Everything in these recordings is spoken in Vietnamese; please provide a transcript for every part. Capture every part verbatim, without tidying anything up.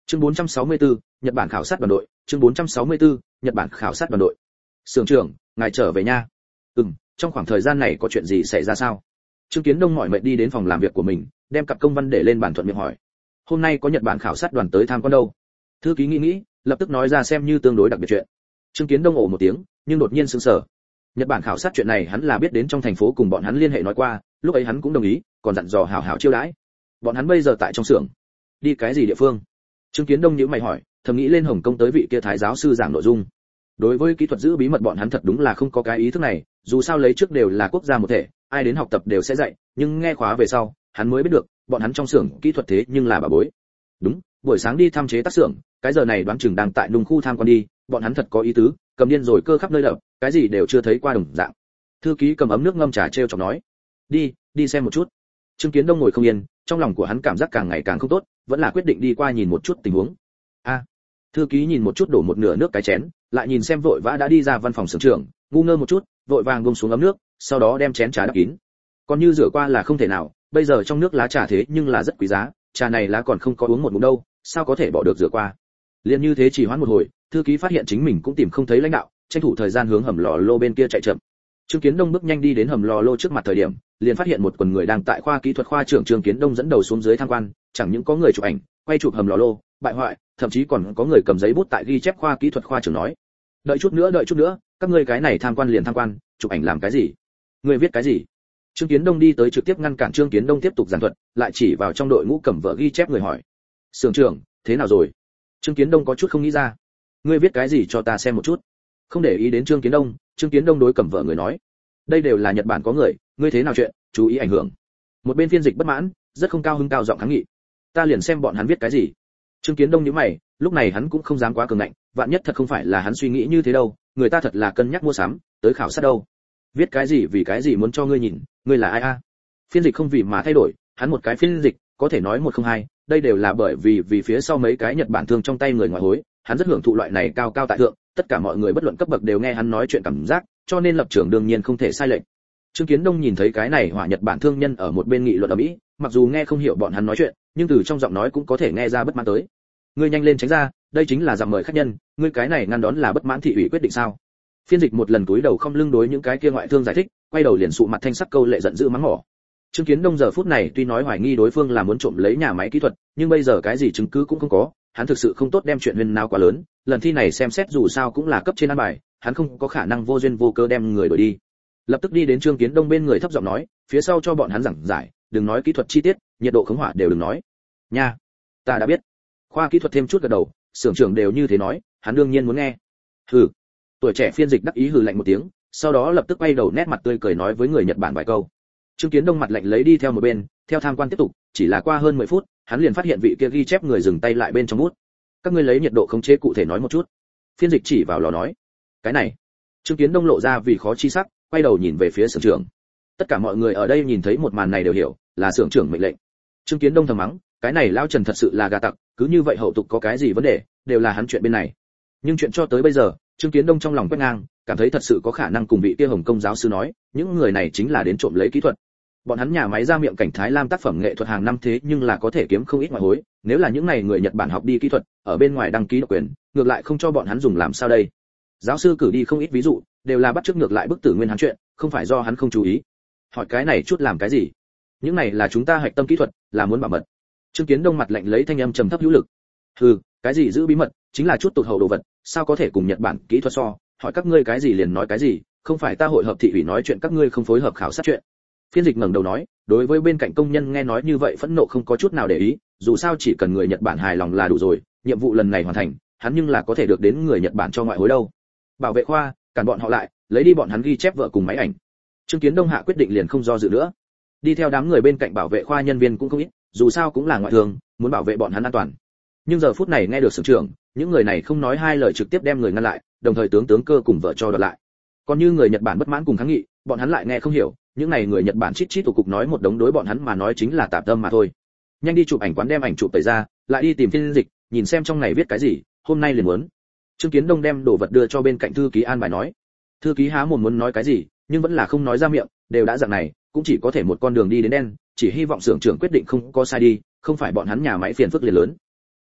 Chương bốn trăm sáu mươi tư, Nhật Bản khảo sát đoàn đội, chương bốn trăm sáu mươi tư, Nhật Bản khảo sát đoàn đội. Sưởng trưởng, ngài trở về nha. Ừm, trong khoảng thời gian này có chuyện gì xảy ra sao? Trương Kiến Đông mỏi mệt đi đến phòng làm việc của mình, đem cặp công văn để lên bàn thuận miệng hỏi. Hôm nay có Nhật Bản khảo sát đoàn tới tham quan đâu? Thư ký nghĩ nghĩ, lập tức nói ra xem như tương đối đặc biệt chuyện. Trương Kiến Đông ồ một tiếng, nhưng đột nhiên sững sờ. Nhật Bản khảo sát chuyện này hắn là biết đến trong thành phố cùng bọn hắn liên hệ nói qua, lúc ấy hắn cũng đồng ý, còn dặn dò hảo hảo chiêu đãi. Bọn hắn bây giờ tại trong xưởng. Đi cái gì địa phương? Trương Kiến Đông nhíu mày hỏi, thầm nghĩ lên Hồng Kông tới vị kia thái giáo sư giảng nội dung. Đối với kỹ thuật giữ bí mật bọn hắn thật đúng là không có cái ý thức này, dù sao lấy trước đều là quốc gia một thể, ai đến học tập đều sẽ dạy, nhưng nghe khóa về sau, hắn mới biết được, bọn hắn trong xưởng kỹ thuật thế nhưng là bà bối. Đúng, buổi sáng đi thăm chế tác xưởng, cái giờ này đoán chừng đang tại nung khu tham quan đi, bọn hắn thật có ý tứ, cầm điên rồi cơ khắp nơi đập, cái gì đều chưa thấy qua đồng dạng. Thư ký cầm ấm nước ngâm trà treo chọc nói, đi, đi xem một chút. Trương Kiến Đông ngồi không yên, trong lòng của hắn cảm giác càng ngày càng không tốt, vẫn là quyết định đi qua nhìn một chút tình huống. A, thư ký nhìn một chút đổ một nửa nước cái chén, lại nhìn xem vội vã đã đi ra văn phòng xưởng trưởng, ngu ngơ một chút, vội vàng buông xuống ấm nước, sau đó đem chén trà đắp kín. Còn như rửa qua là không thể nào, bây giờ trong nước lá trà thế nhưng là rất quý giá, trà này lá còn không có uống một ngụm đâu, sao có thể bỏ được rửa qua. Liên như thế chỉ hoãn một hồi, thư ký phát hiện chính mình cũng tìm không thấy lãnh đạo, tranh thủ thời gian hướng hầm lò lô bên kia chạy chậm. Trương Kiến Đông bước nhanh đi đến hầm lò lô trước mặt thời điểm, liền phát hiện một quần người đang tại khoa kỹ thuật khoa trưởng Trương Kiến Đông dẫn đầu xuống dưới tham quan, chẳng những có người chụp ảnh, quay chụp hầm lò lô, bại hoại, thậm chí còn có người cầm giấy bút tại ghi chép khoa kỹ thuật khoa trưởng nói. Đợi chút nữa, đợi chút nữa, các ngươi cái này tham quan liền tham quan, chụp ảnh làm cái gì? Ngươi viết cái gì? Trương Kiến Đông đi tới trực tiếp ngăn cản Trương Kiến Đông tiếp tục giảng thuật, lại chỉ vào trong đội ngũ cầm vợ ghi chép người hỏi. Sưởng trưởng, thế nào rồi? Trương Kiến Đông có chút không nghĩ ra. Ngươi viết cái gì cho ta xem một chút? Không để ý đến Trương Kiến Đông, Trương Kiến Đông đối cầm vợ người nói. Đây đều là Nhật Bản có người, ngươi thế nào chuyện, chú ý ảnh hưởng. Một bên phiên dịch bất mãn, rất không cao hứng cao giọng kháng nghị. Ta liền xem bọn hắn viết cái gì. Trương Kiến Đông nhíu mày, lúc này hắn cũng không dám quá cường ngạnh, vạn nhất thật không phải là hắn suy nghĩ như thế đâu, người ta thật là cân nhắc mua sắm, tới khảo sát đâu. Viết cái gì vì cái gì muốn cho ngươi nhìn, ngươi là ai a? Phiên dịch không vì mà thay đổi, hắn một cái phiên dịch, có thể nói một không hai, đây đều là bởi vì vì phía sau mấy cái Nhật Bản thương trong tay người ngoại hối, hắn rất hưởng thụ loại này cao cao tại thượng, tất cả mọi người bất luận cấp bậc đều nghe hắn nói chuyện cảm giác, cho nên lập trường đương nhiên không thể sai lệch. Trương Kiến Đông nhìn thấy cái này hỏa Nhật Bản thương nhân ở một bên nghị luận ở mỹ, mặc dù nghe không hiểu bọn hắn nói chuyện, nhưng từ trong giọng nói cũng có thể nghe ra bất mãn tới. Ngươi nhanh lên tránh ra, đây chính là dặm mời khách nhân, ngươi cái này ngăn đón là bất mãn thị ủy quyết định sao? Phiên dịch một lần cúi đầu không lưng đối những cái kia ngoại thương giải thích, quay đầu liền sụ mặt thanh sắc câu lệ giận dữ mắng mỏ. Trương Kiến Đông giờ phút này tuy nói hoài nghi đối phương là muốn trộm lấy nhà máy kỹ thuật, nhưng bây giờ cái gì chứng cứ cũng không có, hắn thực sự không tốt đem chuyện huyên náo quá lớn, lần thi này xem xét dù sao cũng là cấp trên ăn bài, hắn không có khả năng vô duyên vô cớ đem người đuổi đi. Lập tức đi đến Trương Kiến Đông bên người thấp giọng nói, phía sau cho bọn hắn giảng giải, đừng nói kỹ thuật chi tiết, nhiệt độ khống hỏa đều đừng nói. Nha, ta đã biết. Khoa kỹ thuật thêm chút gật đầu, xưởng trưởng đều như thế nói, hắn đương nhiên muốn nghe. Hừ. Tuổi trẻ phiên dịch đắc ý hừ lạnh một tiếng, sau đó lập tức quay đầu nét mặt tươi cười nói với người Nhật Bản vài câu. Trương Kiến Đông mặt lạnh lấy đi theo một bên, theo tham quan tiếp tục, chỉ là qua hơn mười phút, hắn liền phát hiện vị kia ghi chép người dừng tay lại bên trong bút. Các ngươi lấy nhiệt độ khống chế cụ thể nói một chút. Phiên dịch chỉ vào lò nói. Cái này. Trương Kiến Đông lộ ra vì khó chi sắc, quay đầu nhìn về phía xưởng trưởng. Tất cả mọi người ở đây nhìn thấy một màn này đều hiểu, là xưởng trưởng mệnh lệnh. Trương Kiến Đông thầm mắng, cái này lão Trần thật sự là gà tặc, cứ như vậy hậu tục có cái gì vấn đề, đều là hắn chuyện bên này. Nhưng chuyện cho tới bây giờ, Trương Kiến Đông trong lòng quét ngang, cảm thấy thật sự có khả năng cùng vị kia Hồng Công giáo sư nói, những người này chính là đến trộm lấy kỹ thuật. Bọn hắn nhà máy ra miệng cảnh Thái Lam tác phẩm nghệ thuật hàng năm thế nhưng là có thể kiếm không ít ngoại hối, nếu là những này người Nhật Bản học đi kỹ thuật, ở bên ngoài đăng ký độc quyền, ngược lại không cho bọn hắn dùng làm sao đây? Giáo sư cử đi không ít ví dụ, đều là bắt chước ngược lại bức tử nguyên hắn chuyện, không phải do hắn không chú ý. Hỏi cái này chút làm cái gì? Những này là chúng ta hạch tâm kỹ thuật, là muốn bảo mật. Trương Kiến Đông mặt lạnh lấy thanh âm trầm thấp hữu lực. Hừ, cái gì giữ bí mật, chính là chút tụt hậu đồ vật, sao có thể cùng Nhật Bản kỹ thuật so, hỏi các ngươi cái gì liền nói cái gì, không phải ta hội hợp thị ủy nói chuyện các ngươi không phối hợp khảo sát chuyện. Phiên dịch ngẩng đầu nói, đối với bên cạnh công nhân nghe nói như vậy phẫn nộ không có chút nào để ý, dù sao chỉ cần người Nhật Bản hài lòng là đủ rồi, nhiệm vụ lần này hoàn thành, hắn nhưng là có thể được đến người Nhật Bản cho ngoại hối đâu. Bảo vệ khoa, cản bọn họ lại, lấy đi bọn hắn ghi chép vợ cùng máy ảnh. Trương Kiến Đông hạ quyết định liền không do dự nữa. Đi theo đám người bên cạnh bảo vệ khoa nhân viên cũng không ít, dù sao cũng là ngoại thương, muốn bảo vệ bọn hắn an toàn. Nhưng giờ phút này nghe được xưởng trưởng, những người này không nói hai lời trực tiếp đem người ngăn lại, đồng thời tướng tướng cơ cùng vợ cho đoạt lại. Còn như người Nhật Bản bất mãn cùng kháng nghị, bọn hắn lại nghe không hiểu, những này người Nhật Bản chít chít tụ cục nói một đống đối bọn hắn mà nói chính là tạp tâm mà thôi. Nhanh đi chụp ảnh quán đem ảnh chụp tẩy ra, lại đi tìm phiên dịch, nhìn xem trong này viết cái gì, hôm nay liền muốn. Trương Kiến Đông đem đồ vật đưa cho bên cạnh thư ký an bài nói. Thư ký há mồm muốn nói cái gì, nhưng vẫn là không nói ra miệng, đều đã dạng này, cũng chỉ có thể một con đường đi đến đen, chỉ hy vọng xưởng trưởng quyết định không có sai đi, không phải bọn hắn nhà máy phiền phức liền lớn.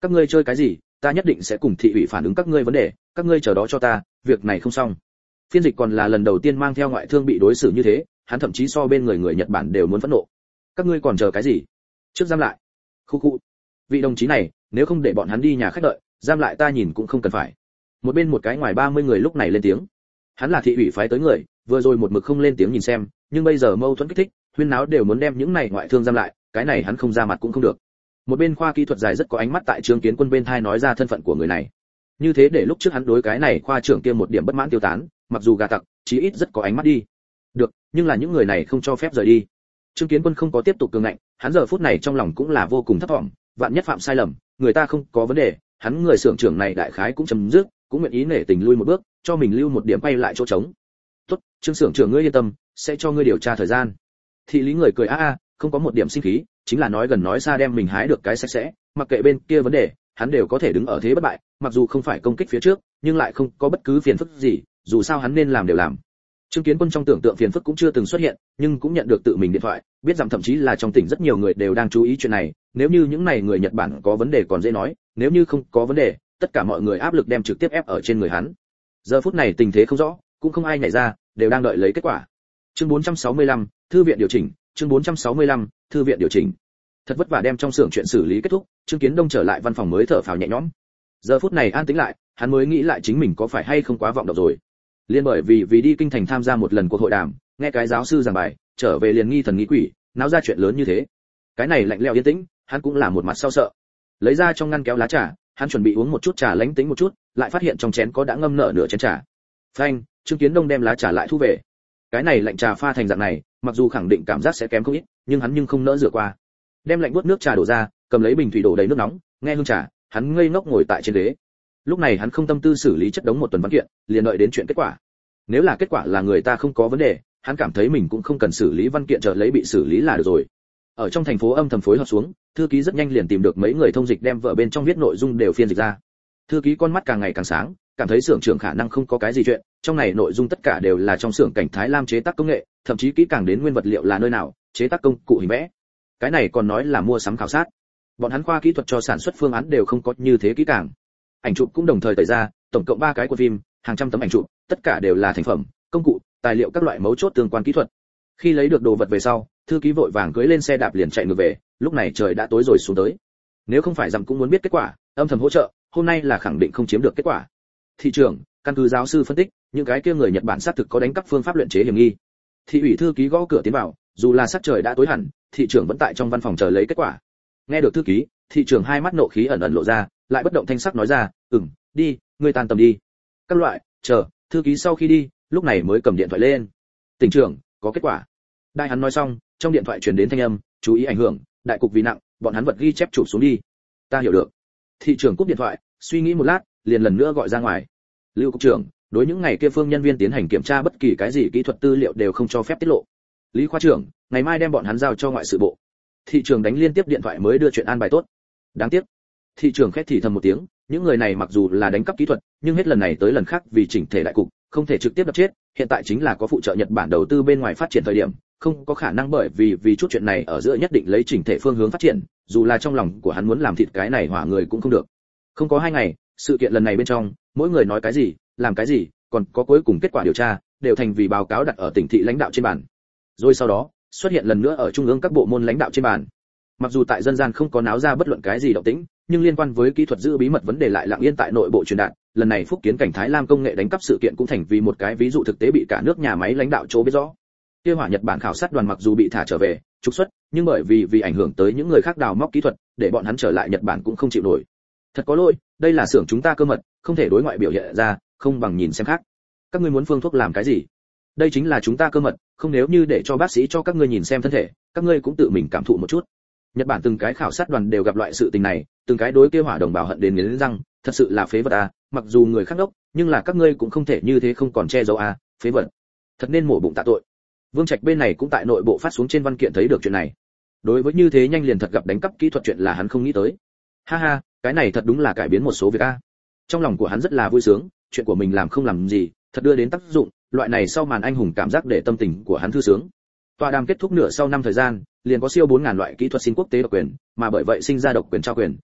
các ngươi chơi cái gì, ta nhất định sẽ cùng thị ủy phản ứng các ngươi vấn đề, các ngươi chờ đó cho ta, việc này không xong. Phiên dịch còn là lần đầu tiên mang theo ngoại thương bị đối xử như thế, hắn thậm chí so bên người người Nhật Bản đều muốn phẫn nộ. Các ngươi còn chờ cái gì? Trước giam lại. Khu khu. Vị đồng chí này, nếu không để bọn hắn đi nhà khách đợi, giam lại ta nhìn cũng không cần phải. Một bên một cái ngoài ba mươi người lúc này lên tiếng. Hắn là thị ủy phái tới người, vừa rồi một mực không lên tiếng nhìn xem, nhưng bây giờ mâu thuẫn kích thích, huyên náo đều muốn đem những này ngoại thương giam lại, cái này hắn không ra mặt cũng không được. Một bên khoa kỹ thuật dài rất có ánh mắt tại Trương Kiến Quân bên thai nói ra thân phận của người này. Như thế để lúc trước hắn đối cái này khoa trưởng kia một điểm bất mãn tiêu tán, mặc dù gà tặc, chí ít rất có ánh mắt đi. Được, nhưng là những người này không cho phép rời đi. Trương Kiến Quân không có tiếp tục cường ngạnh, hắn giờ phút này trong lòng cũng là vô cùng thấp vọng, vạn nhất phạm sai lầm, người ta không có vấn đề, hắn người xưởng trưởng này đại khái cũng chấm dứt, cũng nguyện ý nể tình lui một bước, cho mình lưu một điểm quay lại chỗ trống. Tốt, Trương xưởng trưởng ngươi yên tâm, sẽ cho ngươi điều tra thời gian. Thị lý người cười a a, không có một điểm sinh khí, chính là nói gần nói xa đem mình hái được cái sạch sẽ, mặc kệ bên kia vấn đề, hắn đều có thể đứng ở thế bất bại, mặc dù không phải công kích phía trước, nhưng lại không có bất cứ phiền phức gì, dù sao hắn nên làm đều làm. Trương Kiến Quân trong tưởng tượng phiền phức cũng chưa từng xuất hiện, nhưng cũng nhận được tự mình điện thoại, biết rằng thậm chí là trong tỉnh rất nhiều người đều đang chú ý chuyện này, nếu như những này người Nhật Bản có vấn đề còn dễ nói, nếu như không có vấn đề, tất cả mọi người áp lực đem trực tiếp ép ở trên người hắn. Giờ phút này tình thế không rõ, cũng không ai nhảy ra, đều đang đợi lấy kết quả. Chương bốn trăm sáu mươi lăm, thư viện điều chỉnh, chương bốn trăm sáu mươi lăm, thư viện điều chỉnh. Thật vất vả đem trong xưởng chuyện xử lý kết thúc, Trương Kiến Đông trở lại văn phòng mới thở phào nhẹ nhõm. Giờ phút này an tĩnh lại, hắn mới nghĩ lại chính mình có phải hay không quá vọng động rồi. Liên bởi vì vì đi kinh thành tham gia một lần cuộc hội đàm, nghe cái giáo sư giảng bài, trở về liền nghi thần nghi quỷ, náo ra chuyện lớn như thế. Cái này lạnh lẽo yên tĩnh, hắn cũng là một mặt sao sợ. Lấy ra trong ngăn kéo lá trà, hắn chuẩn bị uống một chút trà lánh tính một chút, lại phát hiện trong chén có đã ngâm nở nửa chén trà. Phanh, Trương Kiến Đông đem lá trà lại thu về. Cái này lạnh trà pha thành dạng này, mặc dù khẳng định cảm giác sẽ kém không ít, nhưng hắn nhưng không nỡ rửa qua. Đem lạnh buốt nước trà đổ ra, cầm lấy bình thủy đổ đầy nước nóng, nghe hương trà, hắn ngây ngốc ngồi tại trên ghế. Lúc này hắn không tâm tư xử lý chất đống một tuần văn kiện, liền đợi đến chuyện kết quả. Nếu là kết quả là người ta không có vấn đề, hắn cảm thấy mình cũng không cần xử lý văn kiện chờ lấy bị xử lý là được rồi. Ở trong thành phố âm thầm phối hợp xuống, thư ký rất nhanh liền tìm được mấy người thông dịch đem vở bên trong viết nội dung đều phiên dịch ra. Thư ký con mắt càng ngày càng sáng, cảm thấy xưởng trưởng khả năng không có cái gì chuyện, trong này nội dung tất cả đều là trong xưởng cảnh Thái Lam chế tác công nghệ, thậm chí kỹ càng đến nguyên vật liệu là nơi nào, chế tác công cụ hình vẽ. Cái này còn nói là mua sắm khảo sát. Bọn hắn khoa kỹ thuật cho sản xuất phương án đều không có như thế kỹ càng. Ảnh chụp cũng đồng thời tẩy ra, tổng cộng ba cái của phim, hàng trăm tấm ảnh chụp, tất cả đều là thành phẩm, công cụ, tài liệu các loại mấu chốt tương quan kỹ thuật. Khi lấy được đồ vật về sau, thư ký vội vàng cưỡi lên xe đạp liền chạy ngược về, lúc này trời đã tối rồi xuống tới. Nếu không phải rằng cũng muốn biết kết quả, âm thầm hỗ trợ, hôm nay là khẳng định không chiếm được kết quả. Thị trưởng, căn cứ giáo sư phân tích, những cái kia người Nhật Bản xác thực có đánh cắp phương pháp luyện chế hiểm nghi. Thị ủy thư ký gõ cửa tiến vào, dù là sắc trời đã tối hẳn, thị trưởng vẫn tại trong văn phòng chờ lấy kết quả. Nghe được thư ký, thị trưởng hai mắt nộ khí ẩn ẩn lộ ra, lại bất động thanh sắc nói ra, "Ừm, đi, ngươi tan tầm đi." Các loại, chờ, thư ký sau khi đi, lúc này mới cầm điện thoại lên. "Tỉnh trưởng, có kết quả." Đại hắn nói xong, trong điện thoại truyền đến thanh âm, "Chú ý ảnh hưởng, đại cục vì nặng, bọn hắn vật ghi chép chụp xuống đi." "Ta hiểu được." Thị trưởng cúp điện thoại, suy nghĩ một lát, liền lần nữa gọi ra ngoài. "Lưu cục trưởng, đối những ngày kia phương nhân viên tiến hành kiểm tra bất kỳ cái gì kỹ thuật tư liệu đều không cho phép tiết lộ. Lý khoa trưởng, ngày mai đem bọn hắn giao cho ngoại sự bộ." Thị trưởng đánh liên tiếp điện thoại mới đưa chuyện an bài tốt. Đáng tiếc. Thị trưởng khét thì thầm một tiếng, những người này mặc dù là đánh cắp kỹ thuật, nhưng hết lần này tới lần khác vì chỉnh thể đại cục, không thể trực tiếp đập chết, hiện tại chính là có phụ trợ Nhật Bản đầu tư bên ngoài phát triển thời điểm, không có khả năng bởi vì vì chút chuyện này ở giữa nhất định lấy chỉnh thể phương hướng phát triển, dù là trong lòng của hắn muốn làm thịt cái này hỏa người cũng không được. Không có hai ngày, sự kiện lần này bên trong, mỗi người nói cái gì, làm cái gì, còn có cuối cùng kết quả điều tra, đều thành vì báo cáo đặt ở tỉnh thị lãnh đạo trên bàn. Rồi sau đó, xuất hiện lần nữa ở trung ương các bộ môn lãnh đạo trên bàn. Mặc dù tại dân gian không có náo ra bất luận cái gì động tĩnh, nhưng liên quan với kỹ thuật giữ bí mật vấn đề lại lặng yên tại nội bộ truyền đạt, lần này Phúc Kiến cảnh Thái Lam công nghệ đánh cắp sự kiện cũng thành vì một cái ví dụ thực tế bị cả nước nhà máy lãnh đạo chỗ biết rõ. Kia hỏa Nhật Bản khảo sát đoàn mặc dù bị thả trở về, trục xuất, nhưng bởi vì vì ảnh hưởng tới những người khác đào móc kỹ thuật, để bọn hắn trở lại Nhật Bản cũng không chịu nổi. Thật có lỗi, đây là xưởng chúng ta cơ mật, không thể đối ngoại biểu hiện ra, không bằng nhìn xem khác. Các ngươi muốn phương thuốc làm cái gì? Đây chính là chúng ta cơ mật, không nếu như để cho bác sĩ cho các ngươi nhìn xem thân thể, các ngươi cũng tự mình cảm thụ một chút. Nhật Bản từng cái khảo sát đoàn đều gặp loại sự tình này, từng cái đối kia hỏa đồng bào hận đến nghiến răng, thật sự là phế vật à, mặc dù người khác đốc, nhưng là các ngươi cũng không thể như thế không còn che giấu à, phế vật. Thật nên mổ bụng tạ tội. Vương Trạch bên này cũng tại nội bộ phát xuống trên văn kiện thấy được chuyện này. Đối với như thế nhanh liền thật gặp đánh cắp kỹ thuật chuyện là hắn không nghĩ tới. Ha ha, cái này thật đúng là cải biến một số việc a. Trong lòng của hắn rất là vui sướng, chuyện của mình làm không làm gì, thật đưa đến tác dụng, loại này sau màn anh hùng cảm giác để tâm tình của hắn thư sướng. Tọa đàm kết thúc nửa sau năm thời gian, liền có siêu bốn ngàn loại kỹ thuật xin quốc tế độc quyền, mà bởi vậy sinh ra độc quyền trao quyền,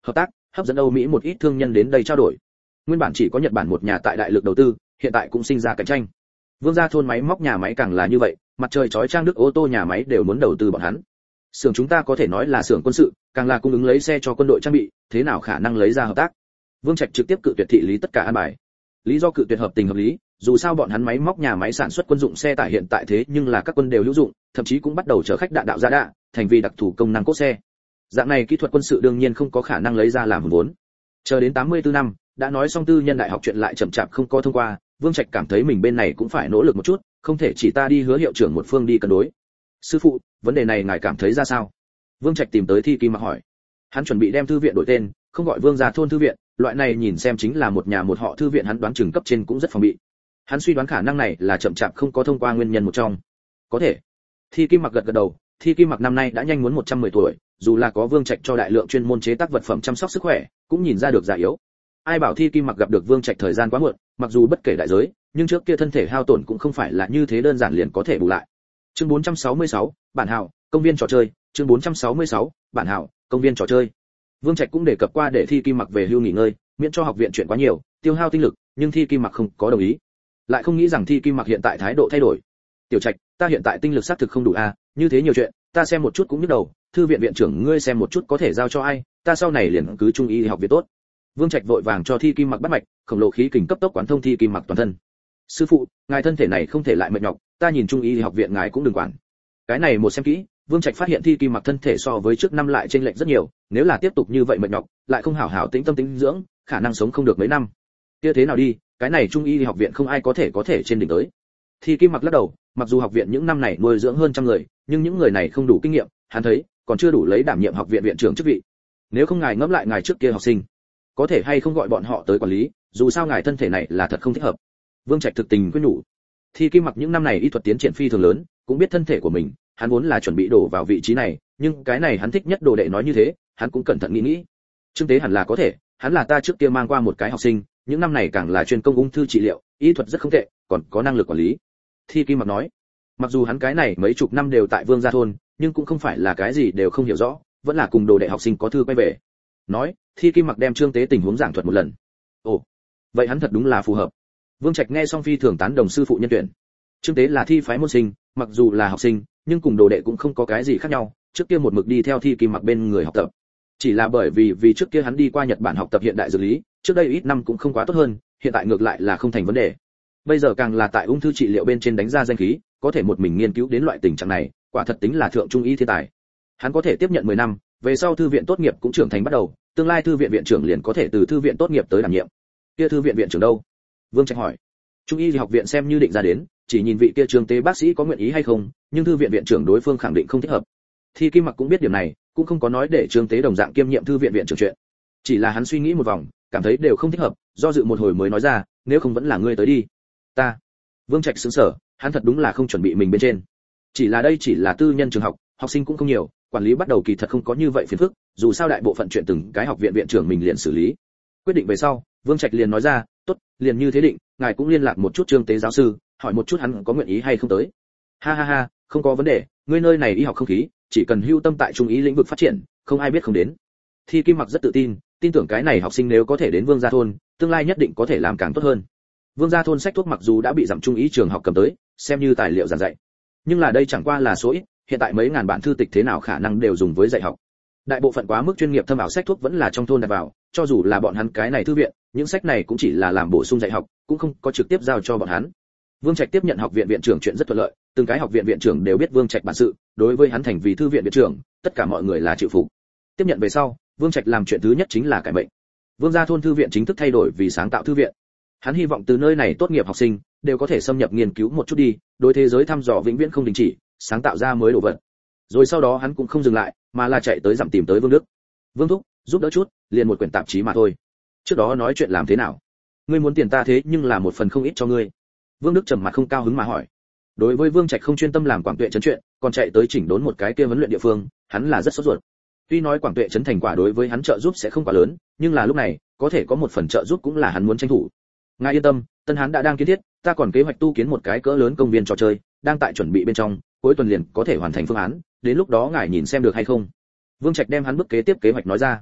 hợp tác, hấp dẫn Âu Mỹ một ít thương nhân đến đây trao đổi. Nguyên bản chỉ có Nhật Bản một nhà tại đại lực đầu tư, hiện tại cũng sinh ra cạnh tranh. Vương gia thôn máy móc nhà máy càng là như vậy, mặt trời chói chang Đức ô tô nhà máy đều muốn đầu tư bọn hắn. Xưởng chúng ta có thể nói là xưởng quân sự, càng là cung ứng lấy xe cho quân đội trang bị, thế nào khả năng lấy ra hợp tác? Vương Trạch trực tiếp cự tuyệt thị lý tất cả an bài. Lý do cự tuyệt hợp tình hợp lý, dù sao bọn hắn máy móc nhà máy sản xuất quân dụng xe tải hiện tại thế nhưng là các quân đều hữu dụng, thậm chí cũng bắt đầu chở khách đạn đạo ra đạ, thành vì đặc thù công năng cốt xe. Dạng này kỹ thuật quân sự đương nhiên không có khả năng lấy ra làm vốn. Chờ đến tám mươi tư năm, đã nói xong tư nhân đại học chuyện lại chậm chạp không có thông qua, Vương Trạch cảm thấy mình bên này cũng phải nỗ lực một chút, không thể chỉ ta đi hứa hiệu trưởng một phương đi cân đối. Sư phụ, vấn đề này ngài cảm thấy ra sao? Vương Trạch tìm tới Thi Kim Mặc hỏi. Hắn chuẩn bị đem thư viện đổi tên, không gọi Vương gia thôn thư viện, loại này nhìn xem chính là một nhà một họ thư viện, hắn đoán chừng cấp trên cũng rất phòng bị. Hắn suy đoán khả năng này là chậm chạp không có thông qua nguyên nhân một trong. Có thể. Thi Kim Mặc gật gật đầu, Thi Kim Mặc năm nay đã nhanh muốn một trăm mười tuổi, dù là có Vương Trạch cho đại lượng chuyên môn chế tác vật phẩm chăm sóc sức khỏe, cũng nhìn ra được già yếu. Ai bảo Thi Kim Mặc gặp được Vương Trạch thời gian quá muộn, mặc dù bất kể đại giới, nhưng trước kia thân thể hao tổn cũng không phải là như thế đơn giản liền có thể bù lại. Chương bốn trăm sáu mươi sáu, bản hảo, công viên trò chơi, chương bốn trăm sáu mươi sáu, bản hảo, công viên trò chơi. Vương Trạch cũng đề cập qua để Thi Kim Mặc về hưu nghỉ ngơi, miễn cho học viện chuyện quá nhiều, tiêu hao tinh lực, nhưng Thi Kim Mặc không có đồng ý. Lại không nghĩ rằng Thi Kim Mặc hiện tại thái độ thay đổi. Tiểu Trạch, ta hiện tại tinh lực xác thực không đủ a, à, như thế nhiều chuyện, ta xem một chút cũng nhức đầu, thư viện viện trưởng ngươi xem một chút có thể giao cho ai, ta sau này liền cứ trung y học viện tốt. Vương Trạch vội vàng cho Thi Kim Mặc bắt mạch, khổng lồ khí kình cấp tốc quán thông Thi Kim Mặc toàn thân. Sư phụ, ngài thân thể này không thể lại mệt nhọc, ta nhìn trung y học viện ngài cũng đừng quản. Cái này một xem kỹ, Vương Trạch phát hiện Thi Kim Mặc thân thể so với trước năm lại chênh lệch rất nhiều, nếu là tiếp tục như vậy mệt nhọc, lại không hảo hảo tĩnh tâm tĩnh dưỡng, khả năng sống không được mấy năm. Kia thế nào đi, cái này trung y học viện không ai có thể có thể trên đỉnh tới. Thi Kim Mặc lắc đầu, mặc dù học viện những năm này nuôi dưỡng hơn trăm người, nhưng những người này không đủ kinh nghiệm, hắn thấy còn chưa đủ lấy đảm nhiệm học viện viện trưởng chức vị. Nếu không ngài ngẫm lại ngài trước kia học sinh, có thể hay không gọi bọn họ tới quản lý, dù sao ngài thân thể này là thật không thích hợp. Vương Trạch thực tình khuyên nhủ. Thi Kim Mặc những năm này y thuật tiến triển phi thường lớn, cũng biết thân thể của mình, hắn vốn là chuẩn bị đổ vào vị trí này, nhưng cái này hắn thích nhất đồ đệ nói như thế, hắn cũng cẩn thận nghĩ nghĩ. Trương Tế hẳn là có thể, hắn là ta trước kia mang qua một cái học sinh, những năm này càng là chuyên công ung thư trị liệu, y thuật rất không tệ, còn có năng lực quản lý. Thi Kim Mặc nói. Mặc dù hắn cái này mấy chục năm đều tại Vương gia thôn, nhưng cũng không phải là cái gì đều không hiểu rõ, vẫn là cùng đồ đệ học sinh có thư quay về. Nói, Thi Kim Mặc đem Trương Tế tình huống giảng thuật một lần. Ồ, vậy hắn thật đúng là phù hợp. Vương Trạch nghe xong phi thường tán đồng sư phụ nhân tuyển. Trương Tế là thi phái môn sinh, mặc dù là học sinh, nhưng cùng đồ đệ cũng không có cái gì khác nhau, trước kia một mực đi theo Thi Kim Mặc bên người học tập. Chỉ là bởi vì vì trước kia hắn đi qua Nhật Bản học tập hiện đại dược lý, trước đây ít năm cũng không quá tốt hơn, hiện tại ngược lại là không thành vấn đề. Bây giờ càng là tại ung thư trị liệu bên trên đánh ra danh khí, có thể một mình nghiên cứu đến loại tình trạng này, quả thật tính là thượng trung y thiên tài. Hắn có thể tiếp nhận mười năm, về sau thư viện tốt nghiệp cũng trưởng thành bắt đầu, tương lai thư viện viện trưởng liền có thể từ thư viện tốt nghiệp tới đảm nhiệm. Kia thư viện viện trưởng đâu? Vương Trạch hỏi. Trung y học viện xem như định ra đến, chỉ nhìn vị kia Trương Tế bác sĩ có nguyện ý hay không, nhưng thư viện viện trưởng đối phương khẳng định không thích hợp. Thi Kim Mặc cũng biết điểm này, cũng không có nói để Trương Tế đồng dạng kiêm nhiệm thư viện viện trưởng chuyện. Chỉ là hắn suy nghĩ một vòng, cảm thấy đều không thích hợp, do dự một hồi mới nói ra, nếu không vẫn là ngươi tới đi. Ta. Vương Trạch sững sờ, hắn thật đúng là không chuẩn bị mình bên trên. Chỉ là đây chỉ là tư nhân trường học, học sinh cũng không nhiều, quản lý bắt đầu kỳ thật không có như vậy phiền phức, dù sao đại bộ phận chuyện từng cái học viện viện trưởng mình liền xử lý. Quyết định về sau, Vương Trạch liền nói ra, tốt, liền như thế định, ngài cũng liên lạc một chút Trương Tế giáo sư, hỏi một chút hắn có nguyện ý hay không tới. Ha ha ha, không có vấn đề, ngươi nơi này y học không khí, chỉ cần hưu tâm tại trung ý lĩnh vực phát triển, không ai biết không đến. Thi Kim Mặc rất tự tin, tin tưởng cái này học sinh nếu có thể đến Vương gia thôn, tương lai nhất định có thể làm càng tốt hơn. Vương gia thôn sách thuốc mặc dù đã bị giảm trung ý trường học cầm tới, xem như tài liệu giảng dạy, nhưng là đây chẳng qua là số ít, hiện tại mấy ngàn bản thư tịch thế nào khả năng đều dùng với dạy học. Đại bộ phận quá mức chuyên nghiệp thâm ảo sách thuốc vẫn là trong thôn đặt vào, cho dù là bọn hắn cái này thư viện, những sách này cũng chỉ là làm bổ sung dạy học, cũng không có trực tiếp giao cho bọn hắn. Vương Trạch tiếp nhận học viện viện trưởng chuyện rất thuận lợi, từng cái học viện viện trưởng đều biết Vương Trạch bản sự, đối với hắn thành vì thư viện viện trưởng, tất cả mọi người là chịu phục. Tiếp nhận về sau, Vương Trạch làm chuyện thứ nhất chính là cải mệnh. Vương gia thôn thư viện chính thức thay đổi vì sáng tạo thư viện. Hắn hy vọng từ nơi này tốt nghiệp học sinh đều có thể xâm nhập nghiên cứu một chút đi, đối thế giới thăm dò vĩnh viễn không đình chỉ, sáng tạo ra mới đồ vật. Rồi sau đó hắn cũng không dừng lại, mà là chạy tới dặm tìm tới Vương Đức. Vương thúc, giúp đỡ chút, liền một quyển tạp chí mà thôi. Trước đó nói chuyện làm thế nào? Ngươi muốn tiền ta thế nhưng là một phần không ít cho ngươi. Vương Đức trầm mặt không cao hứng mà hỏi. Đối với Vương Trạch không chuyên tâm làm Quảng Tuệ trấn chuyện, còn chạy tới chỉnh đốn một cái kia huấn luyện địa phương, hắn là rất sốt ruột. Tuy nói Quảng Tuệ trấn thành quả đối với hắn trợ giúp sẽ không quá lớn, nhưng là lúc này, có thể có một phần trợ giúp cũng là hắn muốn tranh thủ. Ngài yên tâm, Tân Hán đã đang kiến thiết, ta còn kế hoạch tu kiến một cái cỡ lớn công viên trò chơi, đang tại chuẩn bị bên trong, cuối tuần liền có thể hoàn thành phương án, đến lúc đó ngài nhìn xem được hay không. Vương Trạch đem hắn bước kế tiếp kế hoạch nói ra.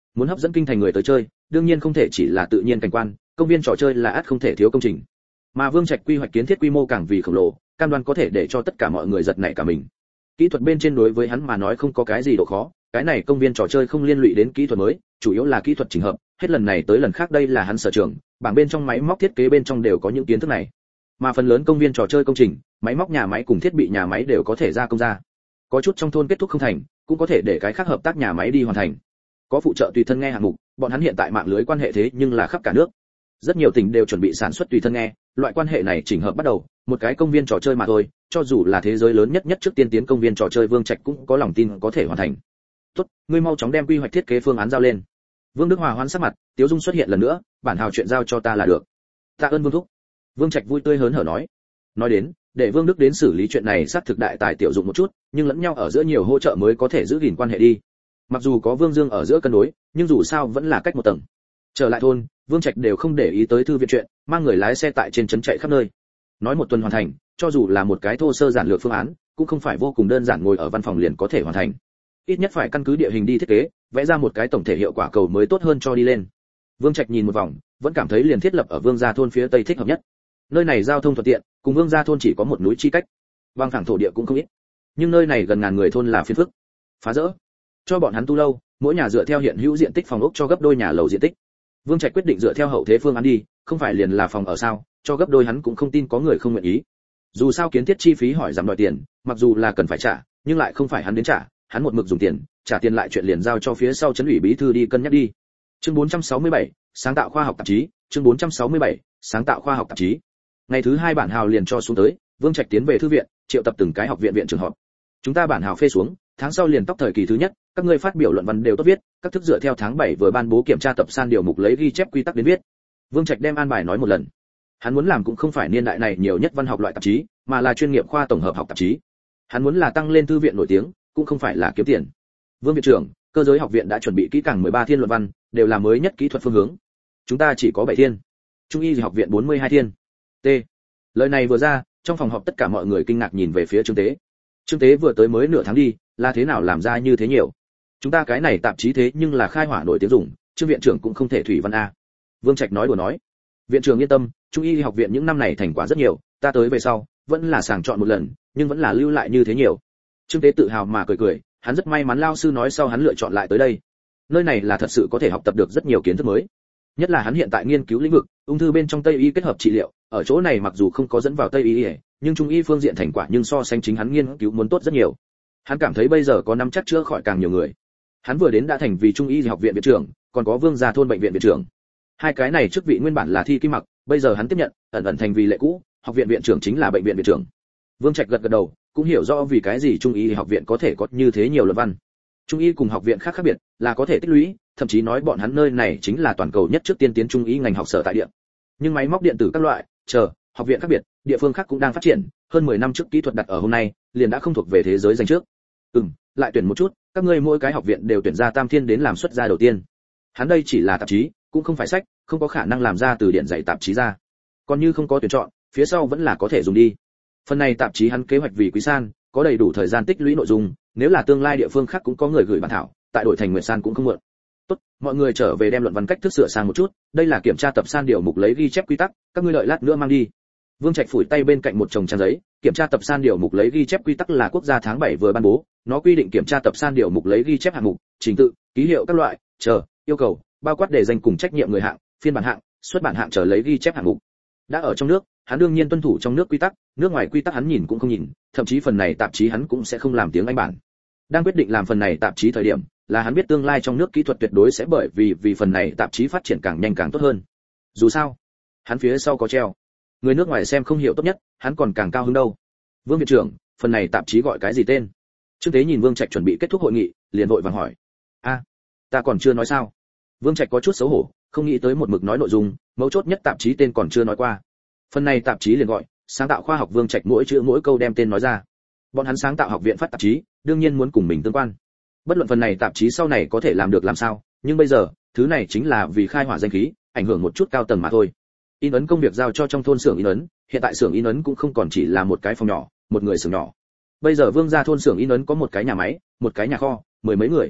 Muốn hấp dẫn kinh thành người tới chơi, đương nhiên không thể chỉ là tự nhiên cảnh quan, công viên trò chơi là ắt không thể thiếu công trình. Mà Vương Trạch quy hoạch kiến thiết quy mô càng vì khổng lồ, cam đoan có thể để cho tất cả mọi người giật nảy cả mình. Kỹ thuật bên trên đối với hắn mà nói không có cái gì độ khó, cái này công viên trò chơi không liên lụy đến kỹ thuật mới, chủ yếu là kỹ thuật chỉnh hợp, hết lần này tới lần khác đây là hắn sở trường, bảng bên trong máy móc thiết kế bên trong đều có những kiến thức này. Mà phần lớn công viên trò chơi công trình, máy móc nhà máy cùng thiết bị nhà máy đều có thể ra công ra. Có chút trong thôn kết thúc không thành, cũng có thể để cái khác hợp tác nhà máy đi hoàn thành. Có phụ trợ tùy thân nghe hạng mục, bọn hắn hiện tại mạng lưới quan hệ thế nhưng là khắp cả nước. Rất nhiều tỉnh đều chuẩn bị sản xuất tùy thân nghe, loại quan hệ này chỉnh hợp bắt đầu, một cái công viên trò chơi mà thôi, cho dù là thế giới lớn nhất nhất trước tiên tiến công viên trò chơi Vương Trạch cũng có lòng tin có thể hoàn thành. Tốt, ngươi mau chóng đem quy hoạch thiết kế phương án giao lên. Vương Đức Hòa hoan sắc mặt, Tiếu Dung xuất hiện lần nữa, bản hào chuyện giao cho ta là được. Tạ ơn Vương thúc. Vương Trạch vui tươi hớn hở nói. Nói đến, để Vương Đức đến xử lý chuyện này xác thực đại tài tiểu dụng một chút, nhưng lẫn nhau ở giữa nhiều hỗ trợ mới có thể giữ gìn quan hệ đi. Mặc dù có Vương Dương ở giữa cân đối, nhưng dù sao vẫn là cách một tầng. Trở lại thôn, Vương Trạch đều không để ý tới thư viện chuyện, mang người lái xe tại trên trấn chạy khắp nơi. Nói một tuần hoàn thành, cho dù là một cái thô sơ giản lược phương án, cũng không phải vô cùng đơn giản ngồi ở văn phòng liền có thể hoàn thành. Ít nhất phải căn cứ địa hình đi thiết kế, vẽ ra một cái tổng thể hiệu quả cầu mới tốt hơn cho đi lên. Vương Trạch nhìn một vòng, vẫn cảm thấy liền thiết lập ở Vương gia thôn phía tây thích hợp nhất. Nơi này giao thông thuận tiện, cùng Vương gia thôn chỉ có một núi chi cách, bằng phẳng thổ địa cũng không ít. Nhưng nơi này gần ngàn người thôn là phiền phức. Phá rỡ, cho bọn hắn tu lâu, mỗi nhà dựa theo hiện hữu diện tích phòng ốc cho gấp đôi nhà lầu diện tích. Vương Trạch quyết định dựa theo hậu thế phương án đi, không phải liền là phòng ở sao, cho gấp đôi hắn cũng không tin có người không nguyện ý. Dù sao kiến thiết chi phí hỏi giảm đòi tiền, mặc dù là cần phải trả, nhưng lại không phải hắn đến trả, hắn một mực dùng tiền, trả tiền lại chuyện liền giao cho phía sau trấn ủy bí thư đi cân nhắc đi. Chương bốn trăm sáu mươi bảy, sáng tạo khoa học tạp chí, chương bốn trăm sáu mươi bảy, sáng tạo khoa học tạp chí. Ngày thứ hai bản hào liền cho xuống tới, Vương Trạch tiến về thư viện, triệu tập từng cái học viện viện trưởng họp. Chúng ta bản hào phê xuống, tháng sau liền tóc thời kỳ thứ nhất, các ngươi phát biểu luận văn đều tốt viết, các thức dựa theo tháng bảy vừa ban bố kiểm tra tập san điều mục lấy ghi chép quy tắc đến viết. Vương Trạch đem an bài nói một lần. Hắn muốn làm cũng không phải niên đại này nhiều nhất văn học loại tạp chí, mà là chuyên nghiệp khoa tổng hợp học tạp chí. Hắn muốn là tăng lên thư viện nổi tiếng, cũng không phải là kiếm tiền. Vương viện trưởng, cơ giới học viện đã chuẩn bị kỹ càng mười ba thiên luận văn, đều là mới nhất kỹ thuật phương hướng. Chúng ta chỉ có bảy thiên. Trung y học viện bốn mươi hai thiên. T. Lời này vừa ra, trong phòng họp tất cả mọi người kinh ngạc nhìn về phía Trương Tế. Trương Tế vừa tới mới nửa tháng đi, là thế nào làm ra như thế nhiều? Chúng ta cái này tạp chí thế nhưng là khai hỏa nổi tiếng dùng, Trương viện trưởng cũng không thể thủy văn a. Vương Trạch nói đùa nói. Viện trưởng yên tâm, Trung y học viện những năm này thành quả rất nhiều, ta tới về sau, vẫn là sàng chọn một lần, nhưng vẫn là lưu lại như thế nhiều. Trương Tế tự hào mà cười cười, hắn rất may mắn lao sư nói sau hắn lựa chọn lại tới đây. Nơi này là thật sự có thể học tập được rất nhiều kiến thức mới. Nhất là hắn hiện tại nghiên cứu lĩnh vực, ung thư bên trong Tây y kết hợp trị liệu, ở chỗ này mặc dù không có dẫn vào Tây y, nhưng Trung y phương diện thành quả nhưng so sánh chính hắn nghiên cứu muốn tốt rất nhiều. Hắn cảm thấy bây giờ có nắm chắc chữa khỏi càng nhiều người. Hắn vừa đến đã thành vì Trung y học viện viện trưởng, còn có Vương gia thôn bệnh viện viện trưởng. Hai cái này chức vị nguyên bản là thi kim mặc, bây giờ hắn tiếp nhận, ẩn ẩn thành vì lệ cũ, học viện viện trưởng chính là bệnh viện viện trưởng. Vương Trạch gật gật đầu, cũng hiểu rõ vì cái gì Trung y học viện có thể có như thế nhiều luận văn. Trung y cùng học viện khác khác biệt, là có thể tích lũy, thậm chí nói bọn hắn nơi này chính là toàn cầu nhất trước tiên tiến Trung y ngành học sở tại địa. Nhưng máy móc điện tử các loại, chờ, học viện khác biệt, địa phương khác cũng đang phát triển, hơn mười năm trước kỹ thuật đặt ở hôm nay, liền đã không thuộc về thế giới dành trước. Ừm, lại tuyển một chút, các ngươi mỗi cái học viện đều tuyển ra tam thiên đến làm xuất gia đầu tiên. Hắn đây chỉ là tạp chí, cũng không phải sách, không có khả năng làm ra từ điển dạy tạp chí ra. Còn như không có tuyển chọn, phía sau vẫn là có thể dùng đi. Phần này tạp chí hắn kế hoạch vì Quý San, có đầy đủ thời gian tích lũy nội dung, nếu là tương lai địa phương khác cũng có người gửi bản thảo, tại đội thành Nguyệt San cũng không muộn. Tốt, mọi người trở về đem luận văn cách thức sửa sang một chút, đây là kiểm tra tập san điều mục lấy ghi chép quy tắc, các ngươi đợi lát nữa mang đi. Vương Trạch phủi tay bên cạnh một chồng trang giấy, kiểm tra tập san điều mục lấy ghi chép quy tắc là quốc gia tháng bảy vừa ban bố, nó quy định kiểm tra tập san điều mục lấy ghi chép hạng mục, trình tự, ký hiệu các loại, chờ, yêu cầu, bao quát đề danh cùng trách nhiệm người hạng, phiên bản hạng, xuất bản hạng chờ lấy ghi chép hạng mục. Đã ở trong nước, hắn đương nhiên tuân thủ trong nước quy tắc, nước ngoài quy tắc hắn nhìn cũng không nhìn, thậm chí phần này tạp chí hắn cũng sẽ không làm tiếng Anh bản. Đang quyết định làm phần này tạp chí thời điểm, là hắn biết tương lai trong nước kỹ thuật tuyệt đối sẽ bởi vì vì phần này tạp chí phát triển càng nhanh càng tốt hơn. Dù sao, hắn phía sau có treo. Người nước ngoài xem không hiểu tốt nhất, hắn còn càng cao hứng đâu. Vương viện trưởng, phần này tạp chí gọi cái gì tên? Trương Tế nhìn Vương Trạch chuẩn bị kết thúc hội nghị, liền vội vàng hỏi. A, ta còn chưa nói sao? Vương Trạch có chút xấu hổ, không nghĩ tới một mực nói nội dung, mấu chốt nhất tạp chí tên còn chưa nói qua. Phần này tạp chí liền gọi sáng tạo khoa học. Vương Trạch mỗi chữ mỗi câu đem tên nói ra. Bọn hắn sáng tạo học viện phát tạp chí, đương nhiên muốn cùng mình tương quan. Bất luận phần này tạp chí sau này có thể làm được làm sao, nhưng bây giờ, thứ này chính là vì khai hỏa danh khí, ảnh hưởng một chút cao tầng mà thôi. In ấn công việc giao cho trong thôn xưởng in ấn, hiện tại xưởng in ấn cũng không còn chỉ là một cái phòng nhỏ, một người xưởng nhỏ. Bây giờ Vương gia thôn xưởng in ấn có một cái nhà máy, một cái nhà kho, mười mấy người.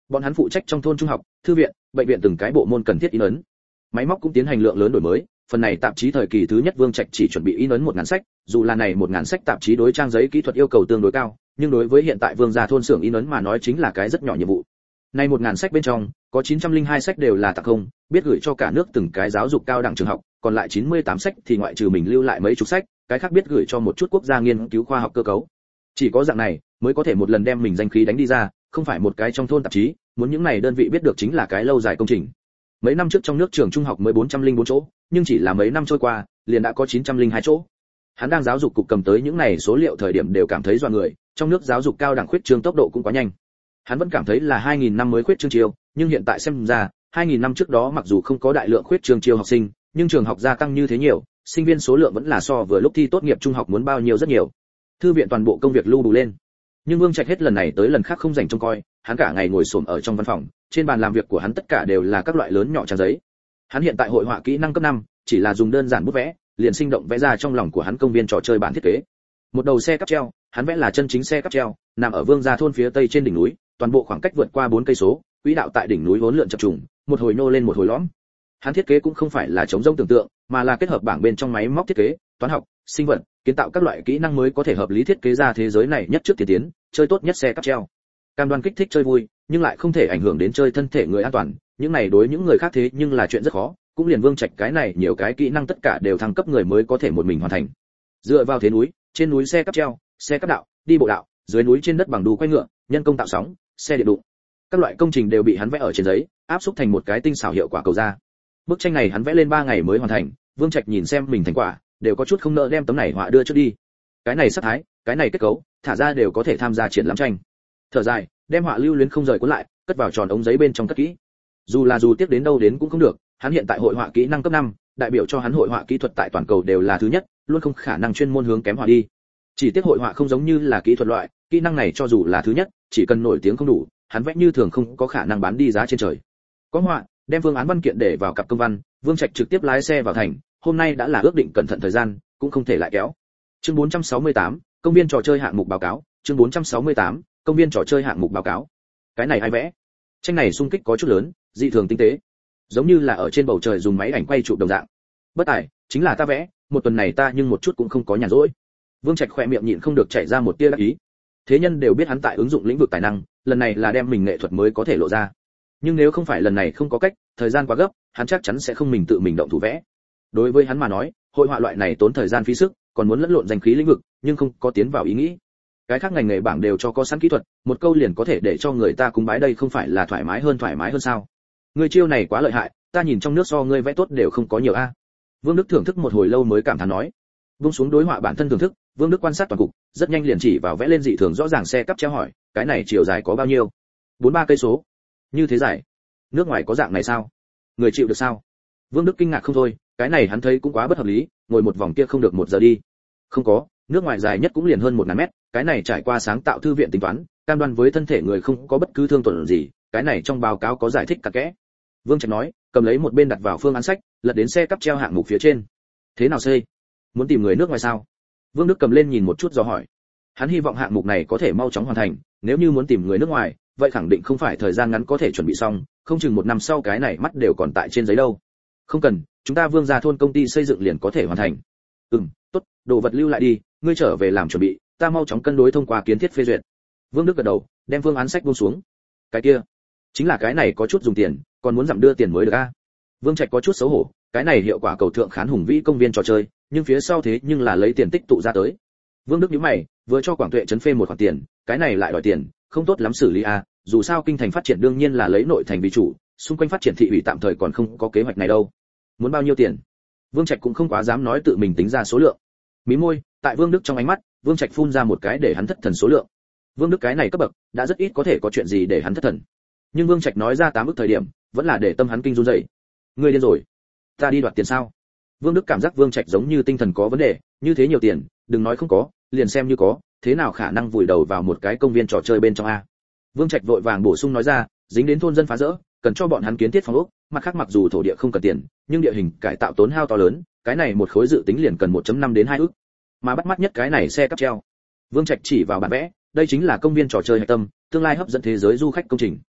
Bọn hắn phụ trách trong thôn trung học, thư viện, bệnh viện từng cái bộ môn cần thiết in ấn. Máy móc cũng tiến hành lượng lớn đổi mới, phần này tạp chí thời kỳ thứ nhất Vương Trạch chỉ chuẩn bị in ấn một ngàn sách, dù là này một ngàn sách tạp chí đối trang giấy kỹ thuật yêu cầu tương đối cao, nhưng đối với hiện tại Vương gia thôn xưởng in ấn mà nói chính là cái rất nhỏ nhiệm vụ. Nay một ngàn sách bên trong, có chín trăm lẻ hai sách đều là tặng không, biết gửi cho cả nước từng cái giáo dục cao đẳng trường học, còn lại chín mươi tám sách thì ngoại trừ mình lưu lại mấy chục sách, cái khác biết gửi cho một chút quốc gia nghiên cứu khoa học cơ cấu. Chỉ có dạng này mới có thể một lần đem mình danh khí đánh đi ra, không phải một cái trong thôn tạp chí, muốn những này đơn vị biết được chính là cái lâu dài công trình. Mấy năm trước trong nước trường trung học mới bốn trăm lẻ bốn chỗ, nhưng chỉ là mấy năm trôi qua, liền đã có chín trăm lẻ hai chỗ. Hắn đang giáo dục cục cầm tới những này số liệu thời điểm đều cảm thấy dọa người, trong nước giáo dục cao đẳng khuyết trương tốc độ cũng quá nhanh. Hắn vẫn cảm thấy là hai nghìn năm mới khuyết trương chiêu, nhưng hiện tại xem ra, hai nghìn năm trước đó mặc dù không có đại lượng khuyết trương chiêu học sinh, nhưng trường học gia tăng như thế nhiều, sinh viên số lượng vẫn là so vừa lúc thi tốt nghiệp trung học muốn bao nhiêu rất nhiều. Thư viện toàn bộ công việc lưu bù lên. Nhưng Vương Trạch hết lần này tới lần khác không dành trông coi, hắn cả ngày ngồi xổm ở trong văn phòng, trên bàn làm việc của hắn tất cả đều là các loại lớn nhỏ trang giấy. Hắn hiện tại hội họa kỹ năng cấp năm, chỉ là dùng đơn giản bút vẽ, liền sinh động vẽ ra trong lòng của hắn công viên trò chơi bản thiết kế. Một đầu xe cáp treo, hắn vẽ là chân chính xe cáp treo, nằm ở Vương gia thôn phía tây trên đỉnh núi, toàn bộ khoảng cách vượt qua bốn cây số, quỹ đạo tại đỉnh núi vốn lượn chập trùng, một hồi nô lên một hồi lõm. Hắn thiết kế cũng không phải là chống rông tưởng tượng, mà là kết hợp bảng bên trong máy móc thiết kế, toán học, sinh vật, kiến tạo các loại kỹ năng mới có thể hợp lý thiết kế ra thế giới này nhất trước tiên tiến, chơi tốt nhất xe cáp treo. Cam đoan kích thích chơi vui, nhưng lại không thể ảnh hưởng đến chơi thân thể người an toàn, những này đối những người khác thế nhưng là chuyện rất khó, cũng liền Vương Trạch cái này nhiều cái kỹ năng tất cả đều thăng cấp người mới có thể một mình hoàn thành. Dựa vào thế núi, trên núi xe cáp treo, xe cáp đạo, đi bộ đạo, dưới núi trên đất bằng đu quay ngựa, nhân công tạo sóng, xe điện đụng. Các loại công trình đều bị hắn vẽ ở trên giấy, áp xúc thành một cái tinh xảo hiệu quả cầu ra. Bức tranh này hắn vẽ lên ba ngày mới hoàn thành, Vương Trạch nhìn xem mình thành quả, đều có chút không nỡ đem tấm này họa đưa trước đi. Cái này sắc thái, cái này kết cấu, thả ra đều có thể tham gia triển lãm tranh. Thở dài, đem họa lưu luyến không rời cuốn lại, cất vào tròn ống giấy bên trong cất kỹ. Dù là dù tiếp đến đâu đến cũng không được, hắn hiện tại hội họa kỹ năng cấp năm, đại biểu cho hắn hội họa kỹ thuật tại toàn cầu đều là thứ nhất, luôn không khả năng chuyên môn hướng kém họa đi. Chỉ tiếc hội họa không giống như là kỹ thuật loại, kỹ năng này cho dù là thứ nhất, chỉ cần nổi tiếng không đủ, hắn vẽ như thường không có khả năng bán đi giá trên trời. Có họa, đem phương án văn kiện để vào cặp công văn, Vương Trạch trực tiếp lái xe vào thành, hôm nay đã là ước định cẩn thận thời gian, cũng không thể lại kéo. Chương bốn trăm sáu mươi tám, công viên trò chơi hạng mục báo cáo, chương bốn trăm sáu mươi tám, công viên trò chơi hạng mục báo cáo. Cái này ai vẽ? Tranh này xung kích có chút lớn, dị thường tinh tế, giống như là ở trên bầu trời dùng máy ảnh quay chụp đồng dạng. Bất tài, chính là ta vẽ, một tuần này ta nhưng một chút cũng không có nhàn rỗi. Vương Trạch khỏe miệng nhịn không được chảy ra một tia đắc ý. Thế nhân đều biết hắn tại ứng dụng lĩnh vực tài năng, lần này là đem mình nghệ thuật mới có thể lộ ra. Nhưng nếu không phải lần này không có cách, thời gian quá gấp, hắn chắc chắn sẽ không mình tự mình động thủ vẽ. Đối với hắn mà nói, hội họa loại này tốn thời gian phí sức, còn muốn lẫn lộn danh khí lĩnh vực, nhưng không có tiến vào ý nghĩ. Cái khác ngành nghề bảng đều cho có sẵn kỹ thuật, một câu liền có thể để cho người ta cúng bái, đây không phải là thoải mái hơn thoải mái hơn sao? Ngươi chiêu này quá lợi hại, ta nhìn trong nước so ngươi vẽ tốt đều không có nhiều a. Vương Đức thưởng thức một hồi lâu mới cảm thán nói. Vung xuống đối họa bản thân thưởng thức, Vương Đức quan sát toàn cục, rất nhanh liền chỉ vào vẽ lên dị thường rõ ràng xe cắp treo hỏi, cái này chiều dài có bao nhiêu? Bốn ba cây số. Như thế dài? Nước ngoài có dạng này sao? Người chịu được sao? Vương Đức kinh ngạc không thôi, cái này hắn thấy cũng quá bất hợp lý, ngồi một vòng kia không được một giờ đi. Không có, nước ngoài dài nhất cũng liền hơn một ngàn mét, cái này trải qua sáng tạo thư viện tính toán, cam đoan với thân thể người không có bất cứ thương tổn gì, cái này trong báo cáo có giải thích cặn kẽ. Vương Trạch nói, cầm lấy một bên đặt vào phương án sách, lật đến xe cắp treo hạng mục phía trên. Thế nào xây? Muốn tìm người nước ngoài sao? Vương Đức cầm lên nhìn một chút do hỏi. Hắn hy vọng hạng mục này có thể mau chóng hoàn thành, nếu như muốn tìm người nước ngoài, vậy khẳng định không phải thời gian ngắn có thể chuẩn bị xong, không chừng một năm sau cái này mắt đều còn tại trên giấy đâu. Không cần, chúng ta Vương gia thôn công ty xây dựng liền có thể hoàn thành. Ừm, tốt, đồ vật lưu lại đi, ngươi trở về làm chuẩn bị, ta mau chóng cân đối thông qua kiến thiết phê duyệt. Vương Đức gật đầu, đem phương án sách buông xuống. Cái kia, chính là cái này có chút dùng tiền, còn muốn giảm đưa tiền mới được a. Vương Trạch có chút xấu hổ, cái này hiệu quả cầu thượng khán hùng vĩ công viên trò chơi, nhưng phía sau thế nhưng là lấy tiền tích tụ ra tới. Vương Đức nhíu mày, vừa cho Quảng Tuệ trấn phê một khoản tiền, cái này lại đòi tiền, không tốt lắm xử lý a, dù sao kinh thành phát triển đương nhiên là lấy nội thành vì chủ, xung quanh phát triển thị ủy tạm thời còn không có kế hoạch này đâu. Muốn bao nhiêu tiền? Vương Trạch cũng không quá dám nói tự mình tính ra số lượng. Mí môi, tại Vương Đức trong ánh mắt, Vương Trạch phun ra một cái để hắn thất thần số lượng. Vương Đức cái này cấp bậc, đã rất ít có thể có chuyện gì để hắn thất thần. Nhưng Vương Trạch nói ra tám ức thời điểm, vẫn là để tâm hắn kinh run rẩy. Ngươi điên rồi? Ta đi đoạt tiền sao? Vương Đức cảm giác Vương Trạch giống như tinh thần có vấn đề, như thế nhiều tiền, đừng nói không có, liền xem như có, thế nào khả năng vùi đầu vào một cái công viên trò chơi bên trong a? Vương Trạch vội vàng bổ sung nói ra, dính đến thôn dân phá rỡ, cần cho bọn hắn kiến thiết phòng ốc, mặt khác mặc dù thổ địa không cần tiền, nhưng địa hình cải tạo tốn hao to lớn, cái này một khối dự tính liền cần một phẩy năm đến hai ức. Mà bắt mắt nhất cái này xe cáp treo. Vương Trạch chỉ vào bản vẽ, đây chính là công viên trò chơi hạch tâm, tương lai hấp dẫn thế giới du khách công trình.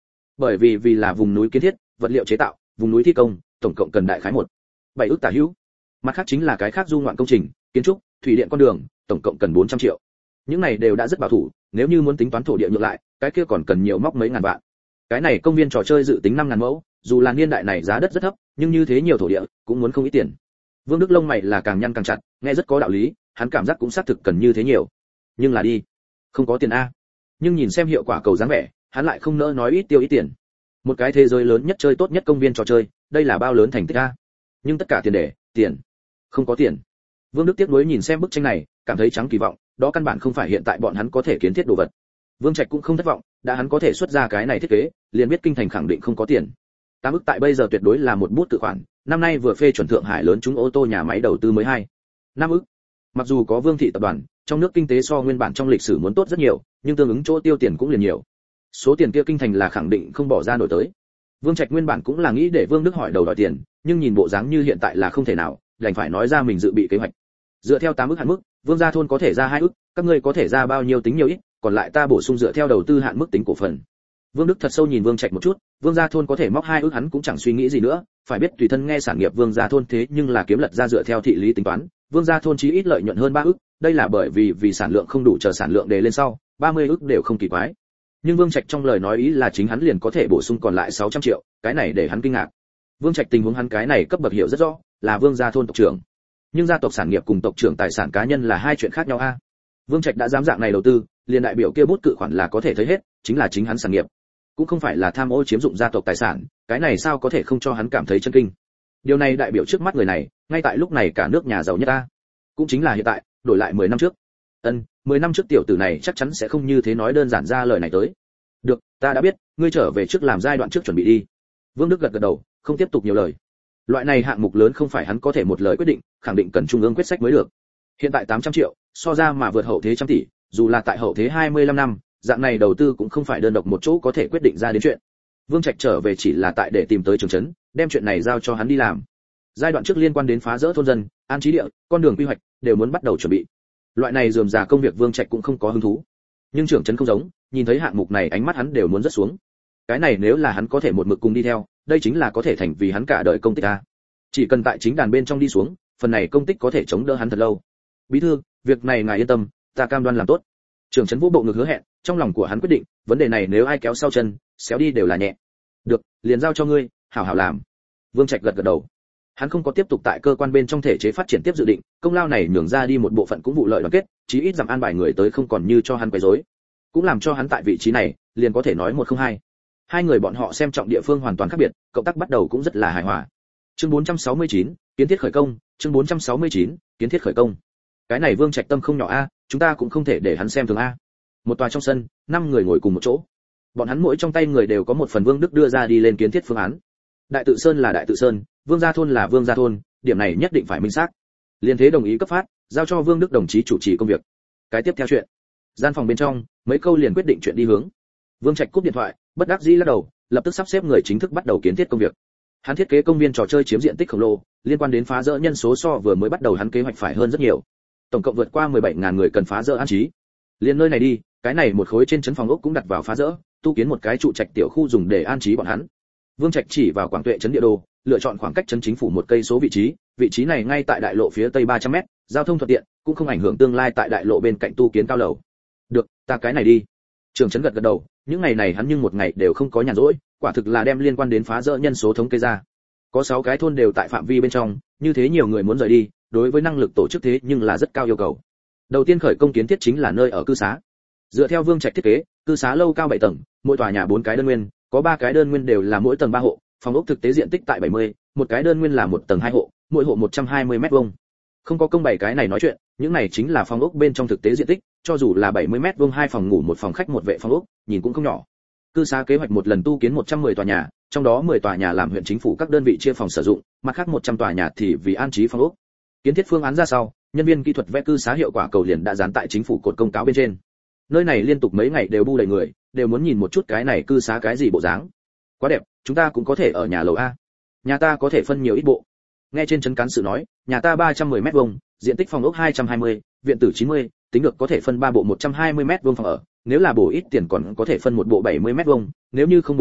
bởi vì vì là vùng núi kiến thiết, vật liệu chế tạo, vùng núi thi công, tổng cộng cần đại khái một bảy ức tả hữu. Mặt khác chính là cái khác du ngoạn công trình, kiến trúc, thủy điện con đường, tổng cộng cần bốn trăm triệu. Những này đều đã rất bảo thủ, nếu như muốn tính toán thổ địa nhượng lại, cái kia còn cần nhiều móc mấy ngàn vạn. Cái này công viên trò chơi dự tính năm ngàn mẫu, dù là niên đại này giá đất rất thấp, nhưng như thế nhiều thổ địa, cũng muốn không ít tiền. Vương Đức lông mày là càng nhăn càng chặt, nghe rất có đạo lý, hắn cảm giác cũng xác thực cần như thế nhiều. Nhưng là đi, không có tiền a. Nhưng nhìn xem hiệu quả cầu dáng vẻ, hắn lại không nỡ nói ít tiêu ít tiền. Một cái thế giới lớn nhất chơi tốt nhất công viên trò chơi, đây là bao lớn thành tích a. Nhưng tất cả tiền để, tiền, không có tiền. Vương Đức tiếc nuối nhìn xem bức tranh này, cảm thấy trắng kỳ vọng, đó căn bản không phải hiện tại bọn hắn có thể kiến thiết đồ vật. Vương Trạch cũng không thất vọng, đã hắn có thể xuất ra cái này thiết kế, liền biết kinh thành khẳng định không có tiền. Tám ức tại bây giờ tuyệt đối là một bút tự khoản, năm nay vừa phê chuẩn Thượng Hải lớn chúng ô tô nhà máy đầu tư mới hai. Năm ức. Mặc dù có Vương thị tập đoàn, trong nước kinh tế so nguyên bản trong lịch sử muốn tốt rất nhiều, nhưng tương ứng chỗ tiêu tiền cũng liền nhiều. Số tiền kia kinh thành là khẳng định không bỏ ra nổi tới. Vương Trạch nguyên bản cũng là nghĩ để Vương Đức hỏi đầu đòi tiền, nhưng nhìn bộ dáng như hiện tại là không thể nào, đành phải nói ra mình dự bị kế hoạch. Dựa theo tám ức hạn mức, Vương gia thôn có thể ra hai ức, các ngươi có thể ra bao nhiêu tính nhiều ít, còn lại ta bổ sung dựa theo đầu tư hạn mức tính cổ phần. Vương Đức thật sâu nhìn Vương Trạch một chút, Vương gia thôn có thể móc hai ức hắn cũng chẳng suy nghĩ gì nữa, phải biết tùy thân nghe sản nghiệp Vương gia thôn thế nhưng là kiếm lật ra dựa theo thị lý tính toán, Vương gia thôn chí ít lợi nhuận hơn ba ức, đây là bởi vì vì sản lượng không đủ chờ sản lượng đề lên sau, ba mươi ức đều không kỳ quái. Nhưng Vương Trạch trong lời nói ý là chính hắn liền có thể bổ sung còn lại sáu trăm triệu, cái này để hắn kinh ngạc. Vương Trạch tình huống hắn cái này cấp bậc hiểu rất rõ, là Vương gia thôn tộc trưởng. Nhưng gia tộc sản nghiệp cùng tộc trưởng tài sản cá nhân là hai chuyện khác nhau a. Vương Trạch đã dám dạng này đầu tư, liền đại biểu kia bút cự khoản là có thể thấy hết, chính là chính hắn sản nghiệp, cũng không phải là tham ô chiếm dụng gia tộc tài sản, cái này sao có thể không cho hắn cảm thấy chân kinh. Điều này đại biểu trước mắt người này, ngay tại lúc này cả nước nhà giàu nhất ta, cũng chính là hiện tại, đổi lại mười năm trước. Ân, mười năm trước tiểu tử này chắc chắn sẽ không như thế nói đơn giản ra lời này tới. Được, ta đã biết, ngươi trở về trước làm giai đoạn trước chuẩn bị đi. Vương Đức gật gật đầu, không tiếp tục nhiều lời. Loại này hạng mục lớn không phải hắn có thể một lời quyết định, khẳng định cần trung ương quyết sách mới được. Hiện tại tám trăm triệu, so ra mà vượt hậu thế trăm tỷ, dù là tại hậu thế hai mươi lăm năm, dạng này đầu tư cũng không phải đơn độc một chỗ có thể quyết định ra đến chuyện. Vương Trạch trở về chỉ là tại để tìm tới Trường Trấn, đem chuyện này giao cho hắn đi làm. Giai đoạn trước liên quan đến phá rỡ thôn dân, an trí địa, con đường quy hoạch đều muốn bắt đầu chuẩn bị. Loại này rườm rà công việc Vương Trạch cũng không có hứng thú. Nhưng Trường Trấn không giống, nhìn thấy hạng mục này ánh mắt hắn đều muốn rớt xuống. Cái này nếu là hắn có thể một mực cùng đi theo, đây chính là có thể thành vì hắn cả đời công tích a. Chỉ cần tại chính đàn bên trong đi xuống, phần này công tích có thể chống đỡ hắn thật lâu. Bí thư, việc này ngài yên tâm, ta cam đoan làm tốt. Trường Trấn vũ bộ ngực hứa hẹn, trong lòng của hắn quyết định, vấn đề này nếu ai kéo sau chân, xéo đi đều là nhẹ. Được, liền giao cho ngươi, hảo hảo làm. Vương Trạch gật gật đầu. Hắn không có tiếp tục tại cơ quan bên trong thể chế phát triển tiếp dự định, công lao này nhường ra đi một bộ phận cũng vụ lợi đoàn kết, chí ít giảm an bài người tới không còn như cho hắn quấy rối, cũng làm cho hắn tại vị trí này, liền có thể nói một không hai. Hai người bọn họ xem trọng địa phương hoàn toàn khác biệt, cộng tác bắt đầu cũng rất là hài hòa. Chương bốn trăm sáu mươi chín, kiến thiết khởi công, chương bốn trăm sáu mươi chín, kiến thiết khởi công. Cái này Vương Trạch tâm không nhỏ a, chúng ta cũng không thể để hắn xem thường a. Một tòa trong sân, năm người ngồi cùng một chỗ. Bọn hắn mỗi trong tay người đều có một phần Vương Đức đưa ra đi lên kiến thiết phương án. Đại Tự Sơn là Đại Tự Sơn, Vương gia thôn là Vương gia thôn, điểm này nhất định phải minh xác. Liên thế đồng ý cấp phát, giao cho Vương Đức đồng chí chủ trì công việc. Cái tiếp theo chuyện. Gian phòng bên trong, mấy câu liền quyết định chuyện đi hướng. Vương Trạch cúp điện thoại, bất đắc dĩ lắc đầu, lập tức sắp xếp người chính thức bắt đầu kiến thiết công việc. Hắn thiết kế công viên trò chơi chiếm diện tích khổng lồ, liên quan đến phá rỡ nhân số so vừa mới bắt đầu hắn kế hoạch phải hơn rất nhiều. Tổng cộng vượt qua mười bảy nghìn người cần phá rỡ an trí. Liên nơi này đi, cái này một khối trên trấn phòng ốc cũng đặt vào phá rỡ, tu kiến một cái trụ trạch tiểu khu dùng để an trí bọn hắn. Vương Trạch chỉ vào Quảng Tuệ trấn địa đồ, lựa chọn khoảng cách trấn chính phủ một cây số vị trí, vị trí này ngay tại đại lộ phía tây ba trăm mét, giao thông thuận tiện, cũng không ảnh hưởng tương lai tại đại lộ bên cạnh tu kiến cao lầu. Được, ta cái này đi. Trường Trấn gật gật đầu, những ngày này hắn nhưng một ngày đều không có nhàn rỗi, quả thực là đem liên quan đến phá rỡ nhân số thống kê ra. Có sáu cái thôn đều tại phạm vi bên trong, như thế nhiều người muốn rời đi, đối với năng lực tổ chức thế nhưng là rất cao yêu cầu. Đầu tiên khởi công kiến thiết chính là nơi ở cư xá. Dựa theo Vương Trạch thiết kế, cư xá lâu cao bảy tầng, mỗi tòa nhà bốn cái đơn nguyên, có ba cái đơn nguyên đều là mỗi tầng ba hộ, phòng ốc thực tế diện tích tại bảy mươi, một cái đơn nguyên là một tầng hai hộ, mỗi hộ một trăm hai mươi mét vuông. Không có công bảy cái này nói chuyện, những này chính là phòng ốc bên trong thực tế diện tích, cho dù là bảy mươi mét vuông hai phòng ngủ một phòng khách một vệ phòng ốc, nhìn cũng không nhỏ. Cư xá kế hoạch một lần tu kiến một trăm mười tòa nhà, trong đó mười tòa nhà làm huyện chính phủ các đơn vị chia phòng sử dụng, mặt khác một trăm tòa nhà thì vì an trí phòng ốc. Kiến thiết phương án ra sau, nhân viên kỹ thuật vẽ cư xá hiệu quả cầu liền đã dán tại chính phủ cột công cáo bên trên. Nơi này liên tục mấy ngày đều bu đầy người, đều muốn nhìn một chút cái này cư xá cái gì bộ dáng. Quá đẹp, chúng ta cũng có thể ở nhà lầu a. Nhà ta có thể phân nhiều ít bộ. Nghe trên trấn cán sự nói, nhà ta ba trăm mười mét vuông, diện tích phòng ốc hai trăm hai mươi, viện tử chín mươi, tính được có thể phân ba bộ một trăm hai mươi mét vuông phòng ở, nếu là bổ ít tiền còn có thể phân một bộ bảy mươi mét vuông, nếu như không bổ tiền,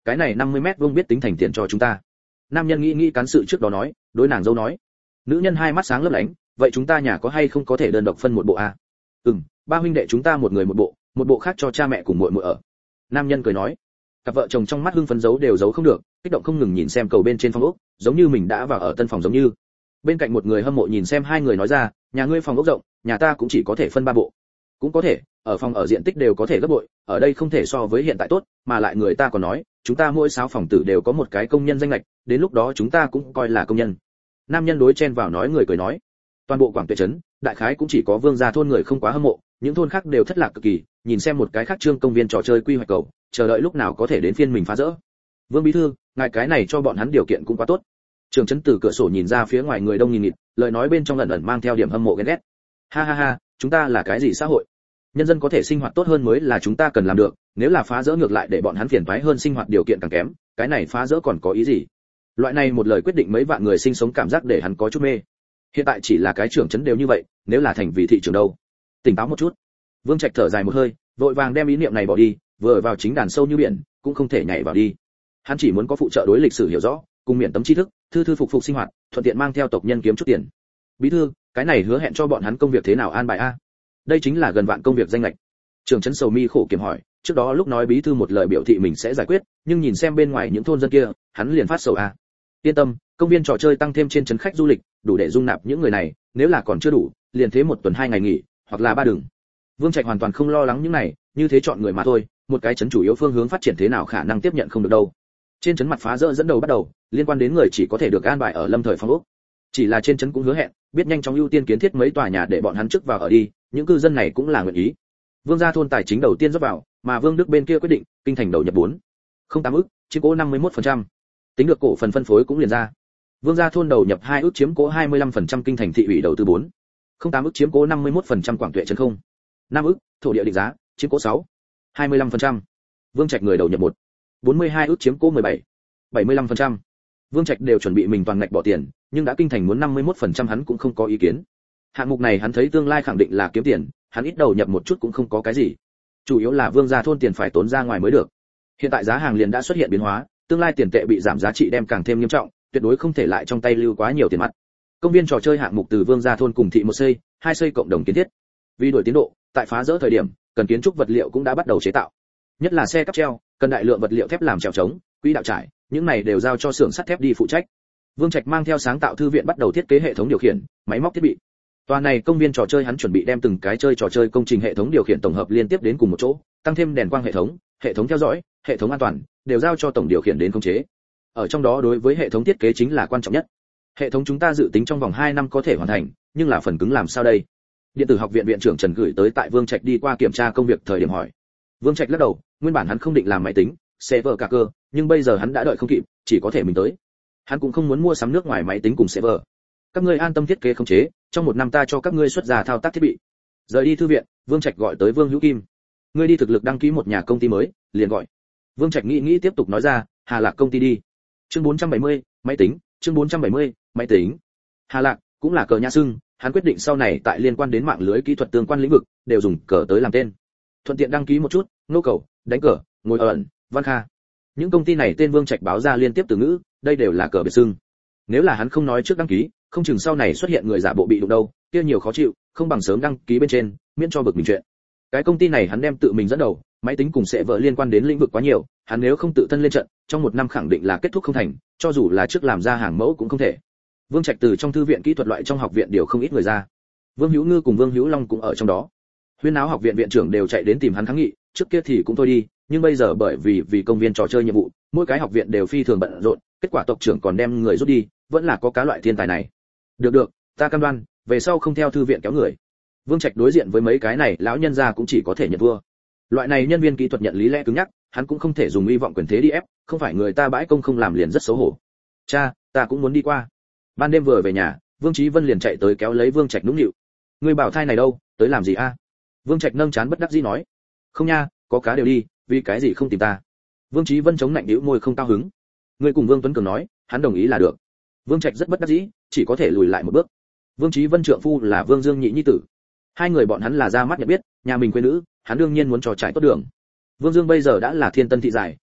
cái này năm mươi mét vuông biết tính thành tiền cho chúng ta. Nam nhân nghĩ nghĩ cán sự trước đó nói, đối nàng dâu nói. Nữ nhân hai mắt sáng lấp lánh, vậy chúng ta nhà có hay không có thể đơn độc phân một bộ à? Ừm, ba huynh đệ chúng ta một người một bộ, một bộ khác cho cha mẹ cùng muội muội ở. Nam nhân cười nói. Cặp vợ chồng trong mắt hưng phấn giấu đều giấu không được, kích động không ngừng nhìn xem cầu bên trên phòng ốc, giống như mình đã vào ở tân phòng giống như. Bên cạnh một người hâm mộ nhìn xem hai người nói ra, nhà ngươi phòng ốc rộng, nhà ta cũng chỉ có thể phân ba bộ. Cũng có thể, ở phòng ở diện tích đều có thể gấp bội, ở đây không thể so với hiện tại tốt, mà lại người ta còn nói, chúng ta mỗi sáu phòng tử đều có một cái công nhân danh lệch, đến lúc đó chúng ta cũng coi là công nhân. Nam nhân đối chen vào nói người cười nói, toàn bộ Quảng Tuệ trấn, đại khái cũng chỉ có Vương gia thôn người không quá hâm mộ, những thôn khác đều thất lạc cực kỳ, nhìn xem một cái khác trương công viên trò chơi quy hoạch cầu, chờ đợi lúc nào có thể đến phiên mình phá rỡ. Vương bí thư, ngài cái này cho bọn hắn điều kiện cũng quá tốt. Trường trấn từ cửa sổ nhìn ra phía ngoài người đông nghìn nghịt, lời nói bên trong ẩn ẩn mang theo điểm hâm mộ ghen ghét. Ha ha ha, chúng ta là cái gì xã hội? Nhân dân có thể sinh hoạt tốt hơn mới là chúng ta cần làm được, nếu là phá rỡ ngược lại để bọn hắn phiền toái hơn, sinh hoạt điều kiện càng kém, cái này phá rỡ còn có ý gì? Loại này một lời quyết định mấy vạn người sinh sống cảm giác để hắn có chút mê. Hiện tại chỉ là cái trưởng trấn đều như vậy, nếu là thành vị thị trưởng đâu? Tỉnh táo một chút. Vương Trạch thở dài một hơi, vội vàng đem ý niệm này bỏ đi, vừa vào chính đàn sâu như biển, cũng không thể nhảy vào đi. Hắn chỉ muốn có phụ trợ đối lịch sử hiểu rõ, cùng miễn tấm tri thức, thư thư phục phục sinh hoạt, thuận tiện mang theo tộc nhân kiếm chút tiền. Bí thư, cái này hứa hẹn cho bọn hắn công việc thế nào an bài a? Đây chính là gần vạn công việc danh lệch. Trường trấn sầu mi khổ kiểm hỏi, trước đó lúc nói bí thư một lời biểu thị mình sẽ giải quyết, nhưng nhìn xem bên ngoài những thôn dân kia, hắn liền phát sầu a. Yên tâm, công viên trò chơi tăng thêm trên trấn khách du lịch, đủ để dung nạp những người này, nếu là còn chưa đủ, liền thế một tuần hai ngày nghỉ, hoặc là ba đường. Vương Trạch hoàn toàn không lo lắng những này, như thế chọn người mà thôi, một cái trấn chủ yếu phương hướng phát triển thế nào khả năng tiếp nhận không được đâu. Trên trấn mặt phá rỡ dẫn đầu bắt đầu, liên quan đến người chỉ có thể được an bài ở Lâm Thời phòng ốc. Chỉ là trên trấn cũng hứa hẹn, biết nhanh chóng ưu tiên kiến thiết mấy tòa nhà để bọn hắn trước vào ở đi, những cư dân này cũng là nguyện ý. Vương gia thôn tài chính đầu tiên rót vào, mà Vương Đức bên kia quyết định, kinh thành đầu nhập bốn không tám ức, chiếm cố năm mươi mốt phần trăm. Tính được cổ phần phân phối cũng liền ra. Vương gia thôn đầu nhập hai ức chiếm cố hai mươi lăm phần trăm, kinh thành thị ủy đầu tư bốn không tám ức chiếm cố năm mươi mốt phần trăm, Quảng Tuệ trấn không năm ức, thổ địa định giá chiếm cố sáu hai mươi lăm phần trăm. Vương Trạch người đầu nhập một bốn mươi hai ức chiếm cố mười bảy bảy mươi lăm phần trăm. Vương Trạch đều chuẩn bị mình toàn ngạch bỏ tiền, nhưng đã kinh thành muốn năm mươi mốt phần trăm hắn cũng không có ý kiến. Hạng mục này hắn thấy tương lai khẳng định là kiếm tiền, hắn ít đầu nhập một chút cũng không có cái gì. Chủ yếu là Vương gia thôn tiền phải tốn ra ngoài mới được. Hiện tại giá hàng liền đã xuất hiện biến hóa, tương lai tiền tệ bị giảm giá trị đem càng thêm nghiêm trọng, tuyệt đối không thể lại trong tay lưu quá nhiều tiền mặt. Công viên trò chơi hạng mục từ Vương gia thôn cùng thị một xây, hai xây cộng đồng kiến thiết. Vì đổi tiến độ, tại phá rỡ thời điểm, cần kiến trúc vật liệu cũng đã bắt đầu chế tạo. Nhất là xe cáp treo, cần đại lượng vật liệu thép làm trèo trống, quỹ đạo trải, những này đều giao cho xưởng sắt thép đi phụ trách. Vương Trạch mang theo sáng tạo thư viện bắt đầu thiết kế hệ thống điều khiển, máy móc thiết bị. Tòa này công viên trò chơi hắn chuẩn bị đem từng cái chơi trò chơi công trình hệ thống điều khiển tổng hợp liên tiếp đến cùng một chỗ, tăng thêm đèn quang hệ thống, hệ thống theo dõi, hệ thống an toàn, đều giao cho tổng điều khiển đến khống chế. Ở trong đó đối với hệ thống thiết kế chính là quan trọng nhất. Hệ thống chúng ta dự tính trong vòng hai năm có thể hoàn thành, nhưng là phần cứng làm sao đây? Điện tử học viện viện trưởng Trần gửi tới tại Vương Trạch đi qua kiểm tra công việc thời điểm hỏi. Vương Trạch lắc đầu, nguyên bản hắn không định làm máy tính, server cả cơ, nhưng bây giờ hắn đã đợi không kịp, chỉ có thể mình tới. Hắn cũng không muốn mua sắm nước ngoài máy tính cùng server. Các ngươi an tâm thiết kế khống chế, trong một năm ta cho các ngươi xuất ra thao tác thiết bị. Rời đi thư viện, Vương Trạch gọi tới Vương Hữu Kim. Ngươi đi thực lực đăng ký một nhà công ty mới, liền gọi. Vương Trạch nghĩ nghĩ tiếp tục nói ra, Hà Lạc công ty đi. Chương bốn trăm bảy mươi, máy tính, chương bốn trăm bảy mươi, máy tính. Hà Lạc cũng là cờ nhà xưng, hắn quyết định sau này tại liên quan đến mạng lưới kỹ thuật tương quan lĩnh vực, đều dùng cờ tới làm tên. Thuận tiện đăng ký một chút, nô cầu, đánh cờ, ngồi ẩn, Văn Kha. Những công ty này tên Vương Trạch báo ra liên tiếp từ ngữ, đây đều là cờ biệt xưng. Nếu là hắn không nói trước đăng ký, không chừng sau này xuất hiện người giả bộ bị đụng đâu, kia nhiều khó chịu, không bằng sớm đăng ký bên trên, miễn cho bực mình chuyện. Cái công ty này hắn đem tự mình dẫn đầu, máy tính cùng sẽ vợ liên quan đến lĩnh vực quá nhiều, hắn nếu không tự thân lên trận, trong một năm khẳng định là kết thúc không thành, cho dù là trước làm ra hàng mẫu cũng không thể. Vương Trạch từ trong thư viện kỹ thuật loại trong học viện điều không ít người ra. Vương Hữu Ngư cùng Vương Hữu Long cũng ở trong đó. Huyên Náo học viện viện trưởng đều chạy đến tìm hắn kháng nghị, trước kia thì cũng thôi đi, nhưng bây giờ bởi vì vì công viên trò chơi nhiệm vụ, mỗi cái học viện đều phi thường bận rộn, kết quả tộc trưởng còn đem người rút đi, vẫn là có cá loại thiên tài này. Được được, ta cam đoan, về sau không theo thư viện kéo người. Vương Trạch đối diện với mấy cái này, lão nhân gia cũng chỉ có thể nhận thua. Loại này nhân viên kỹ thuật nhận lý lẽ cứng nhắc, hắn cũng không thể dùng hy vọng quyền thế đi ép, không phải người ta bãi công không làm liền rất xấu hổ. Cha, ta cũng muốn đi qua. Ban đêm vừa về nhà, Vương Chí Vân liền chạy tới kéo lấy Vương Trạch nũng nịu. Ngươi bảo thai này đâu, tới làm gì a? Vương Trạch nâng chán bất đắc dĩ nói. Không nha, có cá đều đi, vì cái gì không tìm ta? Vương Chí Vân chống lạnh nhíu môi không cao hứng. Ngươi cùng Vương Tuấn Cường nói, hắn đồng ý là được. Vương Trạch rất bất đắc dĩ, chỉ có thể lùi lại một bước. Vương Chí Vân trượng phu là Vương Dương Nhị nhi tử. Hai người bọn hắn là ra mắt nhận biết, nhà mình quê nữ, hắn đương nhiên muốn trò trải tốt đường. Vương Dương bây giờ đã là thiên tân thị giải,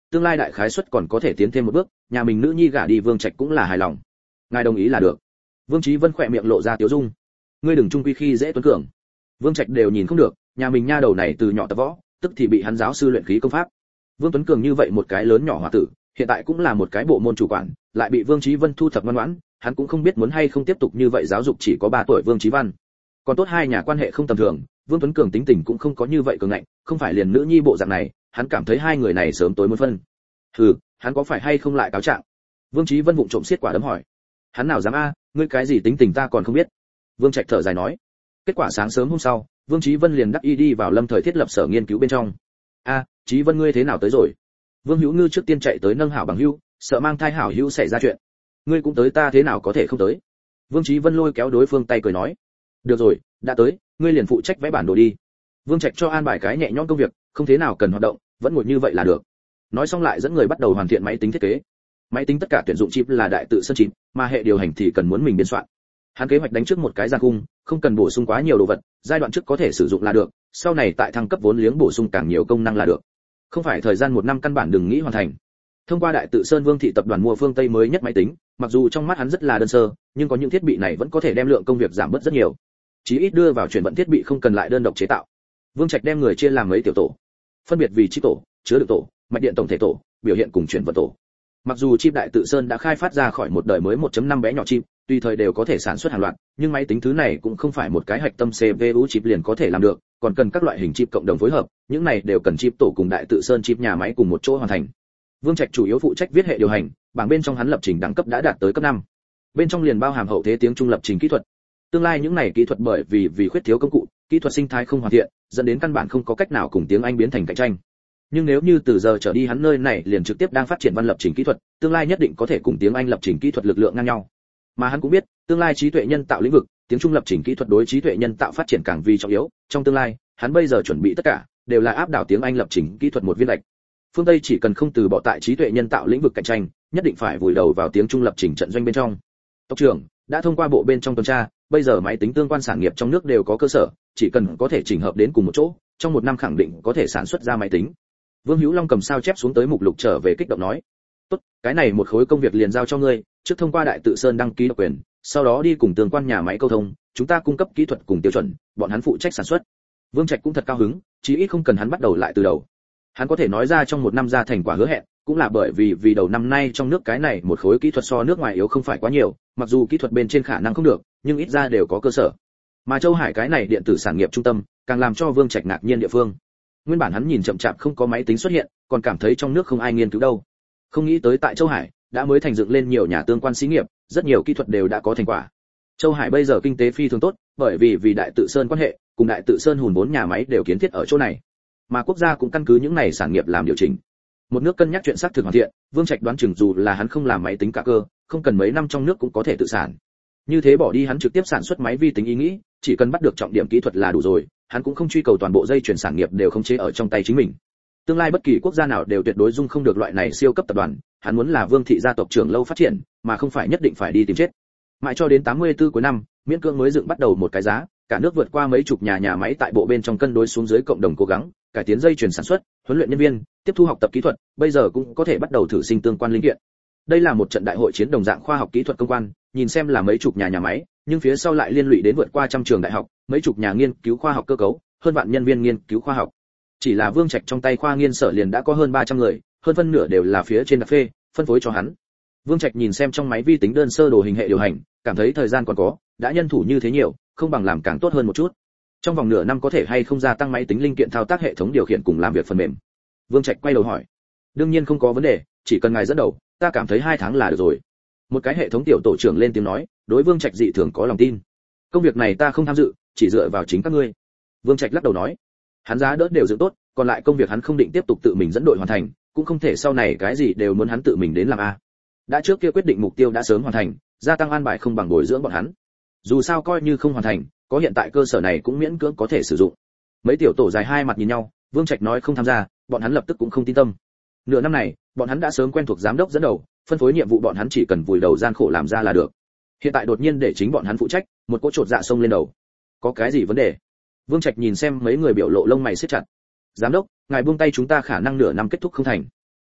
tương lai đại khái suất còn có thể tiến thêm một bước, nhà mình nữ nhi gả đi Vương Trạch cũng là hài lòng. Ngài đồng ý là được. Vương Chí Vân khỏe miệng lộ ra tiếu dung. Ngươi đừng trung quy khi dễ tuấn cường. Vương Trạch đều nhìn không được, nhà mình nha đầu này từ nhỏ tập võ, tức thì bị hắn giáo sư luyện khí công pháp. Vương Tuấn Cường như vậy một cái lớn nhỏ hòa tử, hiện tại cũng là một cái bộ môn chủ quản, lại bị Vương Chí Vân thu thập ngoan ngoãn, hắn cũng không biết muốn hay không tiếp tục như vậy giáo dục chỉ có ba tuổi Vương Chí Văn. Còn tốt hai nhà quan hệ không tầm thường, Vương Tuấn Cường tính tình cũng không có như vậy cường ngạnh, không phải liền nữ nhi bộ dạng này, hắn cảm thấy hai người này sớm tối muốn phân. Hừ, hắn có phải hay không lại cáo trạng? Vương Chí Vân vụng trộm xiết quả đấm hỏi. Hắn nào dám a, ngươi cái gì tính tình ta còn không biết. Vương Trạch thở dài nói. Kết quả sáng sớm hôm sau, Vương Chí Vân liền đắc y đi vào Lâm Thời thiết lập sở nghiên cứu bên trong. A, Chí Vân ngươi thế nào tới rồi? Vương Hữu Ngư trước tiên chạy tới nâng Hảo Bằng Hữu, sợ mang thai Hảo Hữu xảy ra chuyện. Ngươi cũng tới, ta thế nào có thể không tới? Vương Chí Vân lôi kéo đối phương tay cười nói. Được rồi, đã tới, ngươi liền phụ trách vẽ bản đồ đi. Vương Trạch cho an bài cái nhẹ nhõm công việc, không thế nào cần hoạt động, vẫn ngồi như vậy là được. Nói xong lại dẫn người bắt đầu hoàn thiện máy tính thiết kế. Máy tính tất cả tuyển dụng chip là đại tự sơn chip, mà hệ điều hành thì cần muốn mình biên soạn. Hắn kế hoạch đánh trước một cái gian khung, không cần bổ sung quá nhiều đồ vật, giai đoạn trước có thể sử dụng là được, sau này tại thăng cấp vốn liếng bổ sung càng nhiều công năng là được. Không phải thời gian một năm căn bản đừng nghĩ hoàn thành. Thông qua đại tự sơn Vương thị tập đoàn mua phương Tây mới nhất máy tính, mặc dù trong mắt hắn rất là đơn sơ, nhưng có những thiết bị này vẫn có thể đem lượng công việc giảm bớt rất nhiều. Chí ít đưa vào chuyển vận thiết bị không cần lại đơn độc chế tạo. Vương Trạch đem người chia làm mấy tiểu tổ, phân biệt vì chip tổ, chứa đựng tổ, mạch điện tổng thể tổ, biểu hiện cùng chuyển vận tổ. Mặc dù chip đại tự sơn đã khai phát ra khỏi một đời mới một chấm năm bé nhỏ chip, tùy thời đều có thể sản xuất hàng loạt, nhưng máy tính thứ này cũng không phải một cái hạch tâm xê pê u chip liền có thể làm được, còn cần các loại hình chip cộng đồng phối hợp, những này đều cần chip tổ cùng đại tự sơn chip nhà máy cùng một chỗ hoàn thành. Vương Trạch chủ yếu phụ trách viết hệ điều hành, bảng bên trong hắn lập trình đẳng cấp đã đạt tới cấp năm. Bên trong liền bao hàm hậu thế tiếng Trung lập trình kỹ thuật. Tương lai những này kỹ thuật bởi vì vì khuyết thiếu công cụ, kỹ thuật sinh thái không hoàn thiện, dẫn đến căn bản không có cách nào cùng tiếng Anh biến thành cạnh tranh. Nhưng nếu như từ giờ trở đi hắn nơi này liền trực tiếp đang phát triển văn lập trình kỹ thuật, tương lai nhất định có thể cùng tiếng Anh lập trình kỹ thuật lực lượng ngang nhau. Mà hắn cũng biết, tương lai trí tuệ nhân tạo lĩnh vực, tiếng Trung lập trình kỹ thuật đối trí tuệ nhân tạo phát triển càng vì trọng yếu, trong tương lai, hắn bây giờ chuẩn bị tất cả đều là áp đảo tiếng Anh lập trình kỹ thuật một viên lệch. Phương Tây chỉ cần không từ bỏ tại trí tuệ nhân tạo lĩnh vực cạnh tranh, nhất định phải vùi đầu vào tiếng Trung lập trình trận doanh bên trong. Tộc trưởng đã thông qua bộ bên trong tuần tra, bây giờ máy tính tương quan sản nghiệp trong nước đều có cơ sở, chỉ cần có thể chỉnh hợp đến cùng một chỗ, trong một năm khẳng định có thể sản xuất ra máy tính. Vương Hữu Long cầm sao chép xuống tới mục lục trở về kích động nói, tốt, cái này một khối công việc liền giao cho ngươi, trước thông qua đại tự sơn đăng ký độc quyền, sau đó đi cùng tương quan nhà máy câu thông, chúng ta cung cấp kỹ thuật cùng tiêu chuẩn, bọn hắn phụ trách sản xuất. Vương Trạch cũng thật cao hứng, chí ít không cần hắn bắt đầu lại từ đầu. Hắn có thể nói ra trong một năm ra thành quả hứa hẹn, cũng là bởi vì vì đầu năm nay trong nước cái này một khối kỹ thuật so nước ngoài yếu không phải quá nhiều, mặc dù kỹ thuật bên trên khả năng không được, nhưng ít ra đều có cơ sở. Mà Châu Hải cái này điện tử sản nghiệp trung tâm, càng làm cho Vương Trạch ngạc nhiên địa phương. Nguyên bản hắn nhìn chậm chạp không có máy tính xuất hiện, còn cảm thấy trong nước không ai nghiên cứu đâu. Không nghĩ tới tại Châu Hải đã mới thành dựng lên nhiều nhà tương quan xí nghiệp, rất nhiều kỹ thuật đều đã có thành quả. Châu Hải bây giờ kinh tế phi thường tốt, bởi vì vì đại tự sơn quan hệ, cùng đại tự sơn hùn vốn nhà máy đều kiến thiết ở chỗ này. Mà quốc gia cũng căn cứ những này sản nghiệp làm điều chỉnh. Một nước cân nhắc chuyện xác thực hoàn thiện, Vương Trạch đoán chừng dù là hắn không làm máy tính cả cơ, không cần mấy năm trong nước cũng có thể tự sản. Như thế bỏ đi hắn trực tiếp sản xuất máy vi tính ý nghĩ, chỉ cần bắt được trọng điểm kỹ thuật là đủ rồi, hắn cũng không truy cầu toàn bộ dây chuyển sản nghiệp đều không chế ở trong tay chính mình. Tương lai bất kỳ quốc gia nào đều tuyệt đối dung không được loại này siêu cấp tập đoàn, hắn muốn là Vương thị gia tộc trưởng lâu phát triển, mà không phải nhất định phải đi tìm chết. Mãi cho đến tám mươi tư cuối năm, miễn cưỡng mới dựng bắt đầu một cái giá, cả nước vượt qua mấy chục nhà nhà máy tại bộ bên trong cân đối xuống dưới cộng đồng cố gắng, cải tiến dây chuyển sản xuất, huấn luyện nhân viên, tiếp thu học tập kỹ thuật, bây giờ cũng có thể bắt đầu thử sinh tương quan linh kiện. Đây là một trận đại hội chiến đồng dạng khoa học kỹ thuật công quan, nhìn xem là mấy chục nhà nhà máy, nhưng phía sau lại liên lụy đến vượt qua trăm trường đại học, mấy chục nhà nghiên cứu khoa học cơ cấu, hơn vạn nhân viên nghiên cứu khoa học. Chỉ là Vương Trạch trong tay khoa nghiên sở liền đã có hơn ba trăm người, hơn phân nửa đều là phía trên đặc phê, phân phối cho hắn. Vương Trạch nhìn xem trong máy vi tính đơn sơ đồ hình hệ điều hành, cảm thấy thời gian còn có, đã nhân thủ như thế nhiều, không bằng làm càng tốt hơn một chút. Trong vòng nửa năm có thể hay không gia tăng máy tính linh kiện thao tác hệ thống điều khiển cùng làm việc phần mềm. Vương Trạch quay đầu hỏi. Đương nhiên không có vấn đề, chỉ cần ngài dẫn đầu, ta cảm thấy hai tháng là được rồi. Một cái hệ thống tiểu tổ trưởng lên tiếng nói, đối Vương Trạch dị thường có lòng tin. Công việc này ta không tham dự, chỉ dựa vào chính các ngươi. Vương Trạch lắc đầu nói. Hắn giá đỡ đều dựng tốt, còn lại công việc hắn không định tiếp tục tự mình dẫn đội hoàn thành, cũng không thể sau này cái gì đều muốn hắn tự mình đến làm a. Đã trước kia quyết định mục tiêu đã sớm hoàn thành, gia tăng an bài không bằng bồi dưỡng bọn hắn. Dù sao coi như không hoàn thành, có hiện tại cơ sở này cũng miễn cưỡng có thể sử dụng. Mấy tiểu tổ dài hai mặt nhìn nhau, Vương Trạch nói không tham gia, bọn hắn lập tức cũng không tin tâm. Nửa năm này, bọn hắn đã sớm quen thuộc giám đốc dẫn đầu, phân phối nhiệm vụ bọn hắn chỉ cần vùi đầu gian khổ làm ra là được. Hiện tại đột nhiên để chính bọn hắn phụ trách, một cỗ chột dạ xông lên đầu. Có cái gì vấn đề? Vương Trạch nhìn xem mấy người biểu lộ lông mày siết chặt. Giám đốc, ngài buông tay chúng ta khả năng nửa năm kết thúc không thành.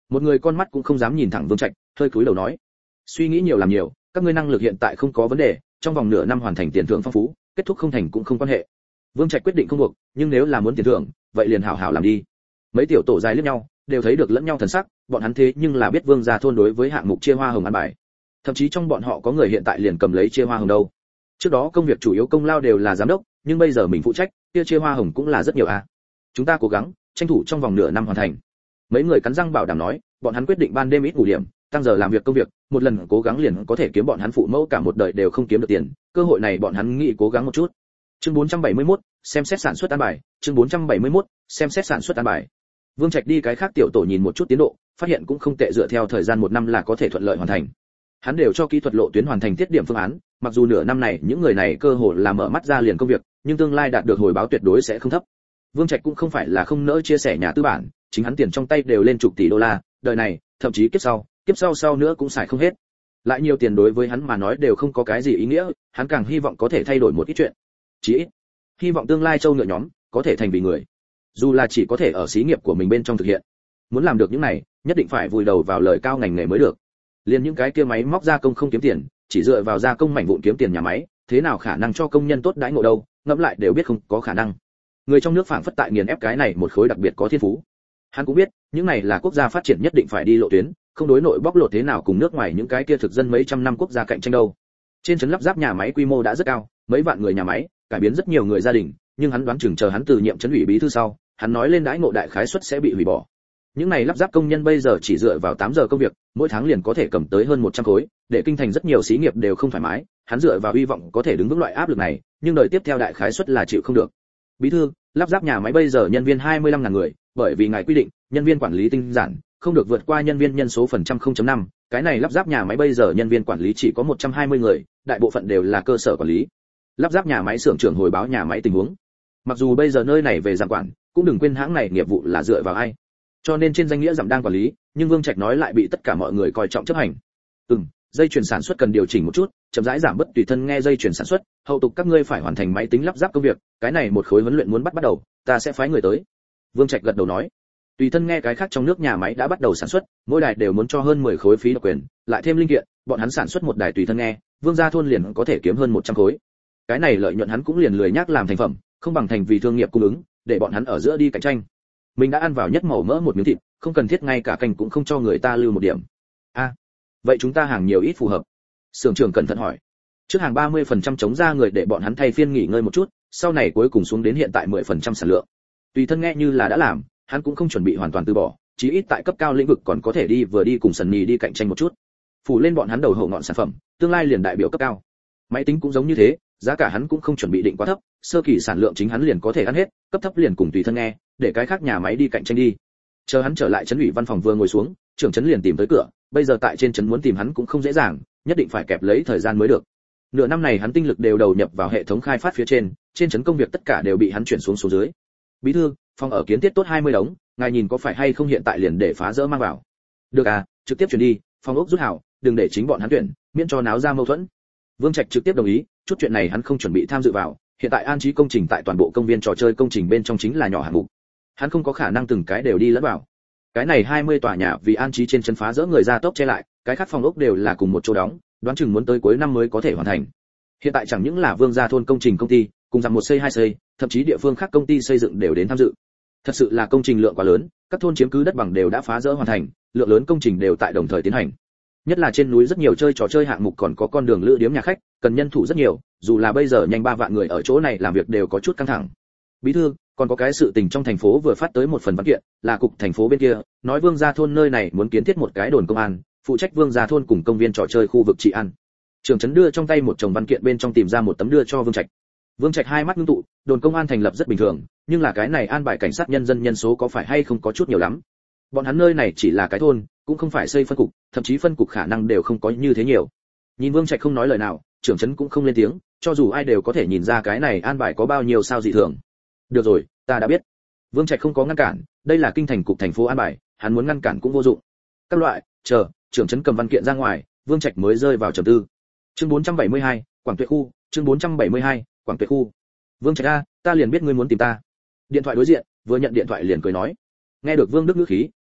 Một người con mắt cũng không dám nhìn thẳng Vương Trạch, hơi cúi đầu nói: suy nghĩ nhiều làm nhiều, các ngươi năng lực hiện tại không có vấn đề, trong vòng nửa năm hoàn thành tiền thưởng phong phú, kết thúc không thành cũng không quan hệ. Vương Trạch quyết định không buộc, nhưng nếu là muốn tiền thưởng, vậy liền hảo hảo làm đi. Mấy tiểu tổ dài liếc nhau, đều thấy được lẫn nhau thần sắc, bọn hắn thế nhưng là biết Vương gia thôn đối với hạng mục chia hoa hồng ăn bài. Thậm chí trong bọn họ có người hiện tại liền cầm lấy chia hoa hồng đâu. Trước đó công việc chủ yếu công lao đều là giám đốc, nhưng bây giờ mình phụ trách, kia chia hoa hồng cũng là rất nhiều a. À. Chúng ta cố gắng, tranh thủ trong vòng nửa năm hoàn thành. Mấy người cắn răng bảo đảm nói, bọn hắn quyết định ban đêm ít ngủ điểm, tăng giờ làm việc công việc, một lần cố gắng liền có thể kiếm bọn hắn phụ mẫu cả một đời đều không kiếm được tiền, cơ hội này bọn hắn nghĩ cố gắng một chút. Chương bốn trăm bảy mươi mốt, xem xét sản xuất ăn bài, chương bốn trăm bảy mươi mốt, xem xét sản xuất ăn bài. Vương Trạch đi cái khác tiểu tổ nhìn một chút tiến độ, phát hiện cũng không tệ, dựa theo thời gian một năm là có thể thuận lợi hoàn thành. Hắn đều cho kỹ thuật lộ tuyến hoàn thành tiết điểm phương án, mặc dù nửa năm này những người này cơ hội là mở mắt ra liền công việc, nhưng tương lai đạt được hồi báo tuyệt đối sẽ không thấp. Vương Trạch cũng không phải là không nỡ chia sẻ nhà tư bản, chính hắn tiền trong tay đều lên chục tỷ đô la, đời này, thậm chí kiếp sau, kiếp sau sau nữa cũng xài không hết. Lại nhiều tiền đối với hắn mà nói đều không có cái gì ý nghĩa, hắn càng hy vọng có thể thay đổi một ít chuyện. Chỉ ít, hy vọng tương lai châu ngựa nhóm có thể thành vì người. Dù là chỉ có thể ở xí nghiệp của mình bên trong thực hiện. Muốn làm được những này, nhất định phải vùi đầu vào lời cao ngành nghề mới được. Liên những cái kia máy móc gia công không kiếm tiền, chỉ dựa vào gia công mảnh vụn kiếm tiền nhà máy, thế nào khả năng cho công nhân tốt đãi ngộ đâu, ngẫm lại đều biết không có khả năng. Người trong nước phảng phất tại nghiền ép cái này một khối đặc biệt có thiên phú. Hắn cũng biết, những này là quốc gia phát triển nhất định phải đi lộ tuyến, không đối nội bóc lột thế nào cùng nước ngoài những cái kia thực dân mấy trăm năm quốc gia cạnh tranh đâu. Trên trấn lắp ráp nhà máy quy mô đã rất cao, mấy vạn người nhà máy, cải biến rất nhiều người gia đình, nhưng hắn đoán chừng chờ hắn từ nhiệm trấn ủy bí thư sau, hắn nói lên đãi ngộ đại khái suất sẽ bị hủy bỏ. Những này lắp ráp công nhân bây giờ chỉ dựa vào tám giờ công việc, mỗi tháng liền có thể cầm tới hơn một trăm khối, để kinh thành rất nhiều xí nghiệp đều không thoải mái, hắn dựa vào hy vọng có thể đứng vững loại áp lực này, nhưng đời tiếp theo đại khái suất là chịu không được. Bí thư, lắp ráp nhà máy bây giờ nhân viên hai mươi lăm ngàn người, bởi vì ngài quy định, nhân viên quản lý tinh giản, không được vượt qua nhân viên nhân số phần trăm không chấm năm, cái này lắp ráp nhà máy bây giờ nhân viên quản lý chỉ có một trăm hai mươi người, đại bộ phận đều là cơ sở quản lý. Lắp ráp nhà máy xưởng trưởng hồi báo nhà máy tình huống. Mặc dù bây giờ nơi này về giảm quản, cũng đừng quên hãng này nghiệp vụ là dựa vào ai. Cho nên trên danh nghĩa giảm đang quản lý, nhưng Vương Trạch nói lại bị tất cả mọi người coi trọng chấp hành. Ừm, dây chuyển sản xuất cần điều chỉnh một chút, chậm rãi giảm bớt tùy thân nghe dây chuyển sản xuất, hậu tục các ngươi phải hoàn thành máy tính lắp ráp công việc, cái này một khối huấn luyện muốn bắt bắt đầu, ta sẽ phái người tới. Vương Trạch gật đầu nói. Tùy thân nghe cái khác trong nước nhà máy đã bắt đầu sản xuất, mỗi đài đều muốn cho hơn mười khối phí độc quyền, lại thêm linh kiện, bọn hắn sản xuất một đài tùy thân nghe, Vương gia thôn liền có thể kiếm hơn một trăm khối. Cái này lợi nhuận hắn cũng liền lười nhác làm thành phẩm, không bằng thành vì thương nghiệp cung ứng, để bọn hắn ở giữa đi cạnh tranh. Mình đã ăn vào nhất màu mỡ một miếng thịt, không cần thiết ngay cả canh cũng không cho người ta lưu một điểm. A, à, vậy chúng ta hàng nhiều ít phù hợp? Sưởng trưởng cẩn thận hỏi. Trước hàng ba mươi phần trăm chống ra người để bọn hắn thay phiên nghỉ ngơi một chút, sau này cuối cùng xuống đến hiện tại mười phần trăm sản lượng. Tùy thân nghe như là đã làm, hắn cũng không chuẩn bị hoàn toàn từ bỏ, chí ít tại cấp cao lĩnh vực còn có thể đi vừa đi cùng Sần Nhì đi cạnh tranh một chút. Phủ lên bọn hắn đầu hậu ngọn sản phẩm, tương lai liền đại biểu cấp cao. Máy tính cũng giống như thế, giá cả hắn cũng không chuẩn bị định quá thấp, sơ kỳ sản lượng chính hắn liền có thể ăn hết, cấp thấp liền cùng tùy thân nghe, để cái khác nhà máy đi cạnh tranh đi. Chờ hắn trở lại trấn ủy văn phòng vừa ngồi xuống, trưởng trấn liền tìm tới cửa, bây giờ tại trên trấn muốn tìm hắn cũng không dễ dàng, nhất định phải kẹp lấy thời gian mới được. Nửa năm này hắn tinh lực đều đầu nhập vào hệ thống khai phát phía trên, trên trấn công việc tất cả đều bị hắn chuyển xuống số dưới. Bí thư, phòng ở kiến thiết tốt hai mươi đống, ngài nhìn có phải hay không hiện tại liền để phá rỡ mang vào. Được à, trực tiếp chuyển đi, phòng ốc rút hảo, đừng để chính bọn hắn tuyển, miễn cho náo ra mâu thuẫn. Vương Trạch trực tiếp đồng ý, chút chuyện này hắn không chuẩn bị tham dự vào, hiện tại an trí công trình tại toàn bộ công viên trò chơi công trình bên trong chính là nhỏ hạng mục. Hắn không có khả năng từng cái đều đi lẫn vào. Cái này hai mươi tòa nhà vì an trí trên chân phá rỡ người ra tốc che lại, cái khác phòng ốc đều là cùng một chỗ đóng, đoán chừng muốn tới cuối năm mới có thể hoàn thành. Hiện tại chẳng những là Vương gia thôn công trình công ty, cùng rằng một xây hai xây, thậm chí địa phương khác công ty xây dựng đều đến tham dự. Thật sự là công trình lượng quá lớn, các thôn chiếm cứ đất bằng đều đã phá rỡ hoàn thành, lượng lớn công trình đều tại đồng thời tiến hành. Nhất là trên núi rất nhiều chơi trò chơi hạng mục còn có con đường lữ điếm nhà khách, cần nhân thủ rất nhiều, dù là bây giờ nhanh ba vạn người ở chỗ này làm việc đều có chút căng thẳng. Bí thư, còn có cái sự tình trong thành phố vừa phát tới một phần văn kiện, là cục thành phố bên kia, nói Vương gia thôn nơi này muốn kiến thiết một cái đồn công an, phụ trách Vương gia thôn cùng công viên trò chơi khu vực trị an. Trưởng trấn đưa trong tay một chồng văn kiện bên trong tìm ra một tấm đưa cho Vương Trạch. Vương Trạch hai mắt ngưng tụ, đồn công an thành lập rất bình thường, nhưng là cái này an bài cảnh sát nhân dân nhân số có phải hay không có chút nhiều lắm. Bọn hắn nơi này chỉ là cái thôn, cũng không phải xây phân cục, thậm chí phân cục khả năng đều không có như thế nhiều. Nhìn Vương Trạch không nói lời nào, trưởng trấn cũng không lên tiếng, cho dù ai đều có thể nhìn ra cái này an bài có bao nhiêu sao dị thường. Được rồi, ta đã biết. Vương Trạch không có ngăn cản, đây là kinh thành cục thành phố an bài, hắn muốn ngăn cản cũng vô dụng. Các loại, chờ, trưởng trấn cầm văn kiện ra ngoài, Vương Trạch mới rơi vào trầm tư. Chương bốn trăm bảy mươi hai, Quảng Tuệ khu, chương bốn trăm bảy mươi hai, Quảng Tuệ khu. Vương Trạch a, ta liền biết ngươi muốn tìm ta. Điện thoại đối diện, vừa nhận điện thoại liền cười nói. Nghe được Vương Đức ngữ khí,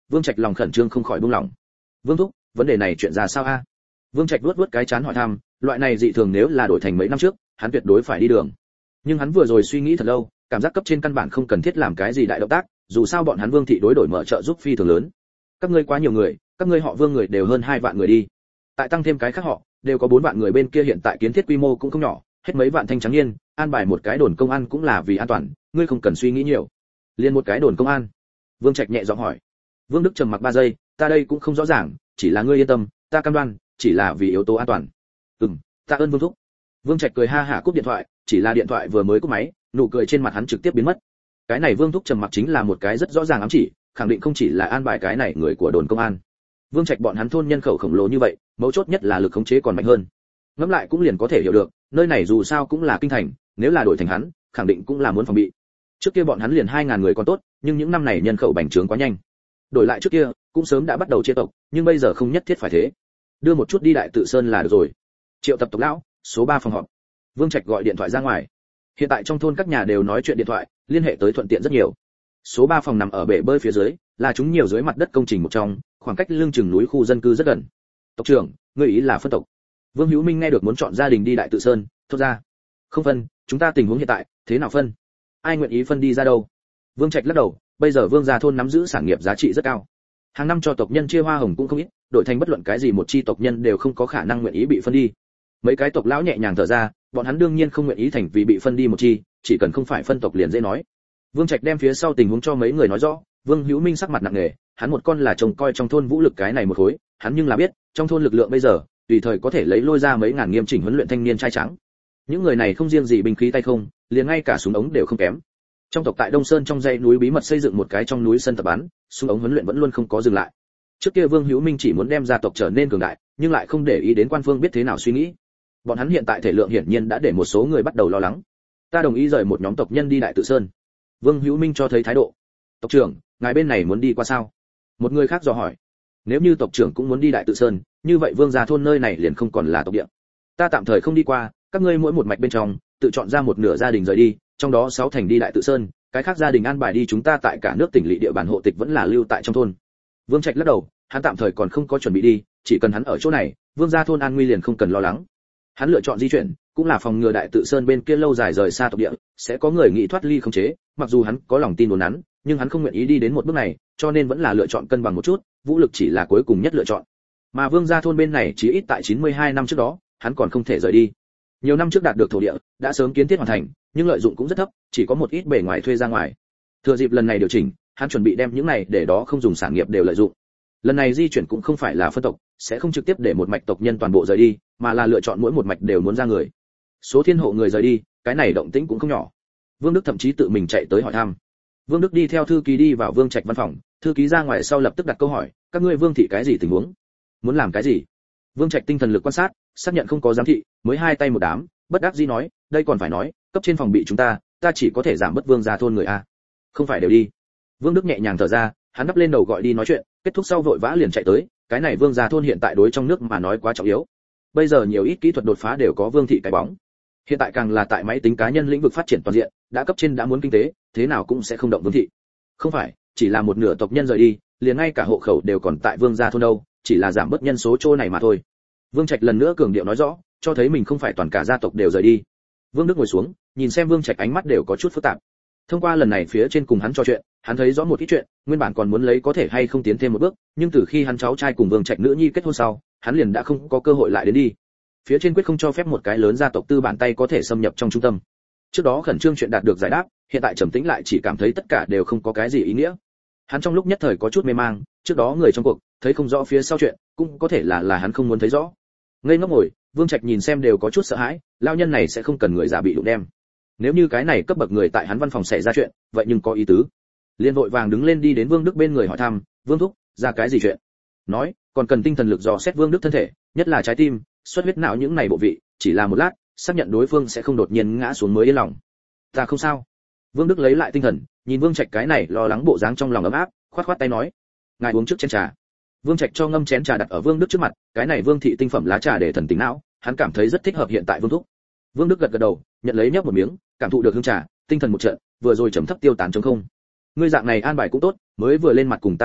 Vương Trạch lòng khẩn trương không khỏi buông lỏng. Vương thúc, vấn đề này chuyện ra sao a? Vương Trạch vuốt vuốt cái chán hỏi thăm, loại này dị thường nếu là đổi thành mấy năm trước, hắn tuyệt đối phải đi đường. Nhưng hắn vừa rồi suy nghĩ thật lâu, cảm giác cấp trên căn bản không cần thiết làm cái gì đại động tác, dù sao bọn hắn Vương thị đối đổi mở trợ giúp phi thường lớn. Các ngươi quá nhiều người, các ngươi họ Vương người đều hơn hai vạn người đi. Tại tăng thêm cái khác họ, đều có bốn vạn người, bên kia hiện tại kiến thiết quy mô cũng không nhỏ, hết mấy vạn thanh trắng niên, an bài một cái đồn công an cũng là vì an toàn, ngươi không cần suy nghĩ nhiều. Liên một cái đồn công an? Vương Trạch nhẹ giọng hỏi. Vương Đức trầm mặc ba giây, ta đây cũng không rõ ràng, chỉ là ngươi yên tâm, ta cam đoan, chỉ là vì yếu tố an toàn. Ừm, tạ ơn Vương thúc. Vương Trạch cười ha hả cúp điện thoại, chỉ là điện thoại vừa mới cúp máy, nụ cười trên mặt hắn trực tiếp biến mất. Cái này Vương thúc trầm mặc chính là một cái rất rõ ràng ám chỉ, khẳng định không chỉ là an bài cái này người của đồn công an. Vương Trạch bọn hắn thôn nhân khẩu khổng lồ như vậy, mấu chốt nhất là lực khống chế còn mạnh hơn. Ngẫm lại cũng liền có thể hiểu được, nơi này dù sao cũng là kinh thành, nếu là đổi thành hắn, khẳng định cũng là muốn phòng bị. Trước kia bọn hắn liền hai ngàn người còn tốt, nhưng những năm này nhân khẩu bành trướng quá nhanh. Đổi lại trước kia, cũng sớm đã bắt đầu chia tộc, nhưng bây giờ không nhất thiết phải thế. Đưa một chút đi Đại Tự Sơn là được rồi. Triệu tập tộc lão, số ba phòng họp. Vương Trạch gọi điện thoại ra ngoài. Hiện tại trong thôn các nhà đều nói chuyện điện thoại, liên hệ tới thuận tiện rất nhiều. Số ba phòng nằm ở bể bơi phía dưới, là chúng nhiều dưới mặt đất công trình một trong, khoảng cách lưng chừng núi khu dân cư rất gần. Tộc trưởng, ngươi ý là phân tộc? Vương Hữu Minh nghe được muốn chọn gia đình đi Đại Tự Sơn, thốt ra. Không phân, chúng ta tình huống hiện tại, thế nào phân? Ai nguyện ý phân đi ra đâu? Vương Trạch lắc đầu, bây giờ Vương gia thôn nắm giữ sản nghiệp giá trị rất cao. Hàng năm cho tộc nhân chia hoa hồng cũng không ít, đổi thành bất luận cái gì một chi tộc nhân đều không có khả năng nguyện ý bị phân đi. Mấy cái tộc lão nhẹ nhàng thở ra, bọn hắn đương nhiên không nguyện ý thành vì bị phân đi một chi, chỉ cần không phải phân tộc liền dễ nói. Vương Trạch đem phía sau tình huống cho mấy người nói rõ, Vương Hữu Minh sắc mặt nặng nề, hắn một con là trông coi trong thôn vũ lực cái này một khối, hắn nhưng là biết, trong thôn lực lượng bây giờ, tùy thời có thể lấy lôi ra mấy ngàn nghiêm chỉnh huấn luyện thanh niên trai trắng. Những người này không riêng gì binh khí tay không, liền ngay cả súng ống đều không kém. Trong tộc tại Đông Sơn trong dãy núi bí mật xây dựng một cái trong núi sân tập bắn, súng ống huấn luyện vẫn luôn không có dừng lại. Trước kia Vương Hữu Minh chỉ muốn đem gia tộc trở nên cường đại, nhưng lại không để ý đến quan phương biết thế nào suy nghĩ. Bọn hắn hiện tại thể lượng hiển nhiên đã để một số người bắt đầu lo lắng. Ta đồng ý rời một nhóm tộc nhân đi Đại Tự Sơn. Vương Hữu Minh cho thấy thái độ. Tộc trưởng, ngài bên này muốn đi qua sao? Một người khác dò hỏi. Nếu như tộc trưởng cũng muốn đi Đại Tự Sơn, như vậy Vương gia thôn nơi này liền không còn là tộc địa. Ta tạm thời không đi qua, các ngươi mỗi một mạch bên trong, tự chọn ra một nửa gia đình rời đi, trong đó sáu thành đi Đại Tự Sơn, cái khác gia đình an bài đi, chúng ta tại cả nước tỉnh lỵ địa bàn hộ tịch vẫn là lưu tại trong thôn. Vương Trạch lắc đầu, hắn tạm thời còn không có chuẩn bị đi, chỉ cần hắn ở chỗ này, Vương gia thôn an nguy liền không cần lo lắng. Hắn lựa chọn di chuyển, cũng là phòng ngừa Đại Tự Sơn bên kia lâu dài rời xa tộc địa, sẽ có người nghĩ thoát ly khống chế, mặc dù hắn có lòng tin đồn nắn, nhưng hắn không nguyện ý đi đến một bước này, cho nên vẫn là lựa chọn cân bằng một chút, vũ lực chỉ là cuối cùng nhất lựa chọn. Mà Vương gia thôn bên này chỉ ít tại chín mươi hai năm trước đó, hắn còn không thể rời đi. Nhiều năm trước đạt được thổ địa, đã sớm kiến thiết hoàn thành, nhưng lợi dụng cũng rất thấp, chỉ có một ít bề ngoài thuê ra ngoài. Thừa dịp lần này điều chỉnh, hắn chuẩn bị đem những này để đó không dùng sản nghiệp đều lợi dụng. Lần này di chuyển cũng không phải là phân tộc, sẽ không trực tiếp để một mạch tộc nhân toàn bộ rời đi, mà là lựa chọn mỗi một mạch đều muốn ra người. Số thiên hộ người rời đi, cái này động tĩnh cũng không nhỏ. Vương Đức thậm chí tự mình chạy tới hỏi thăm. Vương Đức đi theo thư ký đi vào Vương Trạch văn phòng, thư ký ra ngoài sau lập tức đặt câu hỏi, các ngươi Vương thị cái gì tình huống? Muốn làm cái gì? Vương Trạch tinh thần lực quan sát, xác nhận không có giám thị, mới hai tay một đám, bất đắc dĩ nói, đây còn phải nói, cấp trên phòng bị chúng ta, ta chỉ có thể giảm bớt Vương gia thôn người a. Không phải đều đi. Vương Đức nhẹ nhàng thở ra, hắn đắp lên đầu gọi đi nói chuyện, kết thúc sau vội vã liền chạy tới, cái này Vương gia thôn hiện tại đối trong nước mà nói quá trọng yếu. Bây giờ nhiều ít kỹ thuật đột phá đều có Vương thị cái bóng. Hiện tại càng là tại máy tính cá nhân lĩnh vực phát triển toàn diện, đã cấp trên đã muốn kinh tế, thế nào cũng sẽ không động Vương thị. Không phải, chỉ là một nửa tộc nhân rời đi, liền ngay cả hộ khẩu đều còn tại Vương gia thôn đâu, chỉ là giảm bớt nhân số chỗ này mà thôi. Vương Trạch lần nữa cường điệu nói rõ, cho thấy mình không phải toàn cả gia tộc đều rời đi. Vương Đức ngồi xuống, nhìn xem Vương Trạch ánh mắt đều có chút phức tạp. Thông qua lần này phía trên cùng hắn trò chuyện, hắn thấy rõ một ít chuyện, nguyên bản còn muốn lấy có thể hay không tiến thêm một bước, nhưng từ khi hắn cháu trai cùng Vương Trạch nữ nhi kết hôn sau, hắn liền đã không có cơ hội lại đến đi. Phía trên quyết không cho phép một cái lớn gia tộc tư bản tay có thể xâm nhập trong trung tâm. Trước đó khẩn trương chuyện đạt được giải đáp, hiện tại trầm tĩnh lại chỉ cảm thấy tất cả đều không có cái gì ý nghĩa. Hắn trong lúc nhất thời có chút mê mang, trước đó người trong cuộc thấy không rõ phía sau chuyện, cũng có thể là là hắn không muốn thấy rõ. Ngây ngốc ngồi, Vương Trạch nhìn xem đều có chút sợ hãi, lao nhân này sẽ không cần người già bị đụng đem. Nếu như cái này cấp bậc người tại hắn văn phòng xảy ra chuyện, vậy nhưng có ý tứ. Liên vội vàng đứng lên đi đến Vương Đức bên người hỏi thăm, "Vương thúc, ra cái gì chuyện?" Nói, còn cần tinh thần lực dò xét Vương Đức thân thể, nhất là trái tim, xuất huyết não những này bộ vị, chỉ là một lát, xác nhận đối phương sẽ không đột nhiên ngã xuống mới yên lòng. "Ta không sao." Vương Đức lấy lại tinh thần, nhìn Vương Trạch cái này lo lắng bộ dáng trong lòng ấm áp, khoát khoát tay nói, "Ngài uống trước chén trà." Vương Trạch cho ngâm chén trà đặt ở Vương Đức trước mặt, cái này Vương thị tinh phẩm lá trà để thần tính não, hắn cảm thấy rất thích hợp hiện tại Vương thúc. Vương Đức gật gật đầu, nhận lấy nhấp một miếng, cảm thụ được hương trà, tinh thần một trận, vừa rồi trầm thấp tiêu tán trống không. Ngươi dạng này an bài cũng tốt, mới vừa lên mặt cùng ta nói chuyện,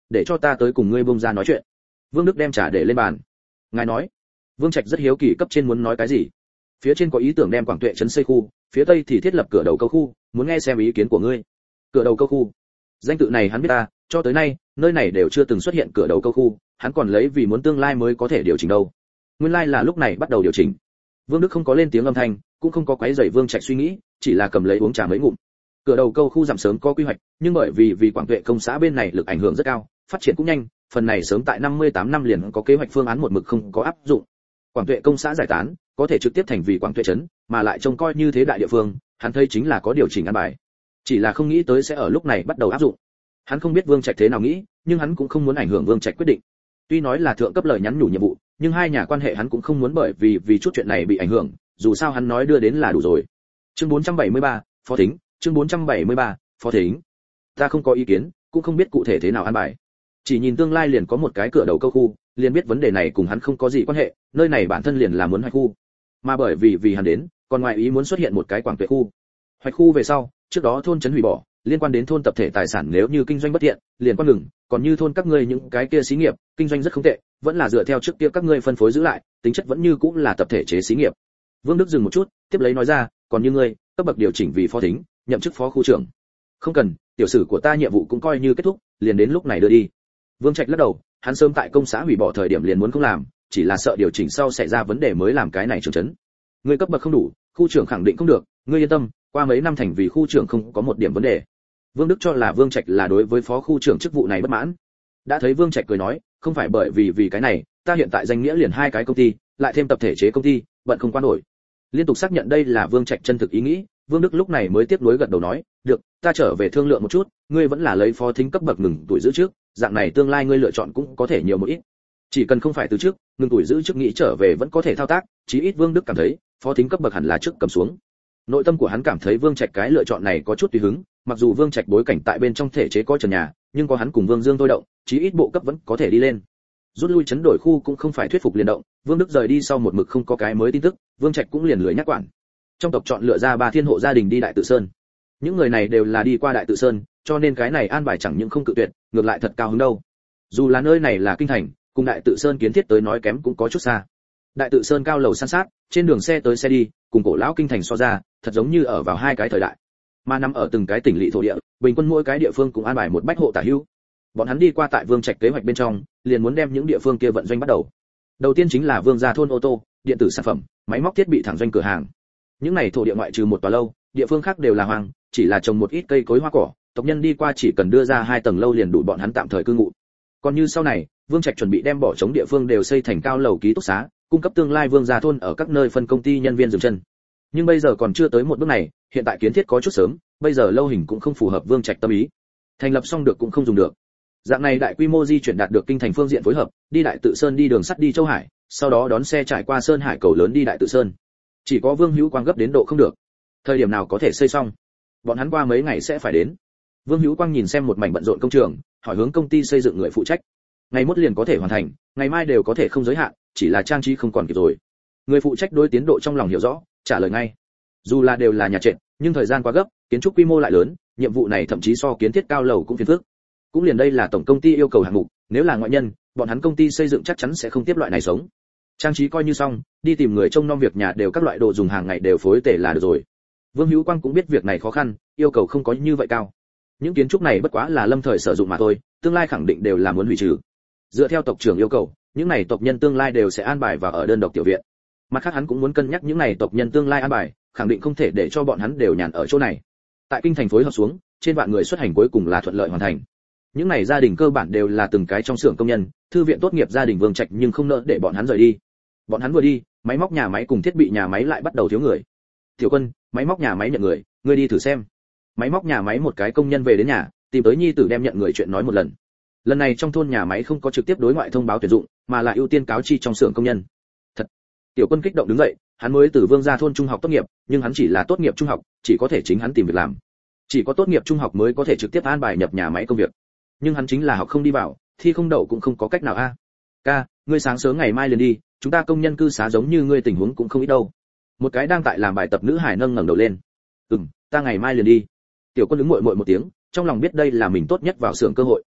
để cho ta tới cùng ngươi bông ra nói chuyện. Vương Đức đem trà để lên bàn. Ngài nói. Vương Trạch rất hiếu kỳ cấp trên muốn nói cái gì. Phía trên có ý tưởng đem Quảng Tuệ trấn xây khu, phía tây thì thiết lập cửa đầu câu khu, muốn nghe xem ý kiến của ngươi. Cửa đầu câu khu. Danh tự này hắn biết ta, cho tới nay, nơi này đều chưa từng xuất hiện cửa đầu câu khu, hắn còn lấy vì muốn tương lai mới có thể điều chỉnh đâu. Nguyên lai là lúc này bắt đầu điều chỉnh. Vương Đức không có lên tiếng âm thanh, cũng không có quấy rầy Vương Trạch suy nghĩ, chỉ là cầm lấy uống trà mấy ngụm. Cửa đầu câu khu giảm sớm có quy hoạch, nhưng bởi vì vì Quảng Tuệ công xã bên này lực ảnh hưởng rất cao, phát triển cũng nhanh, phần này sớm tại năm mươi tám năm liền có kế hoạch phương án một mực không có áp dụng. Quảng Tuệ công xã giải tán, có thể trực tiếp thành vì Quảng Tuệ trấn, mà lại trông coi như thế đại địa phương, hắn thấy chính là có điều chỉnh ăn bài. Chỉ là không nghĩ tới sẽ ở lúc này bắt đầu áp dụng. Hắn không biết Vương Trạch thế nào nghĩ, nhưng hắn cũng không muốn ảnh hưởng Vương Trạch quyết định. Tuy nói là thượng cấp lời nhắn nhủ nhiệm vụ, nhưng hai nhà quan hệ hắn cũng không muốn bởi vì vì chút chuyện này bị ảnh hưởng, dù sao hắn nói đưa đến là đủ rồi. Chương bốn trăm bảy mươi ba, Phó Thính, chương bốn trăm bảy mươi ba, Phó Thính. Ta không có ý kiến, cũng không biết cụ thể thế nào ăn bài. Chỉ nhìn tương lai liền có một cái cửa đầu câu khu, liền biết vấn đề này cùng hắn không có gì quan hệ, nơi này bản thân liền là muốn hoạch khu. Mà bởi vì vì hắn đến, còn ngoài ý muốn xuất hiện một cái Quảng Tuệ khu. Hoạch khu về sau, trước đó thôn trấn hủy bỏ, liên quan đến thôn tập thể tài sản nếu như kinh doanh bất tiện, liền quan ngừng, còn như thôn các ngươi những cái kia xí nghiệp, kinh doanh rất không tệ, vẫn là dựa theo trước kia các ngươi phân phối giữ lại, tính chất vẫn như cũng là tập thể chế xí nghiệp. Vương Đức dừng một chút, tiếp lấy nói ra, còn như ngươi, cấp bậc điều chỉnh vì phó thính, nhậm chức phó khu trưởng. Không cần, tiểu sử của ta nhiệm vụ cũng coi như kết thúc, liền đến lúc này đưa đi. Vương Trạch lắc đầu, hắn sớm tại công xã hủy bỏ thời điểm liền muốn không làm, chỉ là sợ điều chỉnh sau xảy ra vấn đề mới làm cái này trưởng trấn. Ngươi cấp bậc không đủ, khu trưởng khẳng định không được, ngươi yên tâm, qua mấy năm thành vì khu trưởng không có một điểm vấn đề. Vương Đức cho là Vương Trạch là đối với phó khu trưởng chức vụ này bất mãn. Đã thấy Vương Trạch cười nói, không phải bởi vì vì cái này, ta hiện tại danh nghĩa liền hai cái công ty, lại thêm tập thể chế công ty, bận không qua nổi. Liên tục xác nhận đây là Vương Trạch chân thực ý nghĩ, Vương Đức lúc này mới tiếp nối gật đầu nói, được, ta trở về thương lượng một chút, ngươi vẫn là lấy phó thính cấp bậc ngừng tuổi giữ trước, dạng này tương lai ngươi lựa chọn cũng có thể nhiều một ít. Chỉ cần không phải từ trước, ngừng tuổi giữ trước nghĩ trở về vẫn có thể thao tác, chí ít Vương Đức cảm thấy, phó thính cấp bậc hẳn là trước cầm xuống. Nội tâm của hắn cảm thấy Vương Trạch cái lựa chọn này có chút tùy hứng, mặc dù Vương Trạch bối cảnh tại bên trong thể chế có trần nhà, nhưng có hắn cùng Vương Dương thôi động, chí ít bộ cấp vẫn có thể đi lên. Rút lui chấn đổi khu cũng không phải thuyết phục liền động, Vương Đức rời đi sau một mực không có cái mới tin tức, Vương Trạch cũng liền lười nhắc quản. Trong tộc chọn lựa ra ba thiên hộ gia đình đi Đại Tự Sơn. Những người này đều là đi qua Đại Tự Sơn, cho nên cái này an bài chẳng những không cự tuyệt, ngược lại thật cao hứng đâu. Dù là nơi này là kinh thành, cùng Đại Tự Sơn kiến thiết tới nói kém cũng có chút xa. Đại Tự Sơn cao lầu san sát, trên đường xe tới xe đi, cùng cổ lão kinh thành so ra, thật giống như ở vào hai cái thời đại. Mà nằm ở từng cái tỉnh lỵ thổ địa, bình quân mỗi cái địa phương cũng an bài một bách hộ tả hữu. Bọn hắn đi qua tại Vương Trạch kế hoạch bên trong, liền muốn đem những địa phương kia vận doanh bắt đầu. Đầu tiên chính là Vương gia thôn ô tô, điện tử sản phẩm, máy móc thiết bị thẳng doanh cửa hàng. Những này thổ địa ngoại trừ một tòa lâu, địa phương khác đều là hoang, chỉ là trồng một ít cây cối hoa cỏ, tộc nhân đi qua chỉ cần đưa ra hai tầng lâu liền đủ bọn hắn tạm thời cư ngụ. Còn như sau này, Vương Trạch chuẩn bị đem bỏ trống địa phương đều xây thành cao lầu ký túc xá, cung cấp tương lai Vương gia thôn ở các nơi phân công ty nhân viên dừng chân. Nhưng bây giờ còn chưa tới một bước này, hiện tại kiến thiết có chút sớm, bây giờ lâu hình cũng không phù hợp Vương Trạch tâm ý. Thành lập xong được cũng không dùng được. Dạng này đại quy mô di chuyển đạt được kinh thành phương diện phối hợp, đi Đại Tự Sơn đi đường sắt đi Châu Hải, sau đó đón xe trải qua Sơn Hải cầu lớn đi Đại Tự Sơn. Chỉ có Vương Hữu Quang gấp đến độ không được. Thời điểm nào có thể xây xong? Bọn hắn qua mấy ngày sẽ phải đến. Vương Hữu Quang nhìn xem một mảnh bận rộn công trường, hỏi hướng công ty xây dựng người phụ trách. Ngày mốt liền có thể hoàn thành, ngày mai đều có thể không giới hạn, chỉ là trang trí không còn kịp rồi. Người phụ trách đối tiến độ trong lòng hiểu rõ, trả lời ngay. Dù là đều là nhà trệt, nhưng thời gian quá gấp, kiến trúc quy mô lại lớn, nhiệm vụ này thậm chí so kiến thiết cao lầu cũng phiền phức. Cũng liền đây là tổng công ty yêu cầu hạng mục, nếu là ngoại nhân, bọn hắn công ty xây dựng chắc chắn sẽ không tiếp loại này sống. Trang trí coi như xong, đi tìm người trông nom việc nhà đều các loại đồ dùng hàng ngày đều phối tể là được rồi. Vương Hữu Quang cũng biết việc này khó khăn, yêu cầu không có như vậy cao. Những kiến trúc này bất quá là lâm thời sử dụng mà thôi, tương lai khẳng định đều là muốn hủy trừ. Dựa theo tộc trưởng yêu cầu, những này tộc nhân tương lai đều sẽ an bài vào ở đơn độc tiểu viện. Mặt khác hắn cũng muốn cân nhắc những này tộc nhân tương lai an bài, khẳng định không thể để cho bọn hắn đều nhàn ở chỗ này. Tại kinh thành phối hợp xuống, trên vạn người xuất hành cuối cùng là thuận lợi hoàn thành. Những này gia đình cơ bản đều là từng cái trong xưởng công nhân, thư viện tốt nghiệp gia đình Vương Trạch nhưng không nỡ để bọn hắn rời đi. Bọn hắn vừa đi, máy móc nhà máy cùng thiết bị nhà máy lại bắt đầu thiếu người. Tiểu Quân, máy móc nhà máy nhận người, ngươi đi thử xem. Máy móc nhà máy một cái công nhân về đến nhà, tìm tới nhi tử đem nhận người chuyện nói một lần. Lần này trong thôn nhà máy không có trực tiếp đối ngoại thông báo tuyển dụng, mà là ưu tiên cáo chi trong xưởng công nhân. Thật. Tiểu Quân kích động đứng dậy, hắn mới từ Vương gia thôn trung học tốt nghiệp, nhưng hắn chỉ là tốt nghiệp trung học, chỉ có thể chính hắn tìm việc làm. Chỉ có tốt nghiệp trung học mới có thể trực tiếp an bài nhập nhà máy công việc. Nhưng hắn chính là học không đi vào, thi không đậu cũng không có cách nào a. À. Ca, ngươi sáng sớm ngày mai liền đi, chúng ta công nhân cư xá giống như ngươi tình huống cũng không ít đâu. Một cái đang tại làm bài tập nữ hải nâng ngẩng đầu lên. Ừm, ta ngày mai liền đi. Tiểu Quân ứng muội muội một tiếng, trong lòng biết đây là mình tốt nhất vào xưởng cơ hội.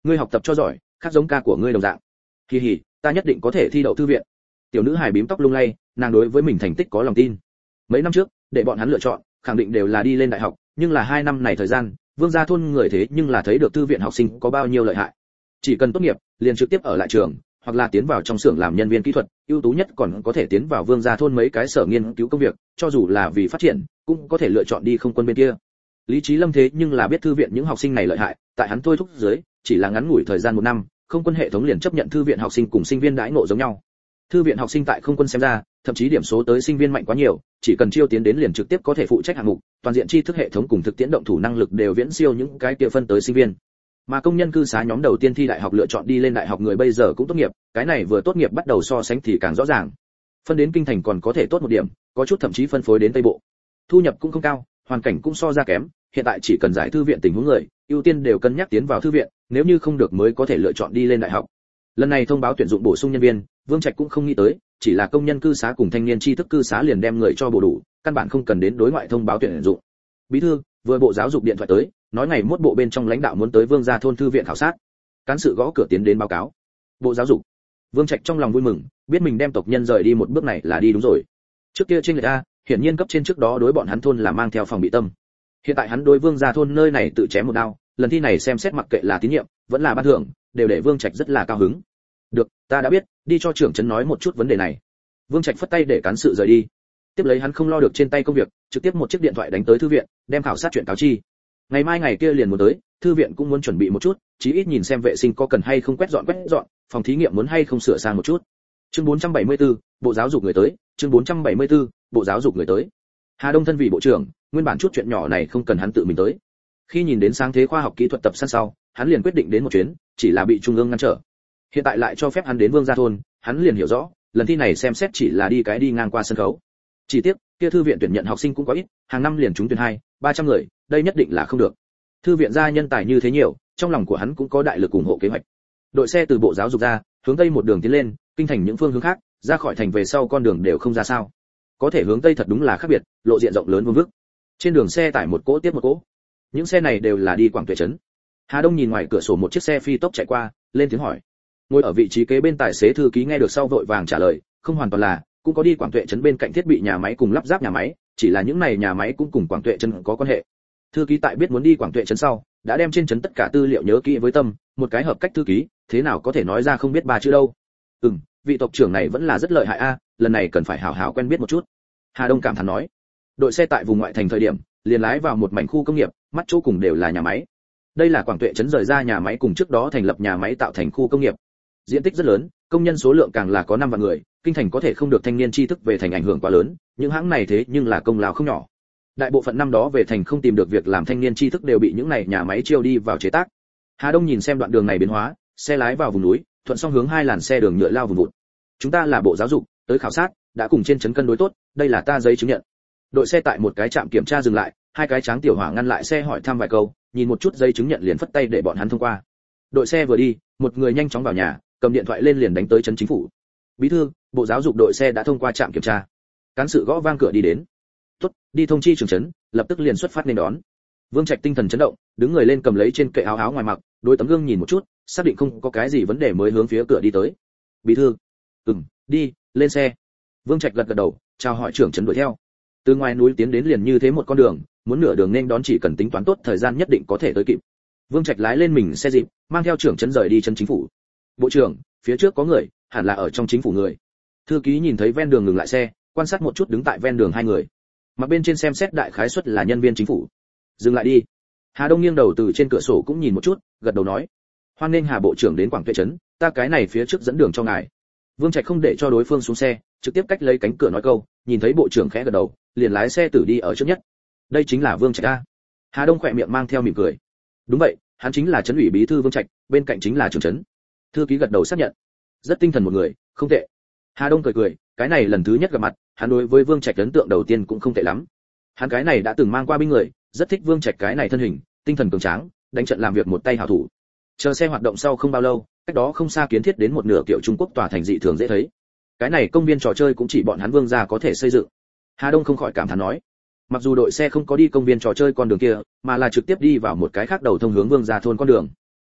ngươi học tập cho giỏi, khác giống ca của ngươi đồng dạng. Kỳ hỉ, ta nhất định có thể thi đậu thư viện. Tiểu nữ hài bím tóc lung lay, nàng đối với mình thành tích có lòng tin. Mấy năm trước, để bọn hắn lựa chọn, khẳng định đều là đi lên đại học, nhưng là hai năm này thời gian, Vương gia thôn người thế nhưng là thấy được thư viện học sinh có bao nhiêu lợi hại. Chỉ cần tốt nghiệp, liền trực tiếp ở lại trường, hoặc là tiến vào trong xưởng làm nhân viên kỹ thuật, ưu tú nhất còn có thể tiến vào Vương gia thôn mấy cái sở nghiên cứu công việc, cho dù là vì phát triển, cũng có thể lựa chọn đi không quân bên kia. Lý Chí Lâm thế nhưng là biết thư viện những học sinh này lợi hại, tại hắn thôi thúc dưới, chỉ là ngắn ngủi thời gian một năm, không quân hệ thống liền chấp nhận thư viện học sinh cùng sinh viên đãi ngộ giống nhau. Thư viện học sinh tại không quân xem ra, thậm chí điểm số tới sinh viên mạnh quá nhiều, chỉ cần chiêu tiến đến liền trực tiếp có thể phụ trách hạng mục, toàn diện tri thức hệ thống cùng thực tiễn động thủ năng lực đều viễn siêu những cái kia phân tới sinh viên. Mà công nhân cư xá nhóm đầu tiên thi đại học lựa chọn đi lên đại học người bây giờ cũng tốt nghiệp, cái này vừa tốt nghiệp bắt đầu so sánh thì càng rõ ràng. Phân đến kinh thành còn có thể tốt một điểm, có chút thậm chí phân phối đến tây bộ. Thu nhập cũng không cao, hoàn cảnh cũng so ra kém, hiện tại chỉ cần giải thư viện tình huống người, ưu tiên đều cân nhắc tiến vào thư viện, nếu như không được mới có thể lựa chọn đi lên đại học. Lần này thông báo tuyển dụng bổ sung nhân viên, Vương Trạch cũng không nghĩ tới, chỉ là công nhân cư xá cùng thanh niên tri thức cư xá liền đem người cho bổ đủ, căn bản không cần đến đối ngoại thông báo tuyển dụng. Bí thư, vừa bộ giáo dục điện thoại tới, nói ngày mốt bộ bên trong lãnh đạo muốn tới Vương gia thôn thư viện khảo sát. Cán sự gõ cửa tiến đến báo cáo. Bộ giáo dục. Vương Trạch trong lòng vui mừng, biết mình đem tộc nhân rời đi một bước này là đi đúng rồi. Trước kia trên người a, hiển nhiên cấp trên trước đó đối bọn hắn thôn là mang theo phòng bị tâm. Hiện tại hắn đối Vương gia thôn nơi này tự chém một đao, lần thi này xem xét mặc kệ là tín nhiệm, vẫn là ban thưởng, đều để Vương Trạch rất là cao hứng. Được, ta đã biết, đi cho trưởng trấn nói một chút vấn đề này. Vương Trạch phất tay để cán sự rời đi. Tiếp lấy hắn không lo được trên tay công việc, trực tiếp một chiếc điện thoại đánh tới thư viện, đem khảo sát chuyện cáo chi. Ngày mai ngày kia liền muốn tới, thư viện cũng muốn chuẩn bị một chút, chí ít nhìn xem vệ sinh có cần hay không quét dọn quét dọn, phòng thí nghiệm muốn hay không sửa sang một chút. Chương bốn trăm bảy mươi tư, Bộ Giáo dục người tới, chương bốn trăm bảy mươi tư, Bộ Giáo dục người tới. Hà Đông thân vị bộ trưởng, nguyên bản chút chuyện nhỏ này không cần hắn tự mình tới. Khi nhìn đến sáng thế khoa học kỹ thuật tập săn sau, hắn liền quyết định đến một chuyến, chỉ là bị trung ương ngăn trở. Hiện tại lại cho phép hắn đến Vương gia thôn, hắn liền hiểu rõ, lần thi này xem xét chỉ là đi cái đi ngang qua sân khấu. Chỉ tiếc, kia thư viện tuyển nhận học sinh cũng có ít, hàng năm liền trúng tuyển hai, ba trăm người, đây nhất định là không được. Thư viện gia nhân tài như thế nhiều, trong lòng của hắn cũng có đại lực ủng hộ kế hoạch. Đội xe từ Bộ Giáo dục ra, hướng tây một đường tiến lên, kinh thành những phương hướng khác, ra khỏi thành về sau con đường đều không ra sao. Có thể hướng tây thật đúng là khác biệt, lộ diện rộng lớn vương vức. Trên đường xe tải một cỗ tiếp một cỗ. Những xe này đều là đi Quảng Tuệ trấn. Hà Đông nhìn ngoài cửa sổ một chiếc xe phi tốc chạy qua, lên tiếng hỏi. Ngồi ở vị trí kế bên tài xế thư ký nghe được sau vội vàng trả lời, không hoàn toàn là, cũng có đi Quảng Tuệ trấn bên cạnh thiết bị nhà máy cùng lắp ráp nhà máy, chỉ là những này nhà máy cũng cùng Quảng Tuệ trấn có quan hệ. Thư ký tại biết muốn đi Quảng Tuệ trấn sau, đã đem trên trấn tất cả tư liệu nhớ kỹ với tâm, một cái hợp cách thư ký, thế nào có thể nói ra không biết ba chữ đâu. Ừm, vị tộc trưởng này vẫn là rất lợi hại a, lần này cần phải hảo hảo quen biết một chút. Hà Đông cảm thán nói. Đội xe tại vùng ngoại thành thời điểm, liền lái vào một mảnh khu công nghiệp, mắt chỗ cùng đều là nhà máy. Đây là Quảng Tuệ trấn rời ra nhà máy cùng trước đó thành lập nhà máy tạo thành khu công nghiệp. Diện tích rất lớn, công nhân số lượng càng là có năm vạn người, kinh thành có thể không được thanh niên tri thức về thành ảnh hưởng quá lớn, những hãng này thế nhưng là công lao không nhỏ. Đại bộ phận năm đó về thành không tìm được việc làm thanh niên tri thức đều bị những này nhà máy chiêu đi vào chế tác. Hà Đông nhìn xem đoạn đường này biến hóa, xe lái vào vùng núi, thuận song hướng hai làn xe đường nhựa lao vùng vụt. Chúng ta là Bộ Giáo dục, tới khảo sát, đã cùng trên trấn cân đối tốt, đây là ta giấy chứng nhận. Đội xe tại một cái trạm kiểm tra dừng lại, hai cái tráng tiểu hỏa ngăn lại xe hỏi thăm vài câu, nhìn một chút giấy chứng nhận liền phất tay để bọn hắn thông qua. Đội xe vừa đi, một người nhanh chóng vào nhà, cầm điện thoại lên liền đánh tới trấn chính phủ. Bí thư, Bộ Giáo dục đội xe đã thông qua trạm kiểm tra. Cán sự gõ vang cửa đi đến. Tốt, đi thông chi trưởng trấn, lập tức liền xuất phát nên đón. Vương Trạch tinh thần chấn động, đứng người lên cầm lấy trên kệ áo áo ngoài mặc, đối tấm gương nhìn một chút, xác định không có cái gì vấn đề mới hướng phía cửa đi tới. Bí thư. Ừm, đi, lên xe. Vương Trạch gật gật đầu, chào hỏi trưởng trấn đuổi theo. Từ ngoài núi tiến đến liền như thế một con đường, muốn nửa đường nên đón chỉ cần tính toán tốt thời gian nhất định có thể tới kịp. Vương Trạch lái lên mình xe dịp, mang theo trưởng trấn rời đi trấn chính phủ. Bộ trưởng, phía trước có người, hẳn là ở trong chính phủ người. Thư ký nhìn thấy ven đường ngừng lại xe, quan sát một chút đứng tại ven đường hai người. Mà bên trên xem xét đại khái suất là nhân viên chính phủ. Dừng lại đi. Hà Đông nghiêng đầu từ trên cửa sổ cũng nhìn một chút, gật đầu nói: hoan nghênh Hà bộ trưởng đến Quảng Tuệ trấn, ta cái này phía trước dẫn đường cho ngài. Vương Trạch không để cho đối phương xuống xe, trực tiếp cách lấy cánh cửa nói câu, nhìn thấy bộ trưởng khẽ gật đầu, liền lái xe tử đi ở trước nhất. Đây chính là Vương Trạch a. Hà Đông khỏe miệng mang theo mỉm cười. Đúng vậy, hắn chính là trấn ủy bí thư Vương Trạch, bên cạnh chính là trưởng trấn. Thư ký gật đầu xác nhận. Rất tinh thần một người, không tệ. Hà Đông cười cười, cái này lần thứ nhất gặp mặt, hắn đối với Vương Trạch ấn tượng đầu tiên cũng không tệ lắm. Hắn cái này đã từng mang qua binh người, rất thích Vương Trạch cái này thân hình, tinh thần cường tráng, đánh trận làm việc một tay hảo thủ. Chờ xe hoạt động sau không bao lâu, cách đó không xa kiến thiết đến một nửa kiểu Trung Quốc tòa thành dị thường dễ thấy. Cái này công viên trò chơi cũng chỉ bọn hắn Vương gia có thể xây dựng. Hà Đông không khỏi cảm thán nói, mặc dù đội xe không có đi công viên trò chơi con đường kia, mà là trực tiếp đi vào một cái khác đầu thông hướng Vương gia thôn con đường.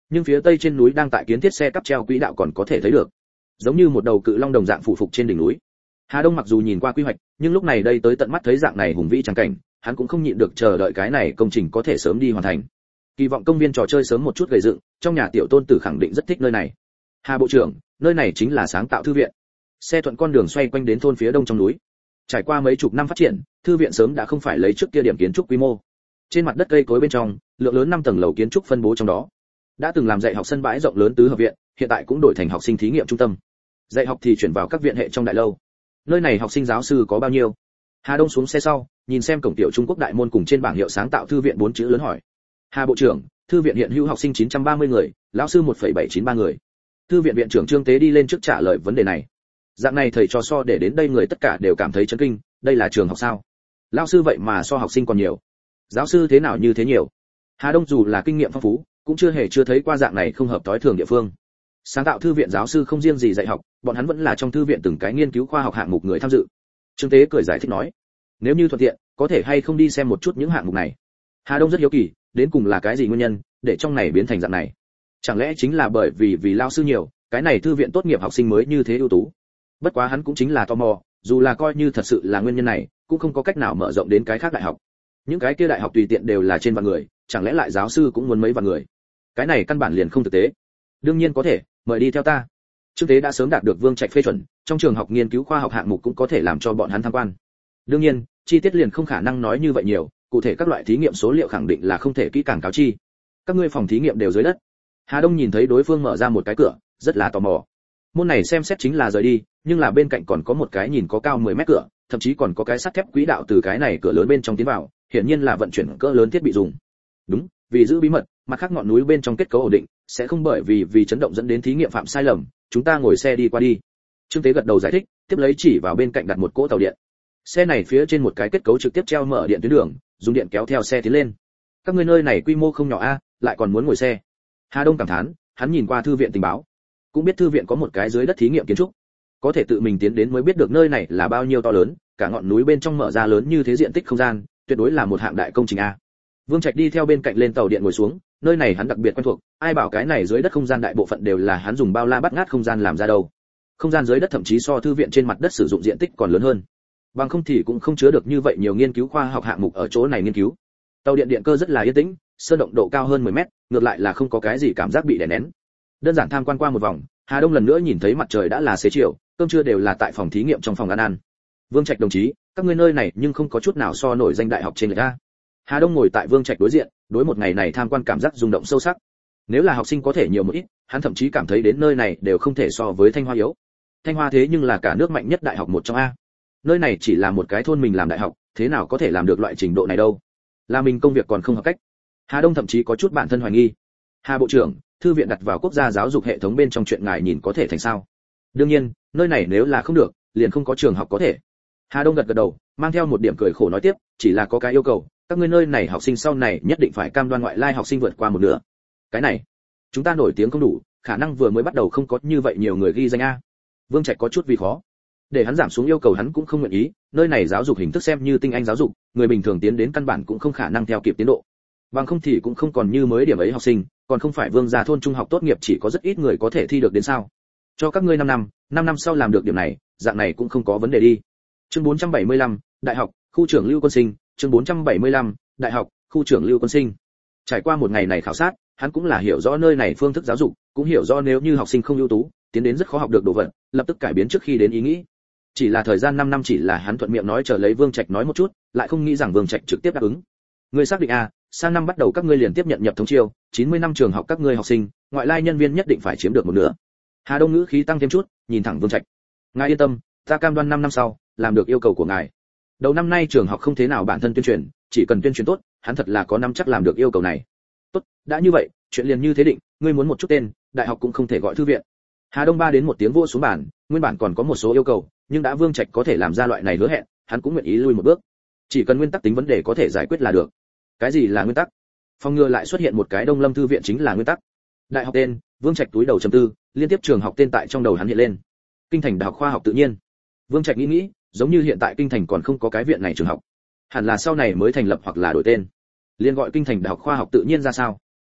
nhưng phía tây trên núi đang tại kiến thiết xe cắp treo quỹ đạo còn có thể thấy được, giống như một đầu cự long đồng dạng phủ phục trên đỉnh núi. Hà Đông mặc dù nhìn qua quy hoạch, nhưng lúc này đây tới tận mắt thấy dạng này hùng vĩ trắng cảnh, hắn cũng không nhịn được chờ đợi cái này công trình có thể sớm đi hoàn thành. Kỳ vọng công viên trò chơi sớm một chút gây dựng, trong nhà tiểu tôn tử khẳng định rất thích nơi này. Hà bộ trưởng, nơi này chính là sáng tạo thư viện. Xe thuận con đường xoay quanh đến thôn phía đông trong núi. Trải qua mấy chục năm phát triển, thư viện sớm đã không phải lấy trước kia điểm kiến trúc quy mô. Trên mặt đất cây cối bên trong, lượng lớn năm tầng lầu kiến trúc phân bố trong đó. Đã từng làm dạy học sân bãi rộng lớn tứ hợp viện, hiện tại cũng đổi thành học sinh thí nghiệm trung tâm. Dạy học thì chuyển vào các viện hệ trong đại lâu. Nơi này học sinh giáo sư có bao nhiêu? Hà Đông xuống xe sau, nhìn xem cổng tiểu Trung Quốc đại môn cùng trên bảng hiệu sáng tạo thư viện bốn chữ lớn hỏi. Hà bộ trưởng, thư viện hiện hữu học sinh chín trăm ba mươi người, lão sư một phẩy bảy chín ba người. Thư viện viện trưởng Trương Tế đi lên trước trả lời vấn đề này. Dạng này thầy trò so để đến đây người tất cả đều cảm thấy chấn kinh, đây là trường học sao? Lão sư vậy mà so học sinh còn nhiều. Giáo sư thế nào như thế nhiều? Hà Đông dù là kinh nghiệm phong phú, cũng chưa hề chưa thấy qua dạng này không hợp tối thường địa phương. Sáng tạo thư viện giáo sư không riêng gì dạy học, bọn hắn vẫn là trong thư viện từng cái nghiên cứu khoa học hạng mục người tham dự. Trương Tế cười giải thích nói, nếu như thuận tiện, có thể hay không đi xem một chút những hạng mục này. Hà Đông rất hiếu kỳ, đến cùng là cái gì nguyên nhân để trong này biến thành dạng này? Chẳng lẽ chính là bởi vì vì lao sư nhiều, cái này thư viện tốt nghiệp học sinh mới như thế ưu tú? Bất quá hắn cũng chính là tò mò, dù là coi như thật sự là nguyên nhân này, cũng không có cách nào mở rộng đến cái khác đại học. Những cái kia đại học tùy tiện đều là trên vạn người, chẳng lẽ lại giáo sư cũng muốn mấy vạn người? Cái này căn bản liền không thực tế. Đương nhiên có thể, mời đi theo ta. Trương Tế đã sớm đạt được Vương Trạch phê chuẩn, trong trường học nghiên cứu khoa học hạng mục cũng có thể làm cho bọn hắn tham quan. Đương nhiên, chi tiết liền không khả năng nói như vậy nhiều, cụ thể các loại thí nghiệm số liệu khẳng định là không thể kỹ càng cáo chi. Các ngươi phòng thí nghiệm đều dưới đất. Hà Đông nhìn thấy đối phương mở ra một cái cửa, rất là tò mò. Môn này xem xét chính là rời đi, nhưng là bên cạnh còn có một cái nhìn có cao mười mét cửa, thậm chí còn có cái sắt thép quỹ đạo từ cái này cửa lớn bên trong tiến vào, hiển nhiên là vận chuyển cỡ lớn thiết bị dùng. Đúng, vì giữ bí mật, mặt khác ngọn núi bên trong kết cấu ổn định, sẽ không bởi vì vì chấn động dẫn đến thí nghiệm phạm sai lầm, chúng ta ngồi xe đi qua đi. Trương Tế gật đầu giải thích, tiếp lấy chỉ vào bên cạnh đặt một cỗ tàu điện. Xe này phía trên một cái kết cấu trực tiếp treo mở điện tuyến đường, dùng điện kéo theo xe tiến lên. Các ngươi nơi này quy mô không nhỏ a, lại còn muốn ngồi xe. Hà Đông cảm thán, hắn nhìn qua thư viện tình báo, cũng biết thư viện có một cái dưới đất thí nghiệm kiến trúc. Có thể tự mình tiến đến mới biết được nơi này là bao nhiêu to lớn, cả ngọn núi bên trong mở ra lớn như thế diện tích không gian, tuyệt đối là một hạng đại công trình a. Vương Trạch đi theo bên cạnh lên tàu điện ngồi xuống, nơi này hắn đặc biệt quen thuộc, ai bảo cái này dưới đất không gian đại bộ phận đều là hắn dùng bao la bắt ngát không gian làm ra đâu. Không gian dưới đất thậm chí so thư viện trên mặt đất sử dụng diện tích còn lớn hơn. Bằng không thì cũng không chứa được như vậy nhiều nghiên cứu khoa học hạng mục ở chỗ này nghiên cứu. Tàu điện điện cơ rất là yên tĩnh, sơn động độ cao hơn mười mét, ngược lại là không có cái gì cảm giác bị đè nén. Đơn giản tham quan qua một vòng, Hà Đông lần nữa nhìn thấy mặt trời đã là xế chiều, cơm trưa đều là tại phòng thí nghiệm trong phòng ăn ăn. Vương Trạch đồng chí, các ngươi nơi này nhưng không có chút nào so nổi danh đại học trên lệch a. Hà Đông ngồi tại Vương Trạch đối diện, đối một ngày này tham quan cảm giác rung động sâu sắc. Nếu là học sinh có thể nhiều một ít, hắn thậm chí cảm thấy đến nơi này đều không thể so với Thanh Hoa yếu. Thanh Hoa thế nhưng là cả nước mạnh nhất đại học một trong a. Nơi này chỉ là một cái thôn mình làm đại học, thế nào có thể làm được loại trình độ này đâu? Là mình công việc còn không hợp cách. Hà Đông thậm chí có chút bản thân hoài nghi. Hà bộ trưởng, thư viện đặt vào quốc gia giáo dục hệ thống bên trong chuyện ngài nhìn có thể thành sao? Đương nhiên, nơi này nếu là không được, liền không có trường học có thể. Hà Đông gật gật đầu, mang theo một điểm cười khổ nói tiếp, chỉ là có cái yêu cầu, các ngươi nơi này học sinh sau này nhất định phải cam đoan ngoại lai học sinh vượt qua một nửa. Cái này, chúng ta nổi tiếng không đủ, khả năng vừa mới bắt đầu không có như vậy nhiều người ghi danh a. Vương Trạch có chút vì khó. Để hắn giảm xuống yêu cầu hắn cũng không nguyện ý, nơi này giáo dục hình thức xem như tinh anh giáo dục, người bình thường tiến đến căn bản cũng không khả năng theo kịp tiến độ. Bằng không thì cũng không còn như mới điểm ấy học sinh, còn không phải Vương gia thôn trung học tốt nghiệp chỉ có rất ít người có thể thi được đến sao? Cho các ngươi năm năm, năm năm sau làm được điểm này, dạng này cũng không có vấn đề đi. Chương bốn trăm bảy mươi lăm, Đại học, khu trưởng Lưu Quân Sinh, chương bốn trăm bảy mươi lăm, Đại học, khu trưởng Lưu Quân Sinh. Trải qua một ngày này khảo sát, hắn cũng là hiểu rõ nơi này phương thức giáo dục, cũng hiểu rõ nếu như học sinh không ưu tú, tiến đến rất khó học được đồ vật, lập tức cải biến trước khi đến ý nghĩ. Chỉ là thời gian năm năm chỉ là hắn thuận miệng nói chờ lấy Vương Trạch nói một chút, lại không nghĩ rằng Vương Trạch trực tiếp đáp ứng. Ngươi xác định a, sang năm bắt đầu các ngươi liền tiếp nhận nhập thống chiêu, chín mươi năm trường học các ngươi học sinh, ngoại lai nhân viên nhất định phải chiếm được một nửa. Hà Đông ngữ khí tăng thêm chút, nhìn thẳng Vương Trạch. Ngài yên tâm, ta cam đoan năm năm sau, làm được yêu cầu của ngài. Đầu năm nay trường học không thế nào bản thân tuyên truyền, chỉ cần tuyên truyền tốt, hắn thật là có năm chắc làm được yêu cầu này. Tốt, đã như vậy, chuyện liền như thế định, ngươi muốn một chút tên, đại học cũng không thể gọi thư viện. Hà Đông ba đến một tiếng vỗ xuống bàn, nguyên bản còn có một số yêu cầu, nhưng đã Vương Trạch có thể làm ra loại này hứa hẹn, hắn cũng nguyện ý lui một bước. Chỉ cần nguyên tắc tính vấn đề có thể giải quyết là được. Cái gì là nguyên tắc? Phòng ngừa lại xuất hiện một cái Đông Lâm thư viện chính là nguyên tắc. Đại học tên, Vương Trạch túi đầu trầm tư, liên tiếp trường học tên tại trong đầu hắn hiện lên. Kinh Thành Đại học Khoa học Tự nhiên. Vương Trạch nghĩ nghĩ, giống như hiện tại Kinh Thành còn không có cái viện này trường học, hẳn là sau này mới thành lập hoặc là đổi tên. Liên gọi Kinh Thành Đại học Khoa học Tự nhiên ra sao?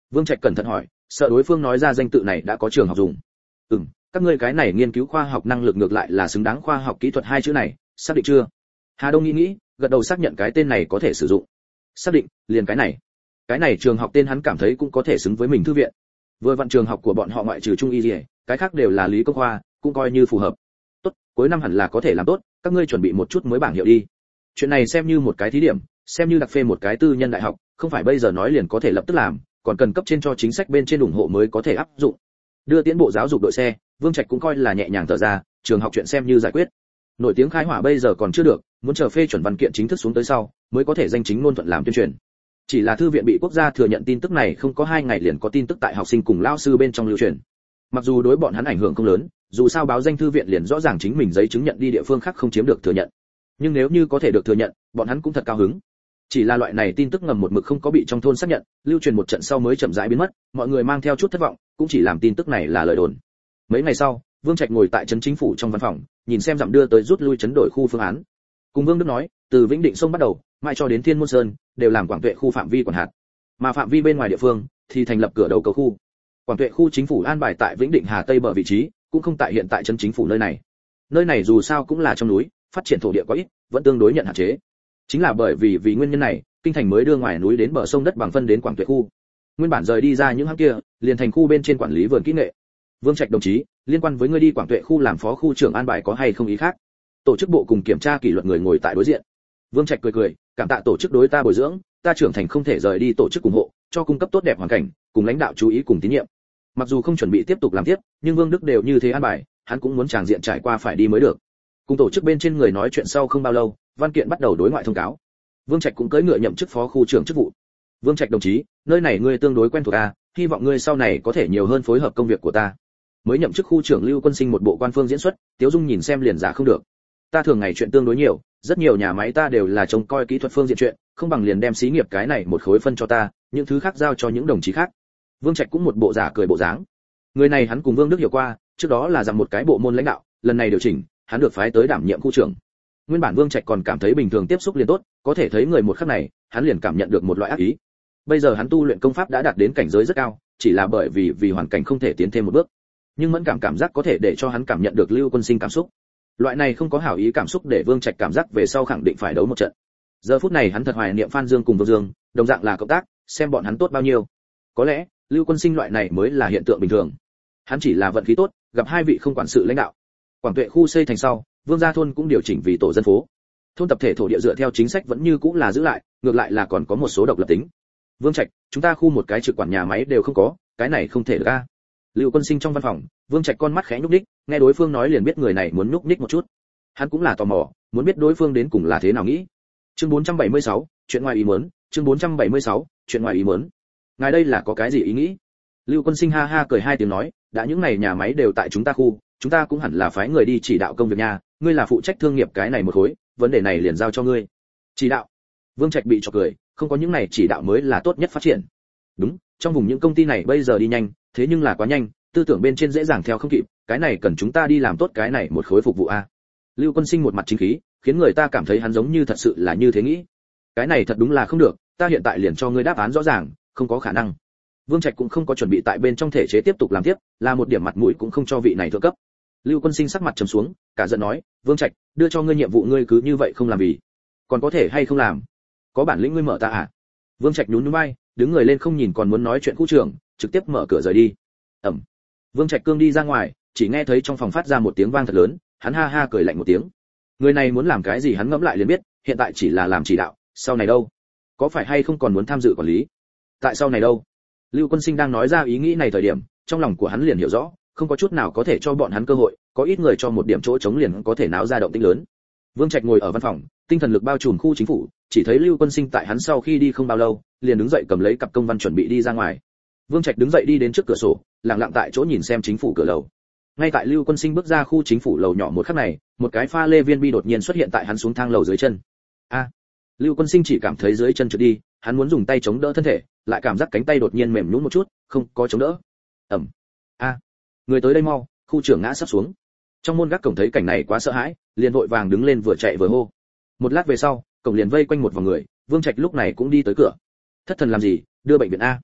Vương Trạch cẩn thận hỏi, sợ đối phương nói ra danh tự này đã có trường học dùng. Ừm, các ngươi cái này nghiên cứu khoa học năng lực ngược lại là xứng đáng khoa học kỹ thuật hai chữ này, xác định chưa? Hà Đông nghĩ nghĩ, gật đầu xác nhận cái tên này có thể sử dụng. Xác định, liền cái này. Cái này trường học tên hắn cảm thấy cũng có thể xứng với mình thư viện. Vừa vặn trường học của bọn họ ngoại trừ trung y gì, cái khác đều là lý công khoa, cũng coi như phù hợp. Tốt, cuối năm hẳn là có thể làm tốt, các ngươi chuẩn bị một chút mới bảng hiệu đi. Chuyện này xem như một cái thí điểm, xem như đặc phê một cái tư nhân đại học, không phải bây giờ nói liền có thể lập tức làm, còn cần cấp trên cho chính sách bên trên ủng hộ mới có thể áp dụng. Đưa tiến bộ giáo dục đội xe, Vương Trạch cũng coi là nhẹ nhàng thở ra, trường học chuyện xem như giải quyết. Nổi tiếng khai hỏa bây giờ còn chưa được, muốn chờ phê chuẩn văn kiện chính thức xuống tới sau, mới có thể danh chính ngôn thuận làm tuyên truyền. Chỉ là thư viện bị quốc gia thừa nhận tin tức này không có hai ngày liền có tin tức tại học sinh cùng lao sư bên trong lưu truyền. Mặc dù đối bọn hắn ảnh hưởng không lớn, dù sao báo danh thư viện liền rõ ràng chính mình giấy chứng nhận đi địa phương khác không chiếm được thừa nhận. Nhưng nếu như có thể được thừa nhận, bọn hắn cũng thật cao hứng. Chỉ là loại này tin tức ngầm một mực không có bị trong thôn xác nhận, lưu truyền một trận sau mới chậm rãi biến mất, mọi người mang theo chút thất vọng, cũng chỉ làm tin tức này là lời đồn. Mấy ngày sau, Vương Trạch ngồi tại trấn chính phủ trong văn phòng, nhìn xem dặm đưa tới rút lui chấn đổi khu phương án. Cùng Vương Đức nói, từ Vĩnh Định sông bắt đầu, mai cho đến Thiên Môn Sơn, đều làm Quảng Tuệ khu phạm vi quản hạt. Mà phạm vi bên ngoài địa phương thì thành lập cửa đầu cầu khu. Quảng Tuệ khu chính phủ an bài tại Vĩnh Định Hà Tây bờ vị trí, cũng không tại hiện tại trấn chính phủ nơi này. Nơi này dù sao cũng là trong núi, phát triển thổ địa quá ít, vẫn tương đối nhận hạn chế. Chính là bởi vì vì nguyên nhân này, kinh thành mới đưa ngoài núi đến bờ sông đất bằng phân đến Quảng Tuệ khu. Nguyên bản rời đi ra những hãng kia, liền thành khu bên trên quản lý vườn kỹ nghệ. Vương Trạch đồng chí, liên quan với ngươi đi Quảng Tuệ khu làm phó khu trưởng an bài có hay không ý khác? Tổ chức bộ cùng kiểm tra kỷ luật người ngồi tại đối diện. Vương Trạch cười cười, cảm tạ tổ chức đối ta bồi dưỡng, ta trưởng thành không thể rời đi tổ chức ủng hộ, cho cung cấp tốt đẹp hoàn cảnh, cùng lãnh đạo chú ý cùng tín nhiệm. Mặc dù không chuẩn bị tiếp tục làm tiếp, nhưng Vương Đức đều như thế an bài, hắn cũng muốn tràng diện trải qua phải đi mới được. Cùng tổ chức bên trên người nói chuyện sau không bao lâu, văn kiện bắt đầu đối ngoại thông cáo. Vương Trạch cũng cưỡi ngựa nhậm chức phó khu trưởng chức vụ. Vương Trạch đồng chí, nơi này ngươi tương đối quen thuộc a, hy vọng ngươi sau này có thể nhiều hơn phối hợp công việc của ta. Mới nhậm chức khu trưởng Lưu Quân Sinh một bộ quan phương diễn xuất, Tiếu Dung nhìn xem liền giả không được. Ta thường ngày chuyện tương đối nhiều, rất nhiều nhà máy ta đều là trông coi kỹ thuật phương diện chuyện, không bằng liền đem xí nghiệp cái này một khối phân cho ta, những thứ khác giao cho những đồng chí khác. Vương Trạch cũng một bộ giả cười bộ dáng. Người này hắn cùng Vương Đức hiểu qua, trước đó là rằng một cái bộ môn lãnh đạo, lần này điều chỉnh, hắn được phái tới đảm nhiệm khu trưởng. Nguyên bản Vương Trạch còn cảm thấy bình thường tiếp xúc liền tốt, có thể thấy người một khắc này, hắn liền cảm nhận được một loại ác ý. Bây giờ hắn tu luyện công pháp đã đạt đến cảnh giới rất cao, chỉ là bởi vì vì hoàn cảnh không thể tiến thêm một bước. Nhưng mẫn cảm cảm giác có thể để cho hắn cảm nhận được Lưu Quân Sinh cảm xúc. Loại này không có hảo ý cảm xúc để Vương Trạch cảm giác về sau khẳng định phải đấu một trận. Giờ phút này hắn thật hoài niệm Phan Dương cùng Vương Dương, đồng dạng là cộng tác, xem bọn hắn tốt bao nhiêu. Có lẽ, Lưu Quân Sinh loại này mới là hiện tượng bình thường. Hắn chỉ là vận khí tốt, gặp hai vị không quản sự lãnh đạo. Quảng Tuệ khu xây thành sau, Vương gia thôn cũng điều chỉnh vì tổ dân phố. Thôn tập thể thổ địa dựa theo chính sách vẫn như cũ là giữ lại, ngược lại là còn có một số độc lập tính. Vương Trạch, chúng ta khu một cái trực quản nhà máy đều không có, cái này không thể được a. Lưu Quân Sinh trong văn phòng, Vương Trạch con mắt khẽ nhúc nhích, nghe đối phương nói liền biết người này muốn nhúc nhích một chút. Hắn cũng là tò mò, muốn biết đối phương đến cùng là thế nào nghĩ. Chương bốn trăm bảy mươi sáu, chuyện ngoài ý muốn, chương bốn trăm bảy mươi sáu, chuyện ngoài ý muốn. Ngài đây là có cái gì ý nghĩ? Lưu Quân Sinh ha ha cười hai tiếng nói, đã những này nhà máy đều tại chúng ta khu, chúng ta cũng hẳn là phái người đi chỉ đạo công việc nhà, ngươi là phụ trách thương nghiệp cái này một khối, vấn đề này liền giao cho ngươi. Chỉ đạo? Vương Trạch bị chọc cười, không có những này chỉ đạo mới là tốt nhất phát triển. Đúng, trong vùng những công ty này bây giờ đi nhanh, thế nhưng là quá nhanh, tư tưởng bên trên dễ dàng theo không kịp, cái này cần chúng ta đi làm tốt cái này một khối phục vụ a. Lưu Quân Sinh một mặt chính khí, khiến người ta cảm thấy hắn giống như thật sự là như thế nghĩ. Cái này thật đúng là không được, ta hiện tại liền cho ngươi đáp án rõ ràng, không có khả năng. Vương Trạch cũng không có chuẩn bị tại bên trong thể chế tiếp tục làm tiếp, là một điểm mặt mũi cũng không cho vị này thượng cấp. Lưu Quân Sinh sắc mặt trầm xuống, cả giận nói, Vương Trạch, đưa cho ngươi nhiệm vụ ngươi cứ như vậy không làm vì, còn có thể hay không làm? Có bản lĩnh ngươi mở ta à? Vương Trạch nhún nhún vai, đứng người lên không nhìn còn muốn nói chuyện khu trưởng, trực tiếp mở cửa rời đi. Ẩm. Vương Trạch cương đi ra ngoài, chỉ nghe thấy trong phòng phát ra một tiếng vang thật lớn, hắn ha ha cười lạnh một tiếng. Người này muốn làm cái gì hắn ngẫm lại liền biết, hiện tại chỉ là làm chỉ đạo, sau này đâu? Có phải hay không còn muốn tham dự quản lý? Tại sau này đâu? Lưu Quân Sinh đang nói ra ý nghĩ này thời điểm, trong lòng của hắn liền hiểu rõ, không có chút nào có thể cho bọn hắn cơ hội, có ít người cho một điểm chỗ trống liền có thể náo ra động tĩnh lớn. Vương Trạch ngồi ở văn phòng, tinh thần lực bao trùm khu chính phủ, chỉ thấy Lưu Quân Sinh tại hắn sau khi đi không bao lâu, liền đứng dậy cầm lấy cặp công văn chuẩn bị đi ra ngoài. Vương Trạch đứng dậy đi đến trước cửa sổ, lặng lặng tại chỗ nhìn xem chính phủ cửa lầu. Ngay tại Lưu Quân Sinh bước ra khu chính phủ lầu nhỏ một khắc này, một cái pha lê viên bi đột nhiên xuất hiện tại hắn xuống thang lầu dưới chân. A! Lưu Quân Sinh chỉ cảm thấy dưới chân trượt đi, hắn muốn dùng tay chống đỡ thân thể, lại cảm giác cánh tay đột nhiên mềm nhũn một chút, không có chống đỡ. Ầm. A! Người tới đây mau, khu trưởng ngã sắp xuống. Trong môn gác cổng thấy cảnh này quá sợ hãi, liền vội vàng đứng lên vừa chạy vừa hô. Một lát về sau, cổng liền vây quanh một vòng người, Vương Trạch lúc này cũng đi tới cửa. Thất thần làm gì, đưa bệnh viện a.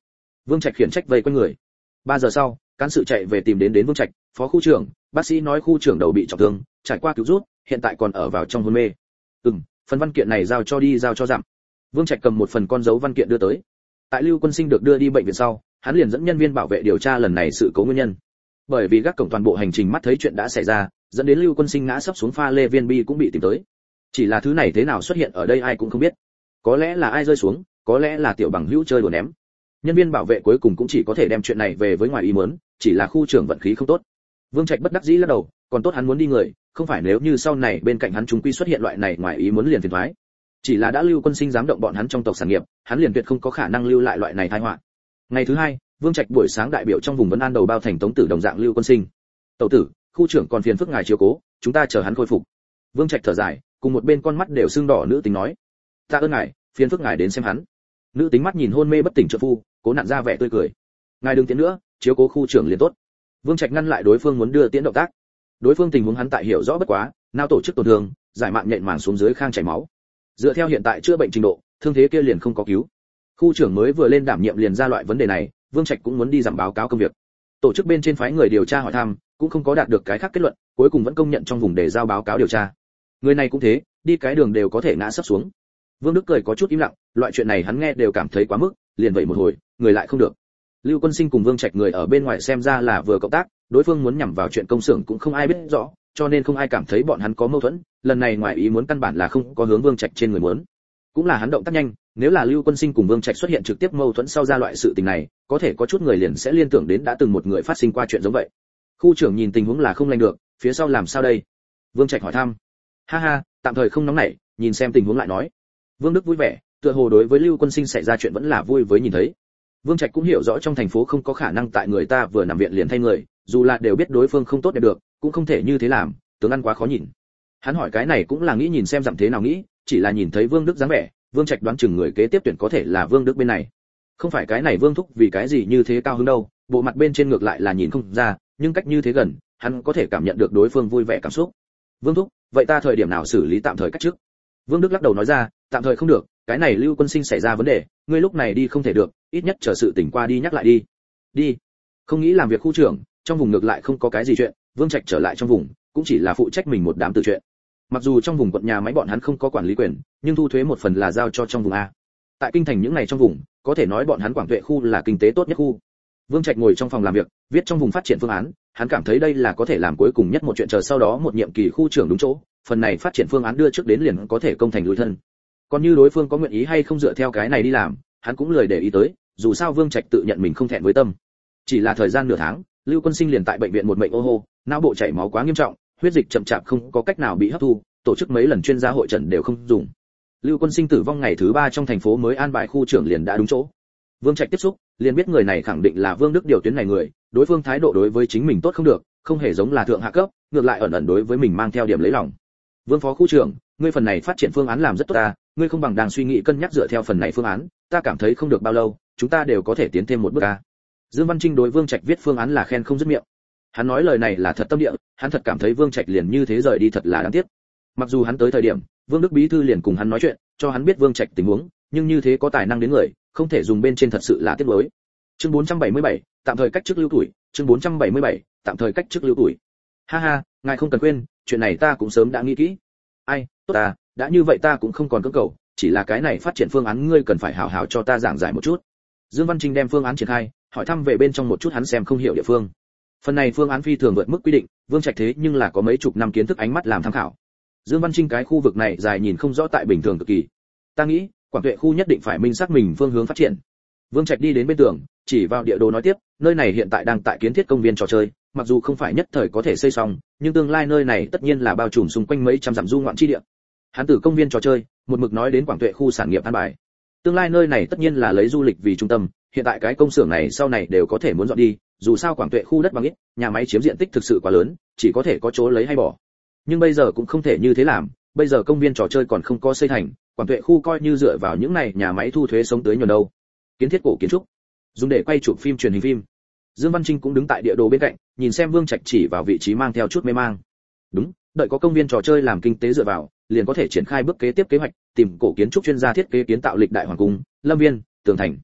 Vương Trạch khiển trách vây quanh người. Ba giờ sau, cán sự chạy về tìm đến đến Vương Trạch, phó khu trưởng, bác sĩ nói khu trưởng đầu bị trọng thương, trải qua cứu rút, hiện tại còn ở vào trong hôn mê. Ừm, phần văn kiện này giao cho đi giao cho dặm. Vương Trạch cầm một phần con dấu văn kiện đưa tới. Tại Lưu Quân Sinh được đưa đi bệnh viện sau, hắn liền dẫn nhân viên bảo vệ điều tra lần này sự cố nguyên nhân. Bởi vì gác cổng toàn bộ hành trình mắt thấy chuyện đã xảy ra, dẫn đến Lưu Quân Sinh ngã sấp xuống pha lê viên bi cũng bị tìm tới. Chỉ là thứ này thế nào xuất hiện ở đây ai cũng không biết. Có lẽ là ai rơi xuống, có lẽ là tiểu bằng hữu chơi đùa ném. Nhân viên bảo vệ cuối cùng cũng chỉ có thể đem chuyện này về với ngoài ý muốn, chỉ là khu trưởng vận khí không tốt. Vương Trạch bất đắc dĩ lắc đầu, còn tốt hắn muốn đi người, không phải nếu như sau này bên cạnh hắn chúng quy xuất hiện loại này ngoài ý muốn liền phiền toái. Chỉ là đã Lưu Quân Sinh dám động bọn hắn trong tộc sản nghiệp, hắn liền tuyệt không có khả năng lưu lại loại này tai họa. Ngày thứ hai, Vương Trạch buổi sáng đại biểu trong vùng vấn an đầu bao thành Tống Tử đồng dạng Lưu Quân Sinh. "Tẩu tử, khu trưởng còn phiền phức ngài chiếu cố, chúng ta chờ hắn khôi phục." Vương Trạch thở dài, cùng một bên con mắt đều sưng đỏ nữ tính nói: "Ta ơn ngài, phiền phức ngài đến xem hắn." Nữ tính mắt nhìn hôn mê bất tỉnh trợ phu, cố nặn ra vẻ tươi cười: "Ngài đừng tiến nữa, chiếu cố khu trưởng liền tốt." Vương Trạch ngăn lại đối phương muốn đưa tiễn động tác. Đối phương tình huống hắn tại hiểu rõ bất quá, nào tổ chức tổn thương, giải mạng nhện màng xuống dưới khang chảy máu. Dựa theo hiện tại chữa bệnh trình độ, thương thế kia liền không có cứu. Khu trưởng mới vừa lên đảm nhiệm liền ra loại vấn đề này, Vương Trạch cũng muốn đi giảm báo cáo công việc. Tổ chức bên trên phái người điều tra hỏi thăm, cũng không có đạt được cái khác kết luận, cuối cùng vẫn công nhận trong vùng để giao báo cáo điều tra. Người này cũng thế, đi cái đường đều có thể ngã sấp xuống. Vương Đức cười có chút im lặng, loại chuyện này hắn nghe đều cảm thấy quá mức, liền vậy một hồi, người lại không được. Lưu Quân Sinh cùng Vương Trạch người ở bên ngoài xem ra là vừa cộng tác, đối phương muốn nhằm vào chuyện công xưởng cũng không ai biết rõ, cho nên không ai cảm thấy bọn hắn có mâu thuẫn, lần này ngoài ý muốn căn bản là không có hướng Vương Trạch trên người muốn. Cũng là hắn động tác nhanh, nếu là Lưu Quân Sinh cùng Vương Trạch xuất hiện trực tiếp mâu thuẫn sau ra loại sự tình này, có thể có chút người liền sẽ liên tưởng đến đã từng một người phát sinh qua chuyện giống vậy. Khu trưởng nhìn tình huống là không lành được, phía sau làm sao đây? Vương Trạch hỏi thăm. Ha ha, tạm thời không nóng nảy, nhìn xem tình huống lại nói. Vương Đức vui vẻ, tựa hồ đối với Lưu Quân Sinh xảy ra chuyện vẫn là vui với nhìn thấy. Vương Trạch cũng hiểu rõ trong thành phố không có khả năng tại người ta vừa nằm viện liền thay người, dù là đều biết đối phương không tốt đẹp được, cũng không thể như thế làm, tướng ăn quá khó nhìn. Hắn hỏi cái này cũng là nghĩ nhìn xem dặm thế nào nghĩ, chỉ là nhìn thấy Vương Đức dáng vẻ, Vương Trạch đoán chừng người kế tiếp tuyển có thể là Vương Đức bên này. Không phải cái này Vương Thúc vì cái gì như thế cao hứng đâu, bộ mặt bên trên ngược lại là nhìn không ra, nhưng cách như thế gần, hắn có thể cảm nhận được đối phương vui vẻ cảm xúc. Vương Thúc, vậy ta thời điểm nào xử lý tạm thời cách trước? Vương Đức lắc đầu nói ra, tạm thời không được, cái này Lưu Quân Sinh xảy ra vấn đề, ngươi lúc này đi không thể được, ít nhất chờ sự tỉnh qua đi nhắc lại đi. Đi. Không nghĩ làm việc khu trưởng, trong vùng ngược lại không có cái gì chuyện, Vương Trạch trở lại trong vùng, cũng chỉ là phụ trách mình một đám tự chuyện. Mặc dù trong vùng quận nhà máy bọn hắn không có quản lý quyền, nhưng thu thuế một phần là giao cho trong vùng a. Tại kinh thành những ngày trong vùng, có thể nói bọn hắn Quảng Tuệ khu là kinh tế tốt nhất khu. Vương Trạch ngồi trong phòng làm việc, viết trong vùng phát triển phương án, hắn cảm thấy đây là có thể làm cuối cùng nhất một chuyện, chờ sau đó một nhiệm kỳ khu trưởng đúng chỗ, phần này phát triển phương án đưa trước đến liền có thể công thành lùi thân. Còn như đối phương có nguyện ý hay không dựa theo cái này đi làm, hắn cũng lười để ý tới, dù sao Vương Trạch tự nhận mình không thẹn với tâm. Chỉ là thời gian nửa tháng, Lưu Quân Sinh liền tại bệnh viện một mệnh ô hô, não bộ chảy máu quá nghiêm trọng, huyết dịch chậm chạp không có cách nào bị hấp thu, tổ chức mấy lần chuyên gia hội trần đều không dùng. Lưu Quân Sinh tử vong ngày thứ ba trong thành phố mới an bài khu trưởng liền đã đúng chỗ. Vương Trạch tiếp xúc, liền biết người này khẳng định là Vương Đức điều tuyến này người, đối phương thái độ đối với chính mình tốt không được, không hề giống là thượng hạ cấp, ngược lại ẩn ẩn đối với mình mang theo điểm lấy lòng. Vương phó khu trưởng, ngươi phần này phát triển phương án làm rất tốt ta, ngươi không bằng đang suy nghĩ cân nhắc dựa theo phần này phương án, ta cảm thấy không được bao lâu, chúng ta đều có thể tiến thêm một bước a. Dương Văn Trinh đối Vương Trạch viết phương án là khen không dứt miệng. Hắn nói lời này là thật tâm địa, hắn thật cảm thấy Vương Trạch liền như thế rời đi thật là đáng tiếc. Mặc dù hắn tới thời điểm, Vương Đức bí thư liền cùng hắn nói chuyện, cho hắn biết Vương Trạch tình huống, nhưng như thế có tài năng đến người, không thể dùng bên trên thật sự là tiếc nuối. Chương bốn trăm bảy mươi bảy, tạm thời cách chức lưu tuổi, chương bốn trăm bảy mươi bảy, tạm thời cách chức lưu tuổi. Ha ha, ngài không cần quên, chuyện này ta cũng sớm đã nghĩ kỹ. Ai, tốt ta, đã như vậy ta cũng không còn cưỡng cầu, chỉ là cái này phát triển phương án ngươi cần phải hảo hảo cho ta giảng giải một chút. Dương Văn Trinh đem phương án triển khai, hỏi thăm về bên trong một chút hắn xem không hiểu địa phương. Phần này phương án phi thường vượt mức quy định, Vương Trạch thế nhưng là có mấy chục năm kiến thức ánh mắt làm tham khảo. Dương Văn Trinh cái khu vực này dài nhìn không rõ tại bình thường cực kỳ. Ta nghĩ, Quảng Tuệ khu nhất định phải minh xác mình phương hướng phát triển. Vương Trạch đi đến bên tường, chỉ vào địa đồ nói tiếp, nơi này hiện tại đang tại kiến thiết công viên trò chơi, mặc dù không phải nhất thời có thể xây xong, nhưng tương lai nơi này tất nhiên là bao trùm xung quanh mấy trăm dặm du ngoạn chi địa. Hắn từ công viên trò chơi, một mực nói đến Quảng Tuệ khu sản nghiệp an bài. Tương lai nơi này tất nhiên là lấy du lịch vì trung tâm, hiện tại cái công xưởng này sau này đều có thể muốn dọn đi, dù sao Quảng Tuệ khu đất bằng ít, nhà máy chiếm diện tích thực sự quá lớn, chỉ có thể có chỗ lấy hay bỏ. Nhưng bây giờ cũng không thể như thế làm, bây giờ công viên trò chơi còn không có xây thành, Quảng Tuệ khu coi như dựa vào những này nhà máy thu thuế sống tới nhuần đâu. Kiến thiết cổ kiến trúc, dùng để quay chụp phim truyền hình phim. Dương Văn Trinh cũng đứng tại địa đồ bên cạnh, nhìn xem Vương Trạch chỉ vào vị trí mang theo chút mê mang. Đúng, đợi có công viên trò chơi làm kinh tế dựa vào, liền có thể triển khai bước kế tiếp kế hoạch, tìm cổ kiến trúc chuyên gia thiết kế kiến tạo lịch đại hoàng cung, lâm viên, tường thành.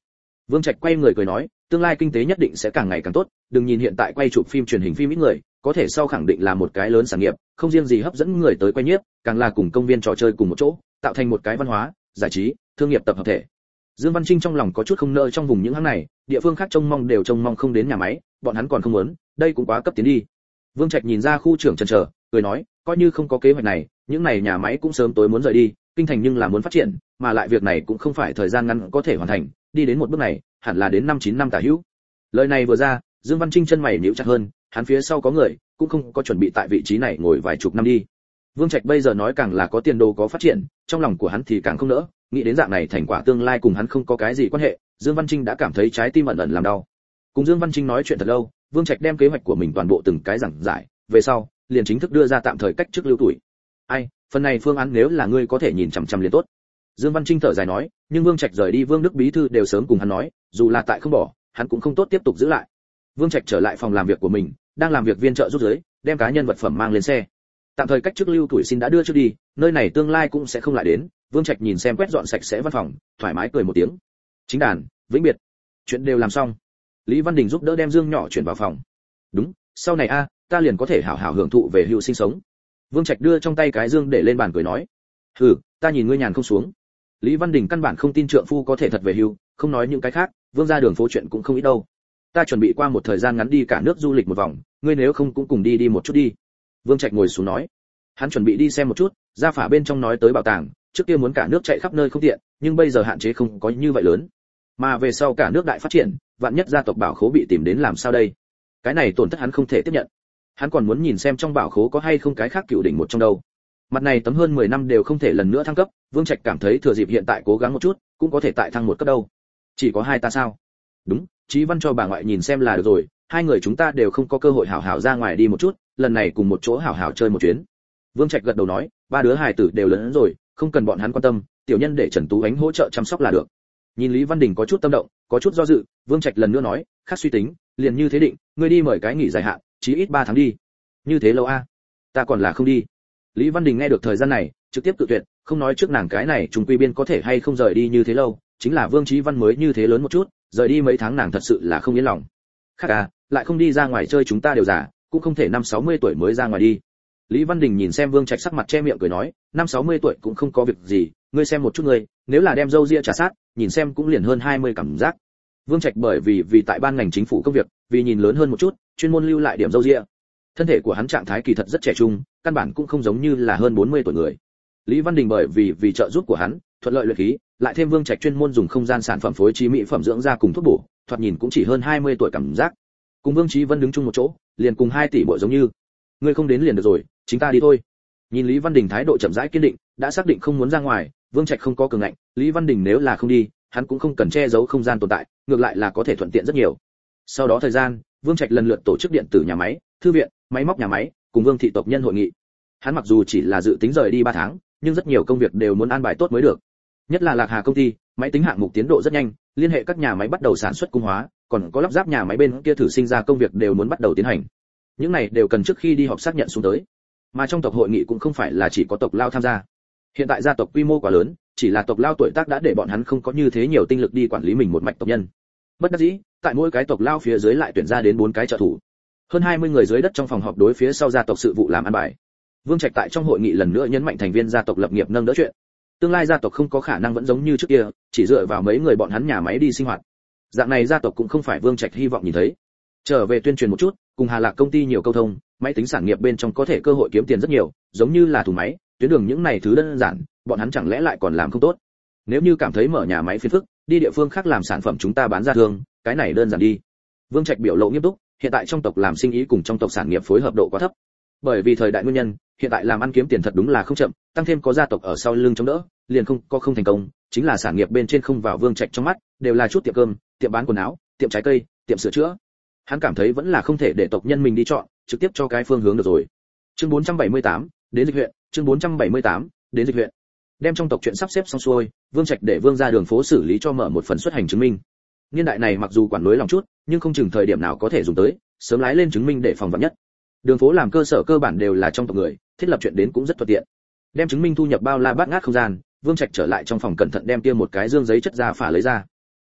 Vương Trạch quay người cười nói, tương lai kinh tế nhất định sẽ càng ngày càng tốt, đừng nhìn hiện tại quay chụp phim truyền hình phim ít người, có thể sau khẳng định là một cái lớn sản nghiệp, không riêng gì hấp dẫn người tới quay nhiếp, càng là cùng công viên trò chơi cùng một chỗ, tạo thành một cái văn hóa, giải trí, thương nghiệp tập hợp thể. Dương Văn Trinh trong lòng có chút không nỡ trong vùng những hãng này, địa phương khác trông mong đều trông mong không đến nhà máy, bọn hắn còn không muốn, đây cũng quá cấp tiến đi. Vương Trạch nhìn ra khu trưởng chần chờ, cười nói, coi như không có kế hoạch này, những này nhà máy cũng sớm tối muốn rời đi, kinh thành nhưng là muốn phát triển, mà lại việc này cũng không phải thời gian ngắn có thể hoàn thành, đi đến một bước này, hẳn là đến năm chín năm tả hữu. Lời này vừa ra, Dương Văn Trinh chân mày nhíu chặt hơn, hắn phía sau có người, cũng không có chuẩn bị tại vị trí này ngồi vài chục năm đi. Vương Trạch bây giờ nói càng là có tiền đồ có phát triển, trong lòng của hắn thì càng không nỡ, nghĩ đến dạng này thành quả tương lai cùng hắn không có cái gì quan hệ, Dương Văn Trinh đã cảm thấy trái tim ẩn ẩn làm đau. Cùng Dương Văn Trinh nói chuyện thật lâu, Vương Trạch đem kế hoạch của mình toàn bộ từng cái giảng giải, về sau, liền chính thức đưa ra tạm thời cách chức lưu tuổi. Ai, phần này phương án nếu là ngươi có thể nhìn chằm chằm liền tốt. Dương Văn Trinh thở dài nói, nhưng Vương Trạch rời đi Vương Đức bí thư đều sớm cùng hắn nói, dù là tại không bỏ, hắn cũng không tốt tiếp tục giữ lại. Vương Trạch trở lại phòng làm việc của mình, đang làm việc viên trợ giúp dưới, đem cá nhân vật phẩm mang lên xe. Tạm thời cách chức lưu tuổi xin đã đưa trước đi, nơi này tương lai cũng sẽ không lại đến. Vương Trạch nhìn xem quét dọn sạch sẽ văn phòng, thoải mái cười một tiếng. Chính đàn, vĩnh biệt. Chuyện đều làm xong. Lý Văn Đình giúp đỡ đem Dương nhỏ chuyển vào phòng. Đúng, sau này a, ta liền có thể hảo hảo hưởng thụ về hưu sinh sống. Vương Trạch đưa trong tay cái dương để lên bàn cười nói. Hừ, ta nhìn ngươi nhàn không xuống. Lý Văn Đình căn bản không tin trượng phu có thể thật về hưu, không nói những cái khác, Vương ra đường phố chuyện cũng không ít đâu. Ta chuẩn bị qua một thời gian ngắn đi cả nước du lịch một vòng, ngươi nếu không cũng cùng đi đi một chút đi. Vương Trạch ngồi xuống nói. Hắn chuẩn bị đi xem một chút, gia phả bên trong nói tới bảo tàng, trước kia muốn cả nước chạy khắp nơi không tiện, nhưng bây giờ hạn chế không có như vậy lớn. Mà về sau cả nước đại phát triển, vạn nhất gia tộc bảo khố bị tìm đến làm sao đây? Cái này tổn thất hắn không thể tiếp nhận. Hắn còn muốn nhìn xem trong bảo khố có hay không cái khác cựu đỉnh một trong đâu. Mặt này tấm hơn mười năm đều không thể lần nữa thăng cấp, Vương Trạch cảm thấy thừa dịp hiện tại cố gắng một chút, cũng có thể tại thăng một cấp đâu. Chỉ có hai ta sao? Đúng, Chí Văn cho bà ngoại nhìn xem là được rồi, hai người chúng ta đều không có cơ hội hảo hảo ra ngoài đi một chút, lần này cùng một chỗ hảo hảo chơi một chuyến. Vương Trạch gật đầu nói, ba đứa hài tử đều lớn rồi, không cần bọn hắn quan tâm, tiểu nhân để Trần Tú Ánh hỗ trợ chăm sóc là được. Nhìn Lý Văn Đình có chút tâm động, có chút do dự, Vương Trạch lần nữa nói, khác suy tính, liền như thế định, ngươi đi mời cái nghỉ dài hạn, chí ít ba tháng đi. Như thế lâu a? Ta còn là không đi. Lý Văn Đình nghe được thời gian này, trực tiếp cự tuyệt, không nói trước nàng cái này trùng quy biên có thể hay không rời đi như thế lâu, chính là Vương Chí Văn mới như thế lớn một chút, rời đi mấy tháng nàng thật sự là không yên lòng. Khác à, lại không đi ra ngoài chơi chúng ta đều già, cũng không thể năm sáu mươi tuổi mới ra ngoài đi. Lý Văn Đình nhìn xem Vương Trạch sắc mặt che miệng cười nói, năm sáu mươi tuổi cũng không có việc gì, ngươi xem một chút ngươi, nếu là đem râu ria trả sát, nhìn xem cũng liền hơn hai mươi cảm giác. Vương Trạch bởi vì vì tại ban ngành chính phủ công việc, vì nhìn lớn hơn một chút, chuyên môn lưu lại điểm râu ria. Thân thể của hắn trạng thái kỳ thật rất trẻ trung, căn bản cũng không giống như là hơn bốn mươi tuổi người. Lý Văn Đình bởi vì vì trợ giúp của hắn, thuận lợi luyện khí, lại thêm Vương Trạch chuyên môn dùng không gian sản phẩm phối trí mỹ phẩm dưỡng da cùng thuốc bổ, thoạt nhìn cũng chỉ hơn hai mươi tuổi cảm giác. Cùng Vương Chí Vân đứng chung một chỗ, liền cùng hai tỷ bộ giống như. Ngươi không đến liền được rồi, chính ta đi thôi. Nhìn Lý Văn Đình thái độ chậm rãi kiên định, đã xác định không muốn ra ngoài, Vương Trạch không có cường ngạnh, Lý Văn Đình nếu là không đi, hắn cũng không cần che giấu không gian tồn tại, ngược lại là có thể thuận tiện rất nhiều. Sau đó thời gian, Vương Trạch lần lượt tổ chức điện tử nhà máy, thư viện, máy móc nhà máy, cùng Vương thị tộc nhân hội nghị. Hắn mặc dù chỉ là dự tính rời đi ba tháng, nhưng rất nhiều công việc đều muốn an bài tốt mới được. Nhất là Lạc Hà công ty, máy tính hạng mục tiến độ rất nhanh, liên hệ các nhà máy bắt đầu sản xuất cung hóa, còn có lắp ráp nhà máy bên kia thử sinh ra công việc đều muốn bắt đầu tiến hành. Những này đều cần trước khi đi họp xác nhận xuống tới. Mà trong tộc hội nghị cũng không phải là chỉ có tộc lao tham gia. Hiện tại gia tộc quy mô quá lớn, chỉ là tộc lao tuổi tác đã để bọn hắn không có như thế nhiều tinh lực đi quản lý mình một mạch tộc nhân. Bất đắc dĩ, tại mỗi cái tộc lao phía dưới lại tuyển ra đến bốn cái trợ thủ. Hơn hai mươi người dưới đất trong phòng họp đối phía sau gia tộc sự vụ làm ăn bài. Vương Trạch tại trong hội nghị lần nữa nhấn mạnh thành viên gia tộc lập nghiệp nâng đỡ chuyện. Tương lai gia tộc không có khả năng vẫn giống như trước kia, chỉ dựa vào mấy người bọn hắn nhà máy đi sinh hoạt. Dạng này gia tộc cũng không phải Vương Trạch hy vọng nhìn thấy. Trở về tuyên truyền một chút, cùng Hà Lạc công ty nhiều câu thông, máy tính sản nghiệp bên trong có thể cơ hội kiếm tiền rất nhiều, giống như là thùng máy, tuyến đường những này thứ đơn giản, bọn hắn chẳng lẽ lại còn làm không tốt. Nếu như cảm thấy mở nhà máy phiền phức, đi địa phương khác làm sản phẩm chúng ta bán ra thường, cái này đơn giản đi. Vương Trạch biểu lộ nghiêm túc, hiện tại trong tộc làm sinh ý cùng trong tộc sản nghiệp phối hợp độ quá thấp. Bởi vì thời đại nguyên nhân, hiện tại làm ăn kiếm tiền thật đúng là không chậm, tăng thêm có gia tộc ở sau lưng chống đỡ, liền không có không thành công, chính là sản nghiệp bên trên không vào Vương Trạch trong mắt, đều là chút tiệm cơm, tiệm bán quần áo, tiệm trái cây, tiệm sửa chữa. Hắn cảm thấy vẫn là không thể để tộc nhân mình đi chọn, trực tiếp cho cái phương hướng được rồi. Chương bốn trăm bảy mươi tám, đến dịch huyện, chương bốn trăm bảy mươi tám, đến dịch huyện. Đem trong tộc chuyện sắp xếp xong xuôi, Vương Trạch để Vương ra đường phố xử lý cho mở một phần xuất hành chứng minh. Niên đại này mặc dù quản lối lòng chút, nhưng không chừng thời điểm nào có thể dùng tới, sớm lái lên chứng minh để phòng vạn nhất. Đường phố làm cơ sở cơ bản đều là trong tộc người, thiết lập chuyện đến cũng rất thuận tiện. Đem chứng minh thu nhập bao la bát ngát không gian, Vương Trạch trở lại trong phòng cẩn thận đem kia một cái dương giấy chất ra phả lấy ra.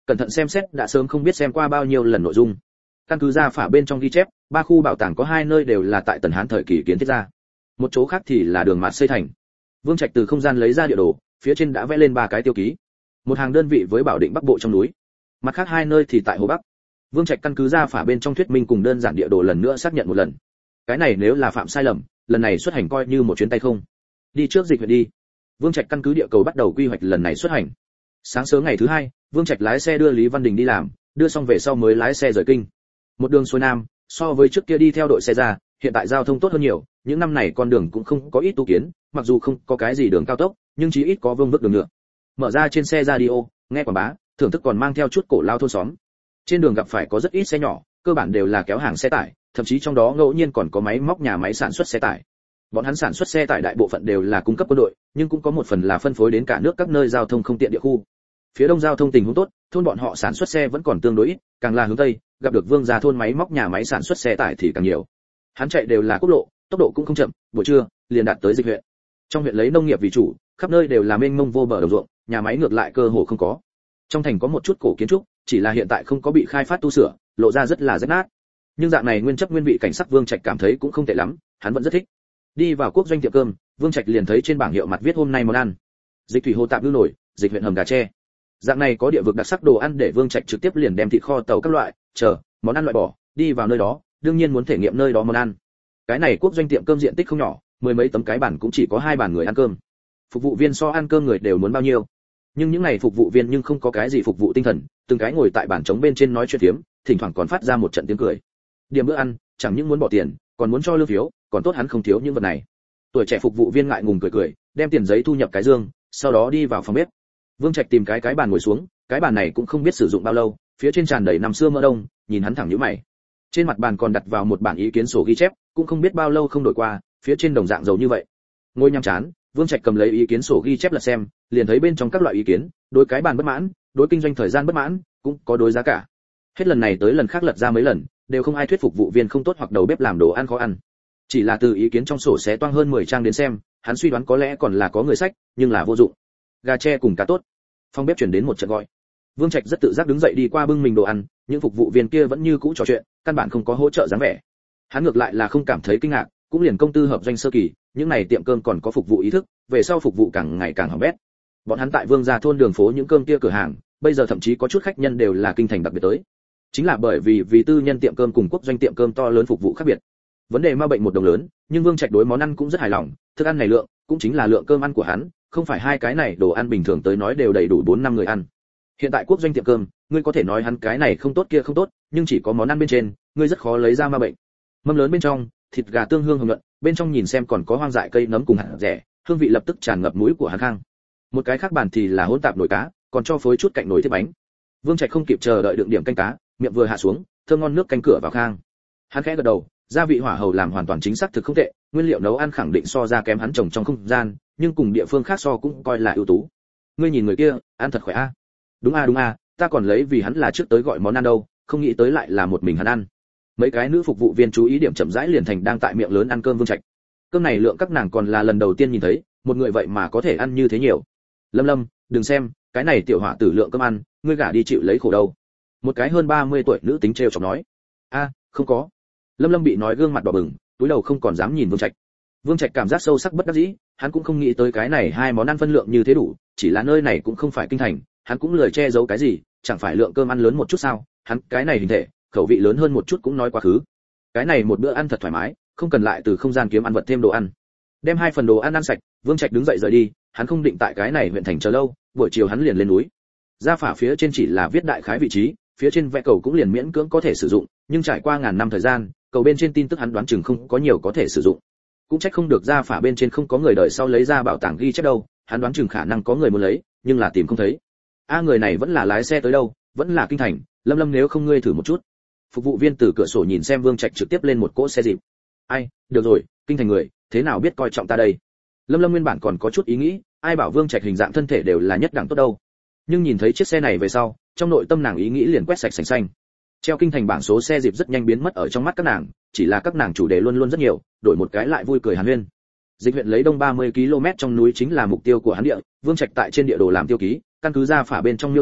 cẩn thận xem xét đã sớm không biết xem qua bao nhiêu lần nội dung. Căn cứ ra phả bên trong ghi chép, ba khu bảo tàng có hai nơi đều là tại Tần Hán thời kỳ kiến thiết ra, một chỗ khác thì là đường mạt xây thành. Vương Trạch từ không gian lấy ra địa đồ, phía trên đã vẽ lên ba cái tiêu ký, một hàng đơn vị với bảo định bắc bộ trong núi, mặt khác hai nơi thì tại hồ bắc. Vương Trạch căn cứ ra phả bên trong thuyết minh cùng đơn giản địa đồ lần nữa xác nhận một lần. Cái này nếu là phạm sai lầm, lần này xuất hành coi như một chuyến tay không. Đi trước dịch huyện đi. Vương Trạch căn cứ địa cầu bắt đầu quy hoạch lần này xuất hành. Sáng sớm ngày thứ hai, Vương Trạch lái xe đưa Lý Văn Đình đi làm, đưa xong về sau mới lái xe rời kinh. Một đường xuôi nam, so với trước kia đi theo đội xe ra, hiện tại giao thông tốt hơn nhiều, những năm này con đường cũng không có ít tu kiến, mặc dù không có cái gì đường cao tốc, nhưng chí ít có vương vức đường nhựa. Mở ra trên xe radio, nghe quảng bá, thưởng thức còn mang theo chút cổ lao thôn xóm. Trên đường gặp phải có rất ít xe nhỏ, cơ bản đều là kéo hàng xe tải, thậm chí trong đó ngẫu nhiên còn có máy móc nhà máy sản xuất xe tải. Bọn hắn sản xuất xe tải đại bộ phận đều là cung cấp quân đội, nhưng cũng có một phần là phân phối đến cả nước các nơi giao thông không tiện địa khu. Phía đông giao thông tình huống tốt, thôn bọn họ sản xuất xe vẫn còn tương đối ít, càng là hướng tây, gặp được Vương gia thôn máy móc nhà máy sản xuất xe tải thì càng nhiều. Hắn chạy đều là quốc lộ, tốc độ cũng không chậm, buổi trưa liền đạt tới dịch huyện. Trong huyện lấy nông nghiệp vì chủ, khắp nơi đều là mênh mông vô bờ đồng ruộng, nhà máy ngược lại cơ hồ không có. Trong thành có một chút cổ kiến trúc, chỉ là hiện tại không có bị khai phát tu sửa, lộ ra rất là rách nát. Nhưng dạng này nguyên chất nguyên vị cảnh sắc Vương Trạch cảm thấy cũng không tệ lắm, hắn vẫn rất thích. Đi vào quốc doanh tiệm cơm, Vương Trạch liền thấy trên bảng hiệu mặt viết hôm nay món ăn. Dịch thủy hồ tạm ngư nổi, dịch huyện hầm gà tre. Dạng này có địa vực đặc sắc đồ ăn để Vương Trạch trực tiếp liền đem thịt kho tàu các loại, chờ, món ăn loại bỏ, đi vào nơi đó, đương nhiên muốn thể nghiệm nơi đó món ăn. Cái này quốc doanh tiệm cơm diện tích không nhỏ, mười mấy tấm cái bàn cũng chỉ có hai bàn người ăn cơm. Phục vụ viên so ăn cơm người đều muốn bao nhiêu. Nhưng những này phục vụ viên nhưng không có cái gì phục vụ tinh thần, từng cái ngồi tại bàn trống bên trên nói chuyện phiếm, thỉnh thoảng còn phát ra một trận tiếng cười. Điểm bữa ăn, chẳng những muốn bỏ tiền, còn muốn cho lương phiếu, còn tốt hắn không thiếu những vật này. Tuổi trẻ phục vụ viên ngại ngùng cười cười, đem tiền giấy thu nhập cái dương, sau đó đi vào phòng bếp. Vương Trạch tìm cái cái bàn ngồi xuống, cái bàn này cũng không biết sử dụng bao lâu, phía trên tràn đầy năm xưa mỡ đông, nhìn hắn thẳng nhíu mày. Trên mặt bàn còn đặt vào một bản ý kiến sổ ghi chép, cũng không biết bao lâu không đổi qua, phía trên đồng dạng dầu như vậy. Ngồi nhắm chán, Vương Trạch cầm lấy ý kiến sổ ghi chép lật xem, liền thấy bên trong các loại ý kiến, đối cái bàn bất mãn, đối kinh doanh thời gian bất mãn, cũng có đối giá cả. Hết lần này tới lần khác lật ra mấy lần, đều không ai thuyết phục vụ viên không tốt hoặc đầu bếp làm đồ ăn khó ăn. Chỉ là từ ý kiến trong sổ xé toang hơn mười trang đến xem, hắn suy đoán có lẽ còn là có người sách, nhưng là vô dụng. Gà tre cùng cá tốt. Phòng bếp chuyển đến một trận gọi. Vương Trạch rất tự giác đứng dậy đi qua bưng mình đồ ăn, những phục vụ viên kia vẫn như cũ trò chuyện, căn bản không có hỗ trợ dáng vẻ. Hắn ngược lại là không cảm thấy kinh ngạc, cũng liền công tư hợp doanh sơ kỳ, những này tiệm cơm còn có phục vụ ý thức, về sau phục vụ càng ngày càng hỏng bét. Bọn hắn tại Vương gia thôn đường phố những cơm kia cửa hàng, bây giờ thậm chí có chút khách nhân đều là kinh thành đặc biệt tới. Chính là bởi vì vì tư nhân tiệm cơm cùng quốc doanh tiệm cơm to lớn phục vụ khác biệt. Vấn đề ma bệnh một đồng lớn, nhưng Vương Trạch đối món ăn cũng rất hài lòng, thức ăn này lượng, cũng chính là lượng cơm ăn của hắn, không phải hai cái này đồ ăn bình thường tới nói đều đầy đủ bốn năm người ăn. Hiện tại quốc doanh tiệm cơm, ngươi có thể nói hắn cái này không tốt kia không tốt, nhưng chỉ có món ăn bên trên, ngươi rất khó lấy ra ma bệnh. Mâm lớn bên trong, thịt gà tương hương hồng nhuận, bên trong nhìn xem còn có hoang dại cây nấm cùng hạt rẻ, hương vị lập tức tràn ngập mũi của hắn khang. Một cái khác bàn thì là hỗn tạp nồi cá, còn cho phối chút cạnh nồi thiết bánh. Vương Trạch không kịp chờ đợi đựng điểm canh cá, miệng vừa hạ xuống, thơm ngon nước canh cửa vào khang. Hắn khẽ gật đầu, gia vị hỏa hầu làm hoàn toàn chính xác thực không tệ, nguyên liệu nấu ăn khẳng định so ra kém hắn trồng trong không gian, nhưng cùng địa phương khác so cũng coi là ưu tú. Ngươi nhìn người kia, ăn thật khỏe a. À? Đúng a à, đúng a, à, ta còn lấy vì hắn là trước tới gọi món ăn đâu, không nghĩ tới lại là một mình hắn ăn. Mấy cái nữ phục vụ viên chú ý điểm chậm rãi liền thành đang tại miệng lớn ăn cơm Vương Trạch. Cơm này lượng các nàng còn là lần đầu tiên nhìn thấy, một người vậy mà có thể ăn như thế nhiều. Lâm Lâm, đừng xem, cái này tiểu hỏa tử lượng cơm ăn, ngươi gả đi chịu lấy khổ đâu. Một cái hơn ba mươi tuổi nữ tính trêu chọc nói. A, không có. Lâm Lâm bị nói gương mặt đỏ bừng, túi đầu không còn dám nhìn Vương Trạch. Vương Trạch cảm giác sâu sắc bất đắc dĩ, hắn cũng không nghĩ tới cái này hai món ăn phân lượng như thế đủ, chỉ là nơi này cũng không phải kinh thành, hắn cũng lười che giấu cái gì, chẳng phải lượng cơm ăn lớn một chút sao, hắn cái này hình thể, khẩu vị lớn hơn một chút cũng nói quá khứ. Cái này một bữa ăn thật thoải mái, không cần lại từ không gian kiếm ăn vật thêm đồ ăn. Đem hai phần đồ ăn ăn sạch, Vương Trạch đứng dậy rời đi, hắn không định tại cái này huyện thành chờ lâu, buổi chiều hắn liền lên núi. Ra phả phía trên chỉ là viết đại khái vị trí, phía trên vẽ cầu cũng liền miễn cưỡng có thể sử dụng, nhưng trải qua ngàn năm thời gian, cầu bên trên tin tức hắn đoán chừng không có nhiều có thể sử dụng. Cũng trách không được ra phả bên trên không có người đời sau lấy ra bảo tàng ghi chép đâu, hắn đoán chừng khả năng có người muốn lấy, nhưng là tìm không thấy. A người này vẫn là lái xe tới đâu, vẫn là kinh thành, Lâm Lâm nếu không ngươi thử một chút. Phục vụ viên từ cửa sổ nhìn xem Vương Trạch trực tiếp lên một cỗ xe dịp. Ai, được rồi, kinh thành người, thế nào biết coi trọng ta đây. Lâm Lâm nguyên bản còn có chút ý nghĩ, ai bảo Vương Trạch hình dạng thân thể đều là nhất đẳng tốt đâu. Nhưng nhìn thấy chiếc xe này về sau, trong nội tâm nàng ý nghĩ liền quét sạch sành xanh. Treo kinh thành bảng số xe dịp rất nhanh biến mất ở trong mắt các nàng, chỉ là các nàng chủ đề luôn luôn rất nhiều, đổi một cái lại vui cười hàn huyên. Dịch huyện lấy đông ba mươi ki lô mét trong núi chính là mục tiêu của hắn địa, Vương Trạch tại trên địa đồ làm tiêu ký, căn cứ ra phả bên trong miêu tả,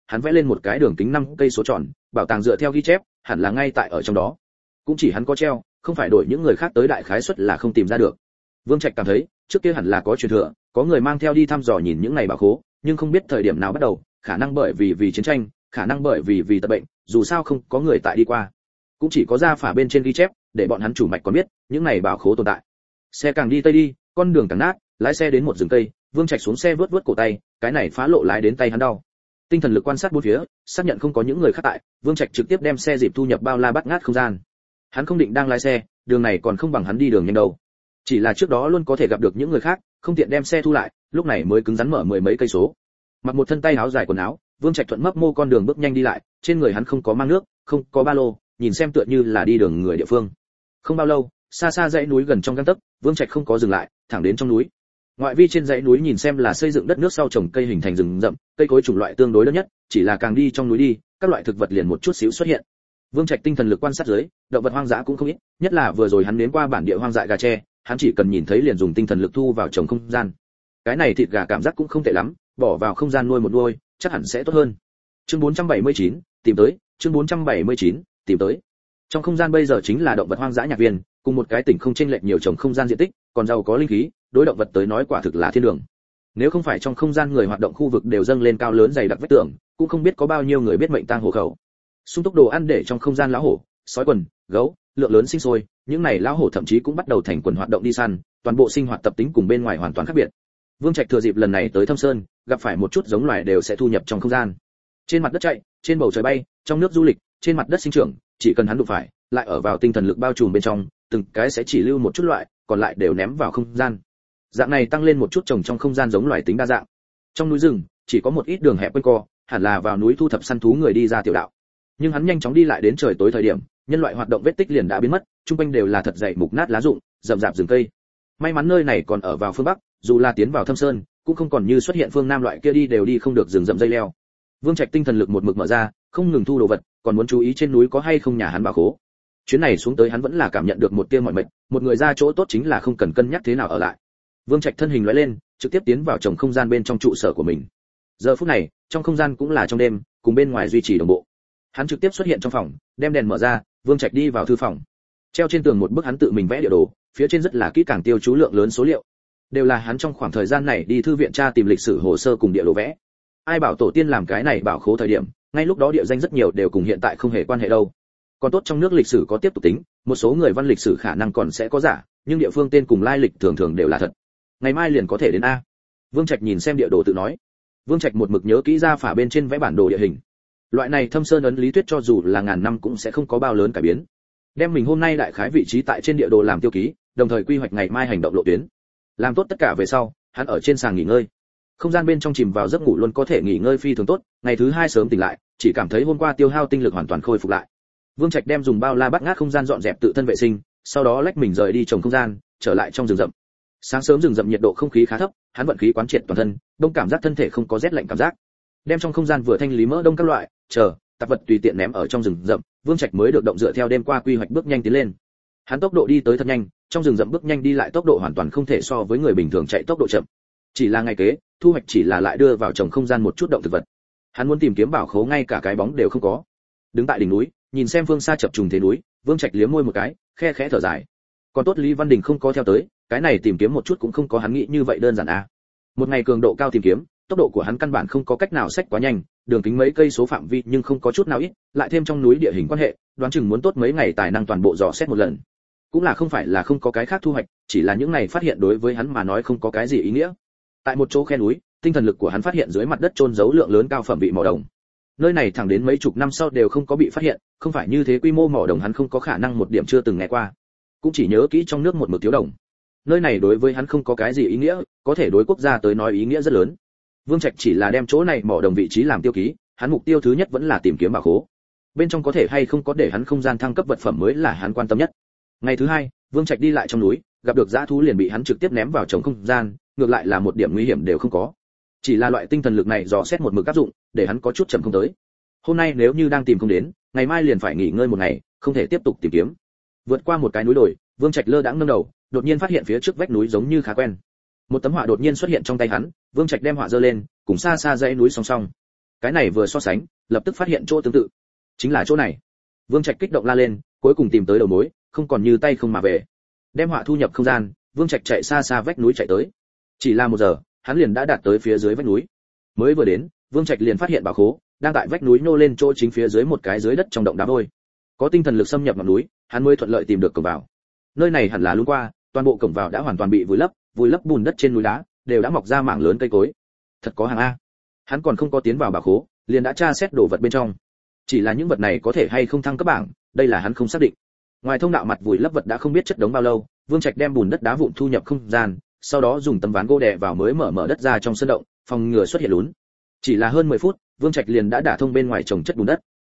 hắn vẽ lên một cái đường kính năm cây số tròn, bảo tàng dựa theo ghi chép, hẳn là ngay tại ở trong đó. Cũng chỉ hắn có treo, không phải đổi những người khác tới đại khái suất là không tìm ra được. Vương Trạch cảm thấy, trước kia hẳn là có truyền thừa, có người mang theo đi thăm dò nhìn những này bảo khố, nhưng không biết thời điểm nào bắt đầu, khả năng bởi vì vì chiến tranh, khả năng bởi vì vì tật bệnh, dù sao không có người tại đi qua. Cũng chỉ có gia phả bên trên ghi chép, để bọn hắn chủ mạch còn biết, những này bảo khố tồn tại. Xe càng đi tây đi, con đường càng nát, lái xe đến một rừng cây, Vương Trạch xuống xe vướt vướt cổ tay, cái này phá lộ lái đến tay hắn đau. Tinh thần lực quan sát bốn phía, xác nhận không có những người khác tại, Vương Trạch trực tiếp đem xe dịp thu nhập bao la bắt ngát không gian. Hắn không định đang lái xe, đường này còn không bằng hắn đi đường nhanh đâu. Chỉ là trước đó luôn có thể gặp được những người khác, không tiện đem xe thu lại, lúc này mới cứng rắn mở mười mấy cây số. Mặc một thân tay áo dài quần áo, Vương Trạch thuận mấp mô con đường bước nhanh đi lại, trên người hắn không có mang nước, không có ba lô, nhìn xem tựa như là đi đường người địa phương. Không bao lâu, xa xa dãy núi gần trong gang tấc, Vương Trạch không có dừng lại, thẳng đến trong núi. Ngoại vi trên dãy núi nhìn xem là xây dựng đất nước sau trồng cây hình thành rừng rậm, cây cối chủng loại tương đối đơn nhất, chỉ là càng đi trong núi đi, các loại thực vật liền một chút xíu xuất hiện. Vương Trạch tinh thần lực quan sát dưới, động vật hoang dã cũng không ít, nhất là vừa rồi hắn đến qua bản địa hoang dại gà tre, hắn chỉ cần nhìn thấy liền dùng tinh thần lực thu vào trồng không gian. Cái này thịt gà cảm giác cũng không tệ lắm, bỏ vào không gian nuôi một nuôi, chắc hẳn sẽ tốt hơn. Chương bốn trăm bảy mươi chín, tìm tới, chương bốn trăm bảy mươi chín, tìm tới. Trong không gian bây giờ chính là động vật hoang dã nhạc viên, cùng một cái tỉnh không chênh lệch nhiều trồng không gian diện tích, còn giàu có linh khí, đối động vật tới nói quả thực là thiên đường. Nếu không phải trong không gian người hoạt động khu vực đều dâng lên cao lớn dày đặc vách tường, cũng không biết có bao nhiêu người biết mệnh tang hổ khẩu. Sung túc đồ ăn để trong không gian lão hổ, sói quần, gấu, lượng lớn sinh sôi, những này lão hổ thậm chí cũng bắt đầu thành quần hoạt động đi săn, toàn bộ sinh hoạt tập tính cùng bên ngoài hoàn toàn khác biệt. Vương Trạch thừa dịp lần này tới Thâm Sơn, gặp phải một chút giống loài đều sẽ thu nhập trong không gian. Trên mặt đất chạy, trên bầu trời bay, trong nước du lịch, trên mặt đất sinh trưởng, chỉ cần hắn đụng phải, lại ở vào tinh thần lực bao trùm bên trong, từng cái sẽ chỉ lưu một chút loại, còn lại đều ném vào không gian. Dạng này tăng lên một chút trồng trong không gian giống loài tính đa dạng. Trong núi rừng, chỉ có một ít đường hẹp quanh co, hẳn là vào núi thu thập săn thú người đi ra tiểu đạo. Nhưng hắn nhanh chóng đi lại đến trời tối thời điểm, nhân loại hoạt động vết tích liền đã biến mất, trung quanh đều là thật dày mục nát lá rụng, rậm rạp rừng cây. May mắn nơi này còn ở vào phương bắc, dù là tiến vào Thâm Sơn, cũng không còn như xuất hiện phương nam loại kia đi đều đi không được rừng rậm dây leo. Vương Trạch tinh thần lực một mực mở ra, không ngừng thu đồ vật, còn muốn chú ý trên núi có hay không nhà hắn bảo khố. Chuyến này xuống tới hắn vẫn là cảm nhận được một tia mỏi mệt, một người ra chỗ tốt chính là không cần cân nhắc thế nào ở lại. Vương Trạch thân hình lóe lên, trực tiếp tiến vào trồng không gian bên trong trụ sở của mình. Giờ phút này, trong không gian cũng là trong đêm, cùng bên ngoài duy trì đồng bộ. Hắn trực tiếp xuất hiện trong phòng, đem đèn mở ra, Vương Trạch đi vào thư phòng. Treo trên tường một bức hắn tự mình vẽ địa đồ, phía trên rất là kỹ càng tiêu chú lượng lớn số liệu. Đều là hắn trong khoảng thời gian này đi thư viện tra tìm lịch sử hồ sơ cùng địa đồ vẽ. Ai bảo tổ tiên làm cái này bảo khố thời điểm, ngay lúc đó địa danh rất nhiều đều cùng hiện tại không hề quan hệ đâu. Còn tốt trong nước lịch sử có tiếp tục tính, một số người văn lịch sử khả năng còn sẽ có giả, nhưng địa phương tên cùng lai lịch thường thường đều là thật. Ngày mai liền có thể đến a. Vương Trạch nhìn xem địa đồ tự nói. Vương Trạch một mực nhớ kỹ ra phả bên trên vẽ bản đồ địa hình. Loại này Thâm Sơn ấn lý thuyết cho dù là ngàn năm cũng sẽ không có bao lớn cải biến. Đem mình hôm nay đại khái vị trí tại trên địa đồ làm tiêu ký, đồng thời quy hoạch ngày mai hành động lộ tuyến. Làm tốt tất cả về sau, hắn ở trên sàng nghỉ ngơi. Không gian bên trong chìm vào giấc ngủ luôn có thể nghỉ ngơi phi thường tốt, ngày thứ hai sớm tỉnh lại, chỉ cảm thấy hôm qua tiêu hao tinh lực hoàn toàn khôi phục lại. Vương Trạch đem dùng bao la bắt ngát không gian dọn dẹp tự thân vệ sinh, sau đó lách mình rời đi trồng không gian, trở lại trong rừng rậm. Sáng sớm rừng rậm nhiệt độ không khí khá thấp, hắn vận khí quán triệt toàn thân, đông cảm giác thân thể không có rét lạnh cảm giác. Đem trong không gian vừa thanh lý mỡ đông các loại, chờ, tạp vật tùy tiện ném ở trong rừng rậm, Vương Trạch mới được động dựa theo đêm qua quy hoạch bước nhanh tiến lên. Hắn tốc độ đi tới thật nhanh, trong rừng rậm bước nhanh đi lại tốc độ hoàn toàn không thể so với người bình thường chạy tốc độ chậm. Chỉ là ngày kế, thu hoạch chỉ là lại đưa vào trồng không gian một chút động thực vật. Hắn muốn tìm kiếm bảo khố ngay cả cái bóng đều không có. Đứng tại đỉnh núi, nhìn xem phương xa chập trùng thế núi, Vương Trạch liếm môi một cái, khe khẽ thở dài. Còn tốt Lý Văn Đình không có theo tới, cái này tìm kiếm một chút cũng không có hắn nghĩ như vậy đơn giản a. À. Một ngày cường độ cao tìm kiếm, tốc độ của hắn căn bản không có cách nào xách quá nhanh, đường kính mấy cây số phạm vi nhưng không có chút nào ít, lại thêm trong núi địa hình quan hệ, đoán chừng muốn tốt mấy ngày tài năng toàn bộ dò xét một lần. Cũng là không phải là không có cái khác thu hoạch, chỉ là những này phát hiện đối với hắn mà nói không có cái gì ý nghĩa. Tại một chỗ khe núi, tinh thần lực của hắn phát hiện dưới mặt đất chôn giấu lượng lớn cao phẩm vị mỏ đồng. Nơi này thẳng đến mấy chục năm sau đều không có bị phát hiện, không phải như thế quy mô mỏ đồng hắn không có khả năng một điểm chưa từng nghe qua. Cũng chỉ nhớ kỹ trong nước một mực thiếu đồng. Nơi này đối với hắn không có cái gì ý nghĩa, có thể đối quốc gia tới nói ý nghĩa rất lớn. Vương Trạch chỉ là đem chỗ này mỏ đồng vị trí làm tiêu ký, hắn mục tiêu thứ nhất vẫn là tìm kiếm bảo khố. Bên trong có thể hay không có để hắn không gian thăng cấp vật phẩm mới là hắn quan tâm nhất. Ngày thứ hai, Vương Trạch đi lại trong núi, gặp được dã thú liền bị hắn trực tiếp ném vào trống không gian, ngược lại là một điểm nguy hiểm đều không có. Chỉ là loại tinh thần lực này dò xét một mực áp dụng, để hắn có chút chậm không tới. Hôm nay nếu như đang tìm không đến, ngày mai liền phải nghỉ ngơi một ngày, không thể tiếp tục tìm kiếm. Vượt qua một cái núi đồi, Vương Trạch lơ đãng nâng đầu, đột nhiên phát hiện phía trước vách núi giống như khá quen. Một tấm họa đột nhiên xuất hiện trong tay hắn, Vương Trạch đem họa giơ lên, cùng xa xa dãy núi song song. Cái này vừa so sánh, lập tức phát hiện chỗ tương tự. Chính là chỗ này. Vương Trạch kích động la lên, cuối cùng tìm tới đầu mối, không còn như tay không mà về. Đem họa thu nhập không gian, Vương Trạch chạy xa xa vách núi chạy tới. Chỉ là một giờ, hắn liền đã đạt tới phía dưới vách núi. Mới vừa đến, Vương Trạch liền phát hiện bảo khố đang tại vách núi nô lên chỗ chính phía dưới một cái dưới đất trong động đá vôi. Có tinh thần lực xâm nhập ngọn núi, hắn mới thuận lợi tìm được cổng vào. Nơi này hẳn là lúc qua, toàn bộ cổng vào đã hoàn toàn bị vùi lấp, vùi lấp bùn đất trên núi đá đều đã mọc ra mảng lớn cây cối. Thật có hàng a. Hắn còn không có tiến vào bảo khố, liền đã tra xét đồ vật bên trong. Chỉ là những vật này có thể hay không thăng cấp bảng, đây là hắn không xác định. Ngoài thông đạo mặt vùi lấp vật đã không biết chất đống bao lâu, Vương Trạch đem bùn đất đá vụn thu nhập không gian, sau đó dùng tấm ván gỗ đè vào mới mở mở đất ra trong sân động, phòng ngừa xuất hiện lún. Chỉ là hơn mười phút, Vương Trạch liền đã đả thông bên ngoài trồng chất bùn đất.